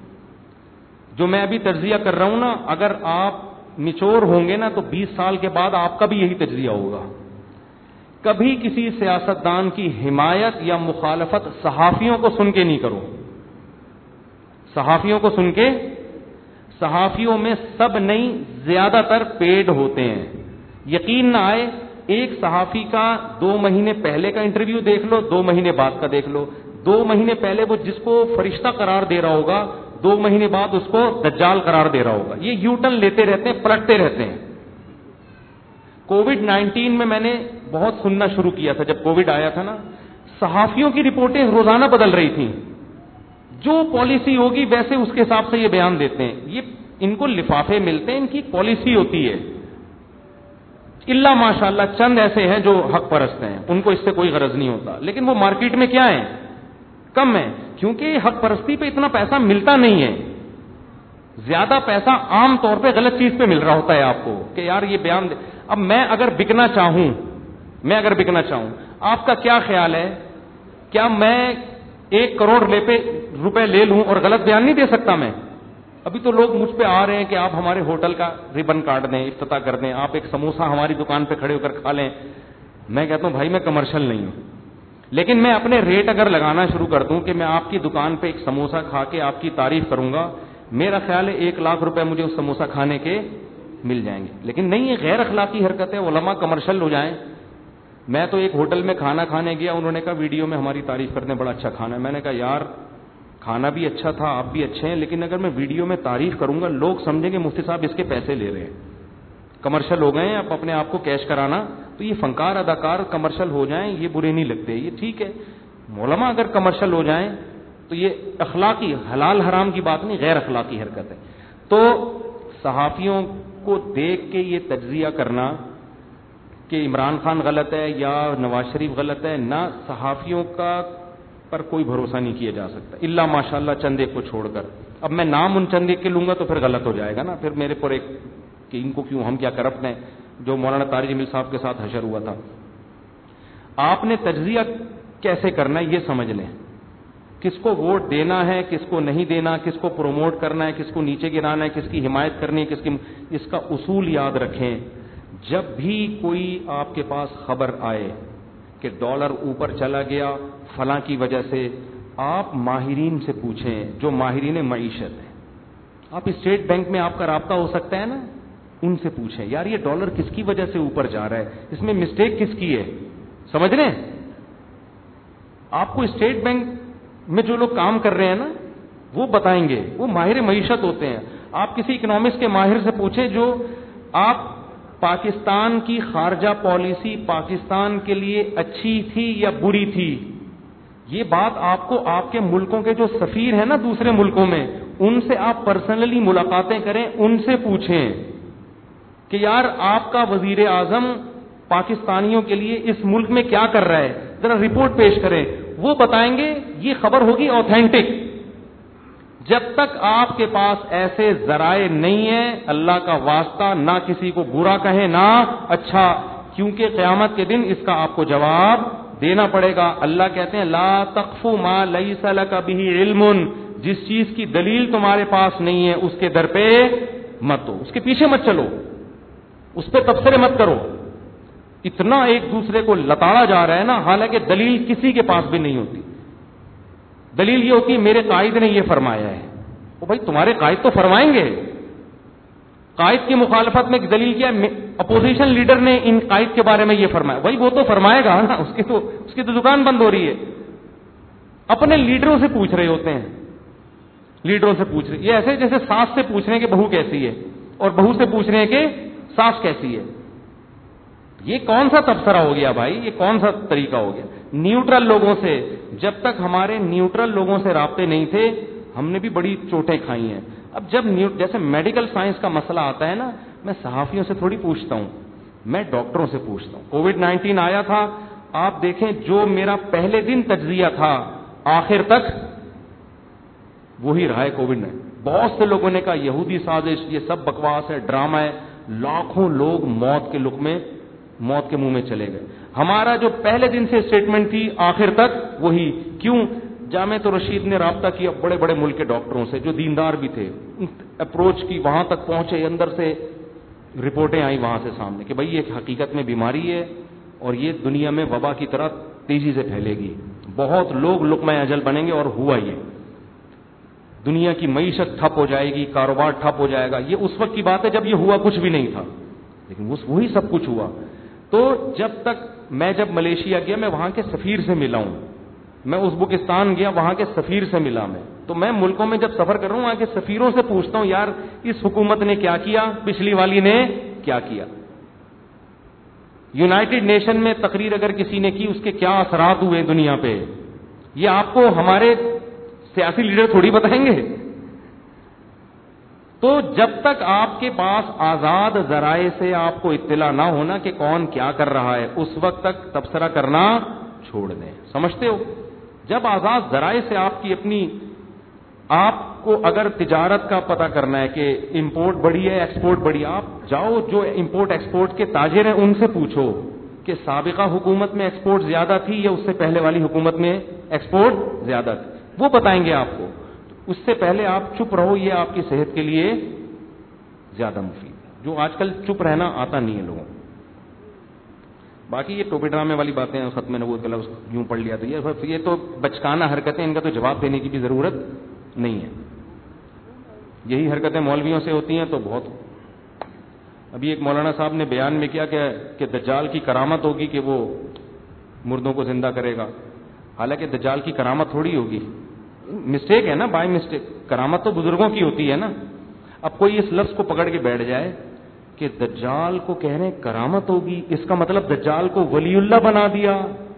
جو میں ابھی تجزیہ کر رہا ہوں نا, اگر آپ میچور ہوں گے نا تو بیس سال کے بعد آپ کا بھی یہی تجزیہ ہوگا. کبھی کسی سیاستدان کی حمایت یا مخالفت صحافیوں کو سن کے نہیں کرو. صحافیوں کو سن کے, صحافیوں میں سب نہیں زیادہ تر پیڈ ہوتے ہیں. یقین نہ آئے, ایک صحافی کا دو مہینے پہلے کا انٹرویو دیکھ لو, دو مہینے بعد کا دیکھ لو. دو مہینے پہلے وہ جس کو فرشتہ قرار دے رہا ہوگا, دو مہینے بعد اس کو دجال قرار دے رہا ہوگا. یہ یو ٹرن لیتے رہتے ہیں, پلٹتے رہتے ہیں. کووڈ نائنٹین میں میں نے بہت سننا شروع کیا تھا, جب کووڈ آیا تھا نا, صحافیوں کی رپورٹیں روزانہ بدل رہی تھیں. جو پالیسی ہوگی ویسے اس کے حساب سے یہ بیان دیتے ہیں. یہ ان کو لفافے ملتے ہیں, ان کی پالیسی ہوتی ہے. اللہ ماشاءاللہ چند ایسے ہیں جو حق پرست ہیں, ان کو اس سے کوئی غرض نہیں ہوتا, لیکن وہ مارکیٹ میں کیا ہیں, کم ہیں, کیونکہ حق پرستی پہ اتنا پیسہ ملتا نہیں ہے. زیادہ پیسہ عام طور پہ غلط چیز پہ مل رہا ہوتا ہے آپ کو کہ یار یہ بیان دے. اب میں اگر بکنا چاہوں, میں اگر بکنا چاہوں, آپ کا کیا خیال ہے, کیا میں ایک کروڑ روپے لے لوں اور غلط بیان نہیں دے سکتا میں؟ ابھی تو لوگ مجھ پہ آ رہے ہیں کہ آپ ہمارے ہوٹل کا ریبن کاٹ دیں, افتتاح کر دیں, آپ ایک سموسہ ہماری دکان پہ کھڑے ہو کر کھا لیں. میں کہتا ہوں بھائی میں کمرشل نہیں ہوں, لیکن میں اپنے ریٹ اگر لگانا شروع کر دوں کہ میں آپ کی دکان پہ ایک سموسہ کھا کے آپ کی تعریف کروں گا, میرا خیال ہے ایک لاکھ روپے مجھے اس سموسہ کھانے کے مل جائیں گے. لیکن نہیں, یہ غیر اخلاقی حرکت ہے. علماء کمرشل ہو جائیں. میں تو ایک ہوٹل میں کھانا کھانے گیا, انہوں نے کہا ویڈیو میں ہماری تعریف کرتے ہیں, بڑا اچھا کھانا ہے. میں نے کہا یار کھانا بھی اچھا تھا, آپ بھی اچھے ہیں, لیکن اگر میں ویڈیو میں تعریف کروں گا لوگ سمجھیں گے مفتی صاحب اس کے پیسے لے رہے ہیں, کمرشل ہو گئے ہیں, آپ اپنے آپ کو کیش کرانا. تو یہ فنکار اداکار کمرشل ہو جائیں یہ برے نہیں لگتے, یہ ٹھیک ہے. علماء اگر کمرشل ہو جائیں تو یہ اخلاقی, حلال حرام کی بات نہیں, غیر اخلاقی حرکت ہے. تو صحافیوں کو دیکھ کے یہ تجزیہ کرنا کہ عمران خان غلط ہے یا نواز شریف غلط ہے, نہ صحافیوں کا پر کوئی بھروسہ نہیں کیا جا سکتا, اللہ ماشاءاللہ چند ایک کو چھوڑ کر. اب میں نام ان چند ایک کے لوں گا تو پھر غلط ہو جائے گا نا, پھر میرے پر ایک کہ ان کو کیوں, ہم کیا کرپٹ ہیں, جو مولانا طارق جمیل صاحب کے ساتھ حشر ہوا تھا. آپ نے تجزیہ کیسے کرنا ہے یہ سمجھ لیں, کس کو ووٹ دینا ہے, کس کو نہیں دینا, کس کو پروموٹ کرنا ہے, کس کو نیچے گرانا ہے, کس کی حمایت کرنی ہے, کس کی, اس کا اصول یاد رکھیں. جب بھی کوئی آپ کے پاس خبر آئے کہ ڈالر اوپر چلا گیا فلاں کی وجہ سے, آپ ماہرین سے پوچھیں, جو ماہرین معیشت ہیں. آپ اسٹیٹ بینک میں آپ کا رابطہ ہو سکتا ہے نا, ان سے پوچھیں یار یہ ڈالر کس کی وجہ سے اوپر جا رہا ہے, اس میں مسٹیک کس کی ہے, سمجھ رہے ہیں؟ آپ کو اسٹیٹ بینک میں جو لوگ کام کر رہے ہیں نا وہ بتائیں گے, وہ ماہر معیشت ہوتے ہیں. آپ کسی اکنامکس کے ماہر سے پوچھیں جو آپ پاکستان کی خارجہ پالیسی پاکستان کے لیے اچھی تھی یا بری تھی, یہ بات آپ کو آپ کے ملکوں کے جو سفیر ہیں نا دوسرے ملکوں میں, ان سے آپ پرسنلی ملاقاتیں کریں, ان سے پوچھیں کہ یار آپ کا وزیر اعظم پاکستانیوں کے لیے اس ملک میں کیا کر رہا ہے, ذرا رپورٹ پیش کریں, وہ بتائیں گے. یہ خبر ہوگی آتھینٹک. جب تک آپ کے پاس ایسے ذرائع نہیں ہیں, اللہ کا واسطہ نہ کسی کو برا کہیں نہ اچھا, کیونکہ قیامت کے دن اس کا آپ کو جواب دینا پڑے گا. اللہ کہتے ہیں لا تقف ما لیس لک بہ علم, جس چیز کی دلیل تمہارے پاس نہیں ہے اس کے در پہ مت ہو, اس کے پیچھے مت چلو, اس پہ تبصرے مت کرو. اتنا ایک دوسرے کو لتاڑا جا رہا ہے نا, حالانکہ دلیل کسی کے پاس بھی نہیں ہوتی. دلیل یہ ہوتی ہے میرے قائد نے یہ فرمایا ہے. وہ بھائی تمہارے قائد تو فرمائیں گے, قائد کی مخالفت میں دلیل کیا, اپوزیشن لیڈر نے ان قائد کے بارے میں یہ فرمایا, بھائی وہ تو فرمائے گا نا, اس کی تو اس کی تو دکان بند ہو رہی ہے. اپنے لیڈروں سے پوچھ رہے ہوتے ہیں, لیڈروں سے پوچھ رہے, یہ ایسے جیسے ساس سے پوچھ رہے ہیں کہ بہو کیسی ہے, اور بہو سے پوچھ رہے ہیں کہ ساس کیسی ہے. یہ کون سا تبصرہ ہو گیا بھائی, یہ کون سا طریقہ ہو گیا؟ نیوٹرل لوگوں سے, جب تک ہمارے نیوٹرل لوگوں سے رابطے نہیں تھے ہم نے بھی بڑی چوٹیں کھائی ہیں. اب جب جیسے میڈیکل سائنس کا مسئلہ آتا ہے نا, میں صحافیوں سے تھوڑی پوچھتا ہوں, میں ڈاکٹروں سے پوچھتا ہوں. کووڈ نائنٹین آیا تھا, آپ دیکھیں جو میرا پہلے دن تجزیہ تھا آخر تک وہی رہا ہے کووڈ نائنٹین. بہت سے لوگوں نے کہا یہودی سازش, یہ سب بکواس ہے, ڈرامہ ہے. لاکھوں لوگ موت کے لک میں, موت کے منہ میں چلے گئے. ہمارا جو پہلے دن سے اسٹیٹمنٹ تھی آخر تک وہی. کیوں؟ جامعۃ الرشید نے رابطہ کیا بڑے بڑے ملک کے ڈاکٹروں سے جو دیندار بھی تھے, اپروچ کی, وہاں تک پہنچے, اندر سے رپورٹیں آئیں وہاں سے سامنے کہ بھائی یہ حقیقت میں بیماری ہے اور یہ دنیا میں وبا کی طرح تیزی سے پھیلے گی, بہت لوگ لقمہ اجل بنیں گے. اور ہوا یہ, دنیا کی معیشت ٹھپ ہو جائے گی, کاروبار ٹھپ ہو جائے گا. یہ اس وقت کی بات ہے جب یہ ہوا کچھ بھی نہیں تھا, لیکن وہی سب کچھ ہوا. تو جب تک میں جب ملیشیا گیا میں وہاں کے سفیر سے ملا ہوں, میں ازبکستان گیا وہاں کے سفیر سے ملا میں, تو میں ملکوں میں جب سفر کر رہا ہوں وہاں کے سفیروں سے پوچھتا ہوں یار اس حکومت نے کیا کیا, پچھلی والی نے کیا کیا. یونائٹڈ نیشن میں تقریر اگر کسی نے کی اس کے کیا اثرات ہوئے دنیا پہ, یہ آپ کو ہمارے سیاسی لیڈر تھوڑی بتائیں گے. تو جب تک آپ کے پاس آزاد ذرائع سے آپ کو اطلاع نہ ہونا کہ کون کیا کر رہا ہے, اس وقت تک تبصرہ کرنا چھوڑ دیں. سمجھتے ہو؟ جب آزاد ذرائع سے آپ کی اپنی, آپ کو اگر تجارت کا پتہ کرنا ہے کہ امپورٹ بڑھی ہے ایکسپورٹ بڑھی, آپ جاؤ جو امپورٹ ایکسپورٹ کے تاجر ہیں ان سے پوچھو کہ سابقہ حکومت میں ایکسپورٹ زیادہ تھی یا اس سے پہلے والی حکومت میں ایکسپورٹ زیادہ تھی, وہ بتائیں گے آپ کو. اس سے پہلے آپ چپ رہو, یہ آپ کی صحت کے لیے زیادہ مفید ہے. جو آج کل چپ رہنا آتا نہیں ہے لوگوں کو. باقی یہ ٹوپی ڈرامے والی باتیں ہیں, ختم نبوت کا لفظ یوں پڑھ لیا تو یہ یہ تو بچکانہ حرکتیں, ان کا تو جواب دینے کی بھی ضرورت نہیں ہے. یہی حرکتیں مولویوں سے ہوتی ہیں تو بہت. ابھی ایک مولانا صاحب نے بیان میں کیا کہ, کہ دجال کی کرامت ہوگی کہ وہ مردوں کو زندہ کرے گا. حالانکہ دجال کی کرامت تھوڑی ہوگی, مسٹیک ہے نا, بائی مسٹیک. کرامت تو بزرگوں کی ہوتی ہے نا. اب کوئی اس لفظ کو پکڑ کے بیٹھ جائے کہ دجال کو کہہ رہے ہیں کرامت ہوگی, اس کا مطلب دجال کو ولی اللہ بنا دیا.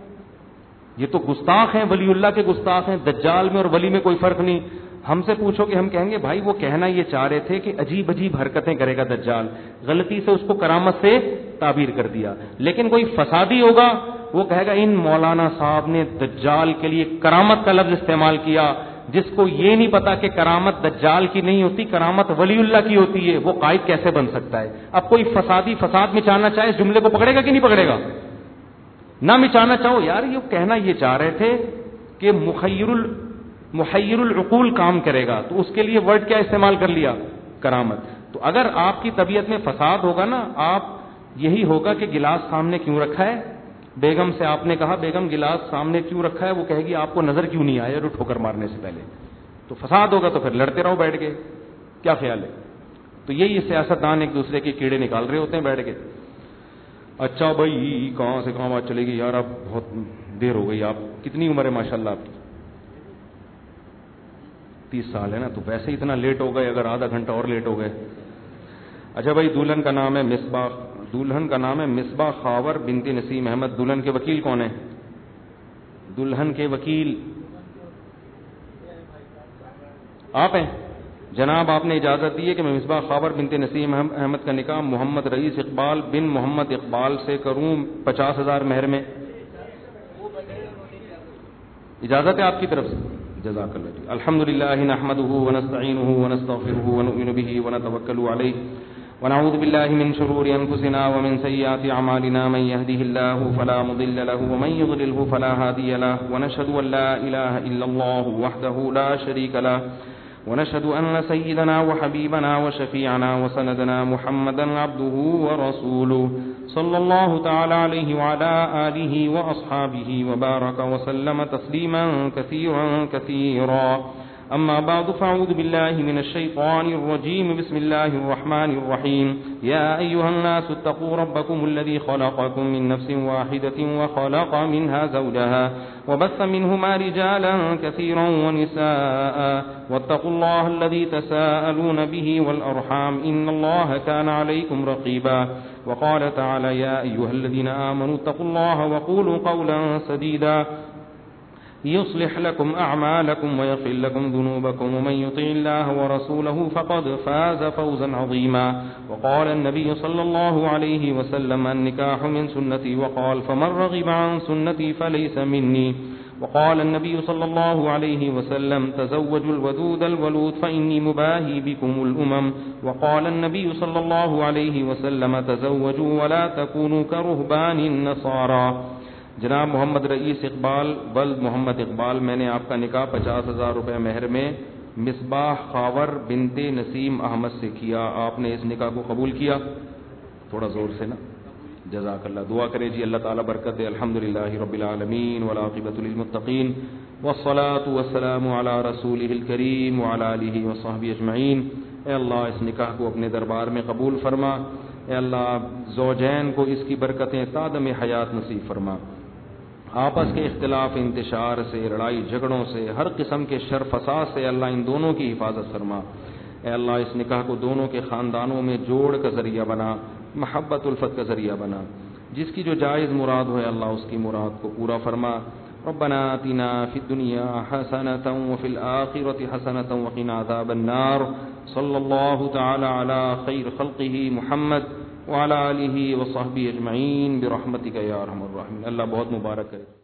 یہ تو گستاخ ہیں, ولی اللہ کے گستاخ ہیں. دجال میں اور ولی میں کوئی فرق نہیں. ہم سے پوچھو کہ ہم کہیں گے بھائی وہ کہنا یہ چاہ رہے تھے کہ عجیب عجیب حرکتیں کرے گا دجال, غلطی سے اس کو کرامت سے تعبیر کر دیا. لیکن کوئی فسادی ہوگا وہ کہے گا ان مولانا صاحب نے دجال کے لیے کرامت کا لفظ استعمال کیا, جس کو یہ نہیں پتا کہ کرامت دجال کی نہیں ہوتی, کرامت ولی اللہ کی ہوتی ہے. وہ قائد کیسے بن سکتا ہے؟ اب کوئی فسادی فساد مچانا چاہے اس جملے کو پکڑے گا کہ نہیں پکڑے گا؟ نہ مچانا چاہو یار, یہ کہنا یہ چاہ رہے تھے کہ مخیر ال محیر العقول کام کرے گا, تو اس کے لیے ورڈ کیا استعمال کر لیا؟ کرامت. تو اگر آپ کی طبیعت میں فساد ہوگا نا, آپ یہی ہوگا کہ گلاس سامنے کیوں رکھا ہے. بیگم سے آپ نے کہا بیگم گلاس سامنے کیوں رکھا ہے, وہ کہے گی آپ کو نظر کیوں نہیں آیا رو ٹھوکر مارنے سے پہلے. تو فساد ہوگا تو پھر لڑتے رہو بیٹھ کے. کیا خیال ہے؟ تو یہی سیاستدان ایک دوسرے کے کیڑے نکال رہے ہوتے ہیں بیٹھ کے. اچھا بھائی کہاں سے کہاں بات چلے گی یار, اب بہت دیر ہو گئی. آپ کتنی عمر ہے ماشاء اللہ آپ کی؟ تیس سال ہے نا, تو ویسے اتنا لیٹ ہو گئے, اگر آدھا گھنٹہ اور لیٹ ہو گئے. اچھا بھائی, دلہن کا نام ہے مصباح, دلہن کا نام ہے مصباح خاور بنت نسیم احمد. دلہن کے وکیل کون ہیں؟ دلہن کے وکیل آپ ہیں. جناب آپ نے اجازت دی ہے کہ میں مصباح خاور بنت نسیم احمد کا نکاح محمد رئیس اقبال بن محمد اقبال سے کروں پچاس ہزار مہر میں. اجازت ہے آپ کی طرف سے؟ جزاک اللہ جی. الحمد للہ نحمده ونستعینه ونستغفره ونؤمن به ونتوکل علیہ ونعوذ باللہ من شرور انفسنا ومن سیئات اعمالنا من يهده الله فلا مضل له ومن يضلله فلا هادي له ونشهد ان لا اله الا الله وحده لا شريك له ونشهد أن سيدنا وحبيبنا وشفيعنا وسندنا محمدا عبده ورسوله صلى الله تعالى عليه وعلى آله وأصحابه وبارك وسلم تسليما كثيرا كثيرا. أما بعد فأعوذ بالله من الشيطان الرجيم. بسم الله الرحمن الرحيم. يا أيها الناس اتقوا ربكم الذي خلقكم من نفس واحدة وخلق منها زوجها وبث منهما رجالا كثيرا ونساء واتقوا الله الذي تساءلون به والأرحام إن الله كان عليكم رقيبا. وقال تعالى يا أيها الذين آمنوا اتقوا الله وقولوا قولا سديدا يصلح لكم أعمالكم ويغفر لكم ذنوبكم ومن يطع الله ورسوله فقد فاز فوزا عظيما. وقال النبي صلى الله عليه وسلم النكاح من سنتي وقال فمن رغب عن سنتي فليس مني. وقال النبي صلى الله عليه وسلم تزوجوا الودود الولود فإني مباهي بكم الأمم. وقال النبي صلى الله عليه وسلم تزوجوا ولا تكونوا كرهبان النصارى. جناب محمد رئیس اقبال ولد محمد اقبال، میں نے آپ کا نکاح پچاس ہزار روپے مہر میں مصباح خاور بنت نسیم احمد سے کیا. آپ نے اس نکاح کو قبول کیا؟ تھوڑا زور سے نا. جزاک اللہ. دعا کرے جی اللہ تعالیٰ برکت دے. الحمدللہ رب العالمین والعاقبۃ للمتقین والصلاۃ والسلام علی رسولہ الکریم وعلی آلہ وصحبہ اجمعین. اے اللہ اس نکاح کو اپنے دربار میں قبول فرما. اے اللہ زوجین کو اس کی برکتیں تا دم حیات نصیب فرما. آپس کے اختلاف انتشار سے، لڑائی جھگڑوں سے، ہر قسم کے شر فساد سے اللہ ان دونوں کی حفاظت فرما. اے اللہ اس نکاح کو دونوں کے خاندانوں میں جوڑ کا ذریعہ بنا، محبت الفت کا ذریعہ بنا. جس کی جو جائز مراد ہو اللہ اس کی مراد کو پورا فرما. ربنا آتنا فی الدنیا حسنۃ وفی الآخرۃ حسنۃ وقنا عذاب النار. صلی اللہ تعالی علی خیر خلقہ محمد وعلی آلہ وصحبہ اجمعین برحمتک یا ارحم الراحمین. اللہ بہت مبارک کرے.